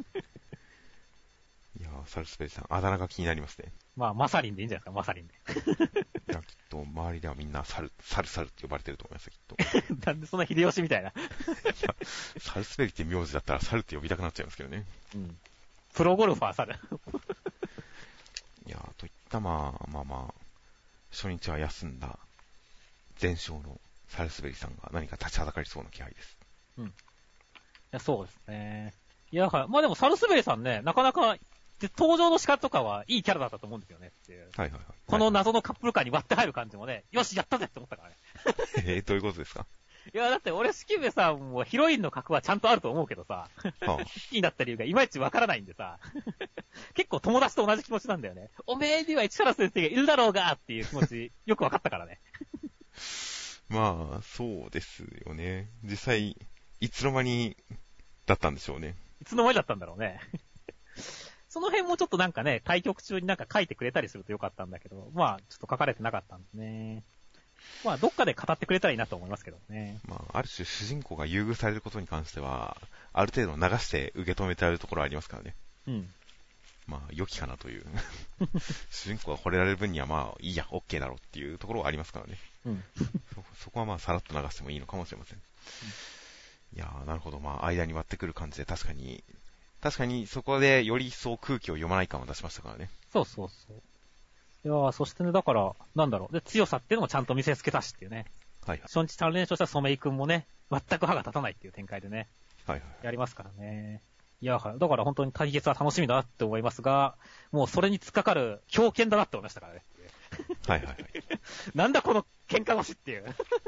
いやー、サルスベリさん、あだ名が気になりますね。 まあ、マサリンでいいんじゃないですか、マサリンで。 いや、きっと、周りではみんなサルって呼ばれてると思いますよ、きっと。 なんでそんな秀吉みたいな。いや、サルスベリって名字だったらサルって呼びたくなっちゃいますけどね。 うん。プロゴルファーサル。 いやー、といったまあ、初日は休んだ前哨のサルスベリさんが何か立ちはだかりそうな気配です。 うん。いや、そうですね。いや、まあでもサルスベリさんね、なかなか、登場の仕方とかはいいキャラだったと思うんですよねっていう。 はいはいはい。 この謎のカップル感に割って入る感じもね、よし、やったぜって思ったからね。 どういうことですか？ いや、だって俺、四季部さんもヒロインの格はちゃんとあると思うけどさ、 はあ、 好きになった理由がいまいちわからないんでさ、結構友達と同じ気持ちなんだよね。おめえには市原先生がいるだろうがっていう気持ち、よくわかったからね。 まあ、そうですよね。実際、いつの間にだったんでしょうね。 いつの間にだったんだろうね。その辺もちょっとなんかね、対局中になんか書いてくれたりするとよかったんだけど、まあ、ちょっと書かれてなかったんですね。まあ、どっかで語ってくれたらいいなと思いますけどね。 まあ、ある種主人公が優遇されることに関しては、ある程度流して受け止めてられるところはありますからね。 うん。 まあ、良きかなという。主人公が惚れられる分にはまあ、いいや、OK だろうっていうところはありますからね。 うん。 そこはまあ、さらっと流してもいいのかもしれません。いやー、なるほど。まあ、間に割ってくる感じで確かにそこでより一層空気を読まない感を出しましたからね。 そうそうそう。いやー、そしてね、だから、なんだろう。で、強さっていうのもちゃんと見せつけたしっていうね。 はいはい。 初日3連勝した染井くんもね、全く歯が立たないっていう展開でね。 はいはい。 やりますからね。いや、だから本当に対決は楽しみだなって思いますが、もうそれに突っかかる強肩だなって思いましたからね。 はいはいはい。 なんだこの喧嘩腰っていう。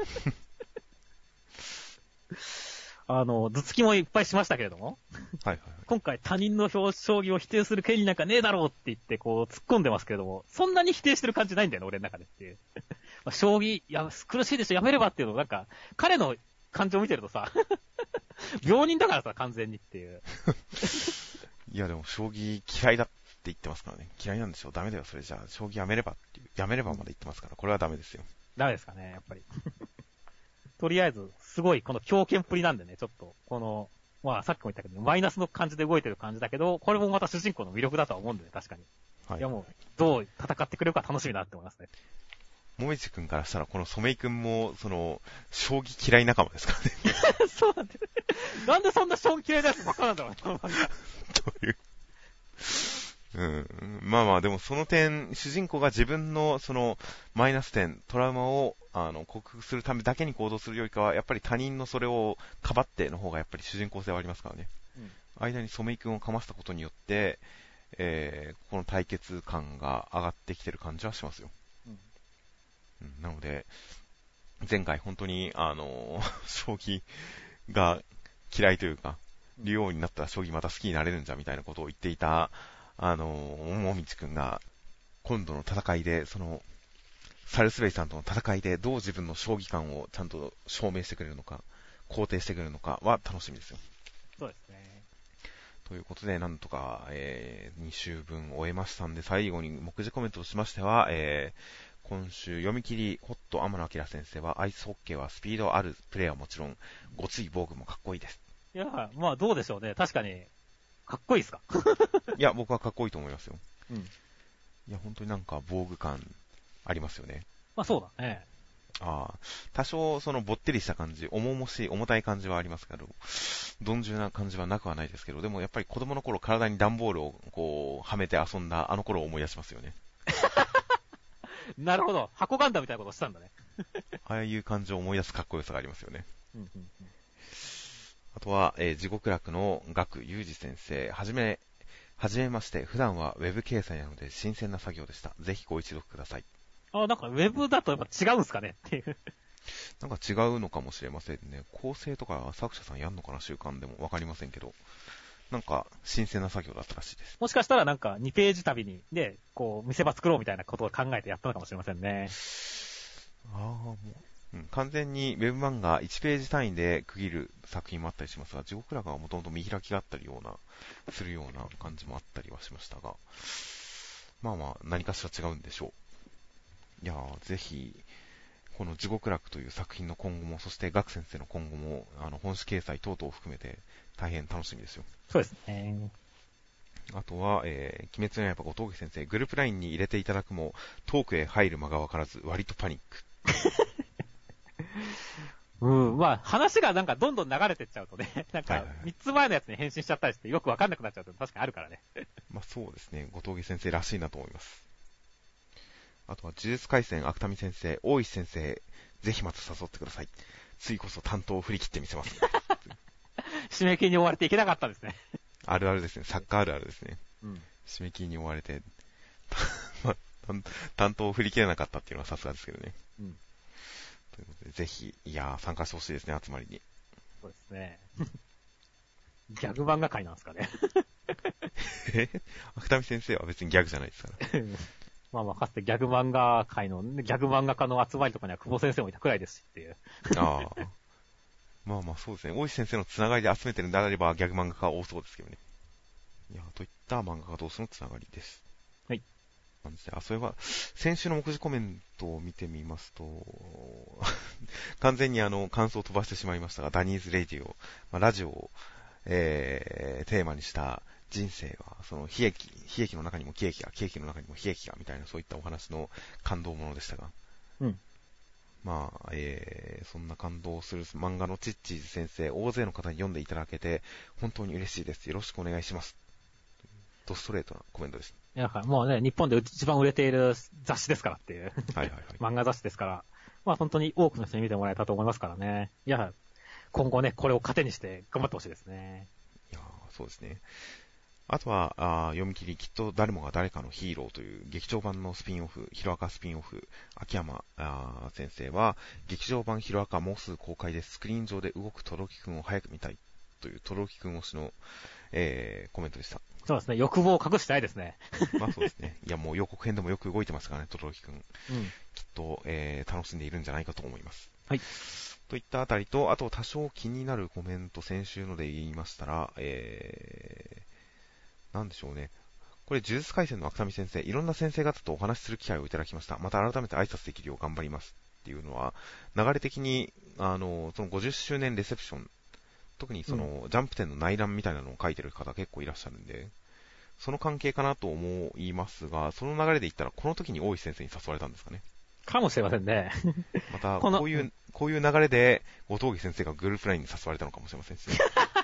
頭突きもいっぱいしましたけれども。 はいはい。 今回他人の将棋を否定する権利なんかねえだろうって言ってこう突っ込んでますけれども、そんなに否定してる感じないんだよね、俺の中でっていう。まあ、将棋、いや、苦しいでしょ、やめればっていうのなんか、彼の感情を見てるとさ、病人だからさ、完全にっていう。 いやでも、将棋嫌いだって言ってますからね。嫌いなんでしょ、ダメだよ、それじゃあ、将棋やめればっていう、やめればまで言ってますから、これはダメですよ。 ダメですかね、やっぱり。とりあえず、すごい、この強肩っぷりなんでね、ちょっと、この、まあ、さっきも言ったけど、マイナスの感じで動いてる感じだけど、これもまた主人公の魅力だとは思うんでね、確かに。はい。いやもう、どう戦ってくれるか楽しみだなって思いますね。 もみじくんからしたら、この染井くんも、将棋嫌い仲間ですからね。 そうなんだよ。なんでそんな将棋嫌いなやつばっかなんだろうね、この漫画。 という。まあまあ、でもその点、主人公が自分のマイナス点、トラウマを克服するためだけに行動するよりかは、やっぱり他人のそれをかばっての方がやっぱり主人公性はありますからね。うん、間に染井くんをかましたことによって、この対決感が上がってきてる感じはしますよ。なので、前回本当に、将棋が嫌いというか、竜王になったら将棋また好きになれるんじゃみたいなことを言っていた、もみちくんが、今度の戦いで、サルスベリさんとの戦いで、どう自分の将棋感をちゃんと証明してくれるのか、肯定してくれるのかは楽しみですよ。 そうですね。 ということで、なんとか、2週分終えましたんで、最後に目次コメントとしましては、今週読み切り、ホット天野明先生は、アイスホッケーはスピードあるプレーはもちろん、ごつい防具もかっこいいです。 いや、まあどうでしょうね。確かに、かっこいいですかいや、僕はかっこいいと思いますよ。 うん。 いや、本当になんか防具感ありますよね。 まあそうだね。 ああ、多少ぼってりした感じ、重々しい、重たい感じはありますけど、鈍重な感じはなくはないですけど、でもやっぱり子供の頃体に段ボールをこう、はめて遊んだあの頃を思い出しますよね。 なるほど。箱ガンダみたいなことをしたんだね。 ああいう感じを思い出すかっこよさがありますよね。 あとは、地獄楽の岳裕二先生、はじめまして、普段はウェブ掲載なので新鮮な作業でした。ぜひご一読ください。 なんかウェブだとやっぱ違うんすかねっていう。 なんか違うのかもしれませんね。構成とか作者さんやんのかな、週刊でもわかりませんけど。なんか新鮮な作業だったらしいです。 もしかしたらなんか2ページ旅に、で、こう、見せ場作ろうみたいなことを考えてやったのかもしれませんね。 もう、完全にウェブ漫画1ページ単位で区切る作品もあったりしますが、地獄楽はもともと見開きがあったりするような感じもあったりはしましたが、まあまあ、何かしら違うんでしょう。いやー、ぜひ、この地獄楽という作品の今後も、そして岳先生の今後も、本誌掲載等々を含めて、大変楽しみですよ。 そうですね。 あとは、鬼滅の刃後藤家先生、グループ LINE に入れていただくも、トークへ入る間がわからず、割とパニック。 まあ、話がなんかどんどん流れてっちゃうとね、なんか、3つ前のやつに返信しちゃったりして、よくわかんなくなっちゃうと確かにあるからね。 まあそうですね、後藤家先生らしいなと思います。あとは、呪術廻戦、芥見先生、大石先生、ぜひまた誘ってください。次こそ担当を振り切ってみせます。 締め切りに追われていけなかったんですね。 あるあるですね、サッカーあるあるですね。 うん。 締め切りに追われて、担当を振り切れなかったっていうのはさすがですけどね。 うん。 ということで、ぜひ、参加してほしいですね、集まりに。 そうですね。ギャグ漫画界なんですかね。 芥見先生は別にギャグじゃないですから。 まあ、かつてギャグ漫画界の、ギャグ漫画家の集まりとかには久保先生もいたくらいですしっていう。 まあまあそうですね。大石先生のつながりで集めてるんであれば、ギャグ漫画家は多そうですけどね。といった漫画家同士のつながりです。 はい。 それは、先週の目次コメントを見てみますと、完全に感想を飛ばしてしまいましたが、ダニーズレディオ、ラジオを、テーマにした人生は、その悲劇の中にも喜劇が、喜劇の中にも悲劇が、みたいなそういったお話の感動ものでしたが、 うん。 まあ、そんな感動する漫画のチッチーズ先生、大勢の方に読んでいただけて、本当に嬉しいです。よろしくお願いします。ドストレートなコメントです。 いや、もうね、日本で一番売れている雑誌ですからっていう。 はいはいはい。 漫画雑誌ですから、まあ本当に多くの人に見てもらえたと思いますからね。いや、今後ね、これを糧にして頑張ってほしいですね。 いやそうですね。あとは読み切り、きっと誰もが誰かのヒーローという劇場版のスピンオフ、ヒロアカスピンオフ、秋山先生は、劇場版ヒロアカもうすぐ公開でスクリーン上で動くトロキくんを早く見たいというトロキくん推しの、コメントでした。 そうですね、欲望を隠してないですね。 まあそうですね。いやもう予告編でもよく動いてますからね、トロキくん。きっと、楽しんでいるんじゃないかと思います。 はい。 といったあたりと、あと多少気になるコメント、先週ので言いましたら、なんでしょうね。これ、呪術廻戦の芥見先生、いろんな先生方とお話しする機会をいただきました。また改めて挨拶できるよう頑張りますっていうのは、流れ的に、その50周年レセプション、特にその、ジャンプ展の内覧みたいなのを書いてる方結構いらっしゃるんで、その関係かなと思いますが、その流れで言ったら、この時に大石先生に誘われたんですかね。 かもしれませんね。 また、こういう流れで、後藤木先生がグループラインに誘われたのかもしれませんしね。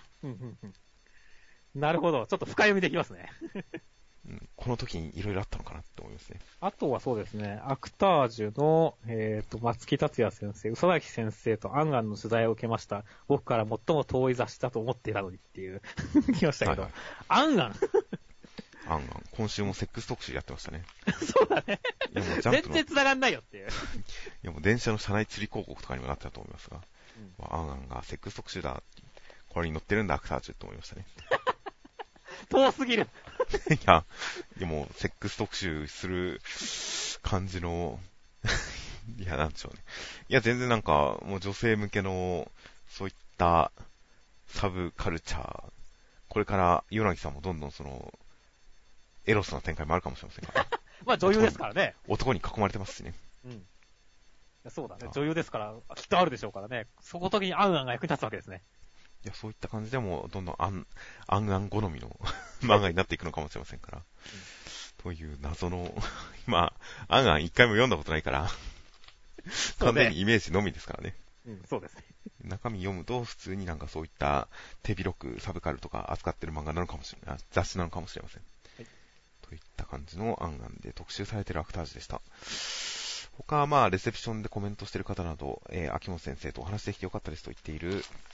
なるほど。ちょっと深読みできますね。 この時にいろいろあったのかなって思いますね。 あとはそうですね、アクタージュの、松木達也先生、嘘崎先生とアンアンの取材を受けました。僕から最も遠い雑誌だと思っていたのにっていう、来ましたけど、アンアン今週もセックス特集やってましたね。 そうだね。 いやもう全然繋がんないよっていう。いやもう電車の車内釣り広告とかにもなってたと思いますが、アンがセックス特集だって、これに載ってるんだアクタージュって思いましたね。 遠すぎる。 いや、でもセックス特集する感じの、いや、なんでしょうね。いや、全然なんか、もう女性向けの、そういったサブカルチャー、これからヨナギさんもどんどんその、エロスな展開もあるかもしれませんから。 まあ女優ですからね。 男に囲まれてますしね。 そうだね。女優ですから、きっとあるでしょうからね。そこ時にアンアンが役に立つわけですね。 いや、そういった感じでも、どんどんアンアン好みの漫画になっていくのかもしれませんから。という謎の、今、アン一回も読んだことないから、完全にイメージのみですからね。 そうですね。 中身読むと、普通になんかそういった手広くサブカルとか扱ってる漫画なのかもしれない、雑誌なのかもしれません。といった感じのアンで特集されているアクタージュでした。他はまあ、レセプションでコメントしている方など、秋元先生とお話できてよかったですと言っている、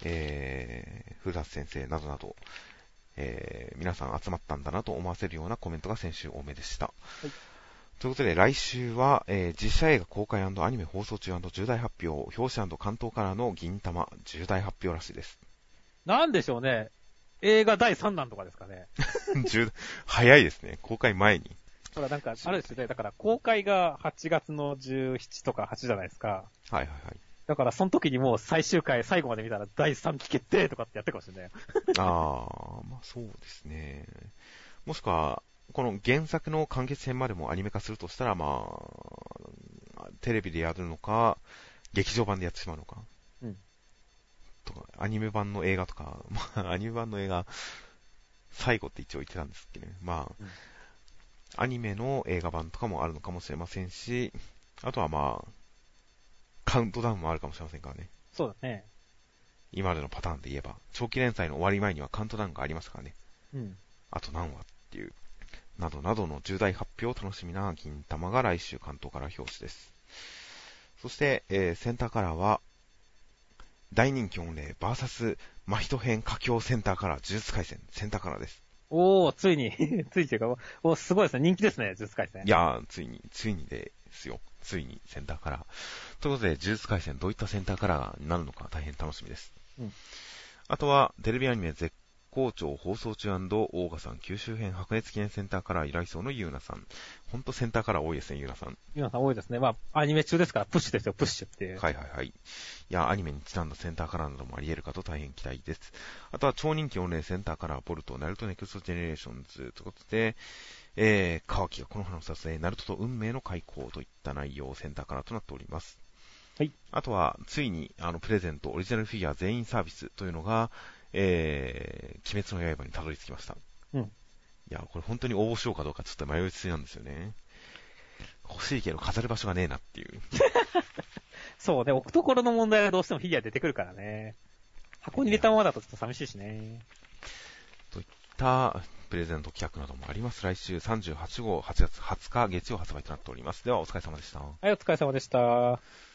古田先生などなど、皆さん集まったんだなと思わせるようなコメントが先週多めでした。はい、ということで来週は、実写映画公開&アニメ放送中&重大発表、表紙&関東からの銀玉重大発表らしいです。 なんでしょうね。映画第3弾とかですかね。 早いですね。公開前に。 ほら、なんか、あれですよね。だから、公開が8月の17とか8じゃないですか。 はいはいはい。 だから、その時にもう最終回、最後まで見たら第3期決定とかってやってるかもしれない。 まあそうですね。もしくは、この原作の完結編までもアニメ化するとしたら、テレビでやるのか、劇場版でやってしまうのか。うん。とか、アニメ版の映画とか、アニメ版の映画、最後って一応言ってたんですけどね。アニメの映画版とかもあるのかもしれませんし、あとはカウントダウンもあるかもしれませんからね。 そうだね。 今までのパターンで言えば、長期連載の終わり前にはカウントダウンがありましたからね。うん。あと何話っていう、などなどの重大発表楽しみな銀玉が来週関東から表紙です。そして、センターカラーは、大人気御礼 VS 真人編佳境センターカラー呪術廻戦センターカラーです。 おー、ついに、ついにというか、すごいですね。人気ですね、呪術廻戦。 いやー、ついにですよ。ついにセンターカラー。ということで、呪術廻戦どういったセンターカラーになるのか大変楽しみです。うん、あとは、テレビアニメ絶好調放送中&大賀さん九州編白熱記念センターカラー依頼層のゆうなさん。ほんとセンターカラー多いですね、ゆうなさん。 ゆうなさん多いですね。アニメ中ですから、プッシュですよ、プッシュって。 はいはいはい。いや、アニメにちなんだセンターカラーなどもあり得るかと大変期待です。あとは、超人気御礼センターカラーボルト、ナルトネクストジェネレーションズということで、川木がこの花の撮影、ナルトと運命の開口といった内容、センターカラーとなっております。はい。あとは、ついに、プレゼント、オリジナルフィギュア全員サービスというのが、鬼滅の刃にたどり着きました。うん。いや、これ本当に応募しようかどうかちょっと迷いつつなんですよね。欲しいけど飾る場所がねえなっていう。 そうね、置くところの問題がどうしてもフィギュア出てくるからね。箱に入れたままだとちょっと寂しいしね。 といったプレゼント企画などもあります。来週38号8月20日月曜発売となっております。ではお疲れ様でした。 はい、お疲れ様でした。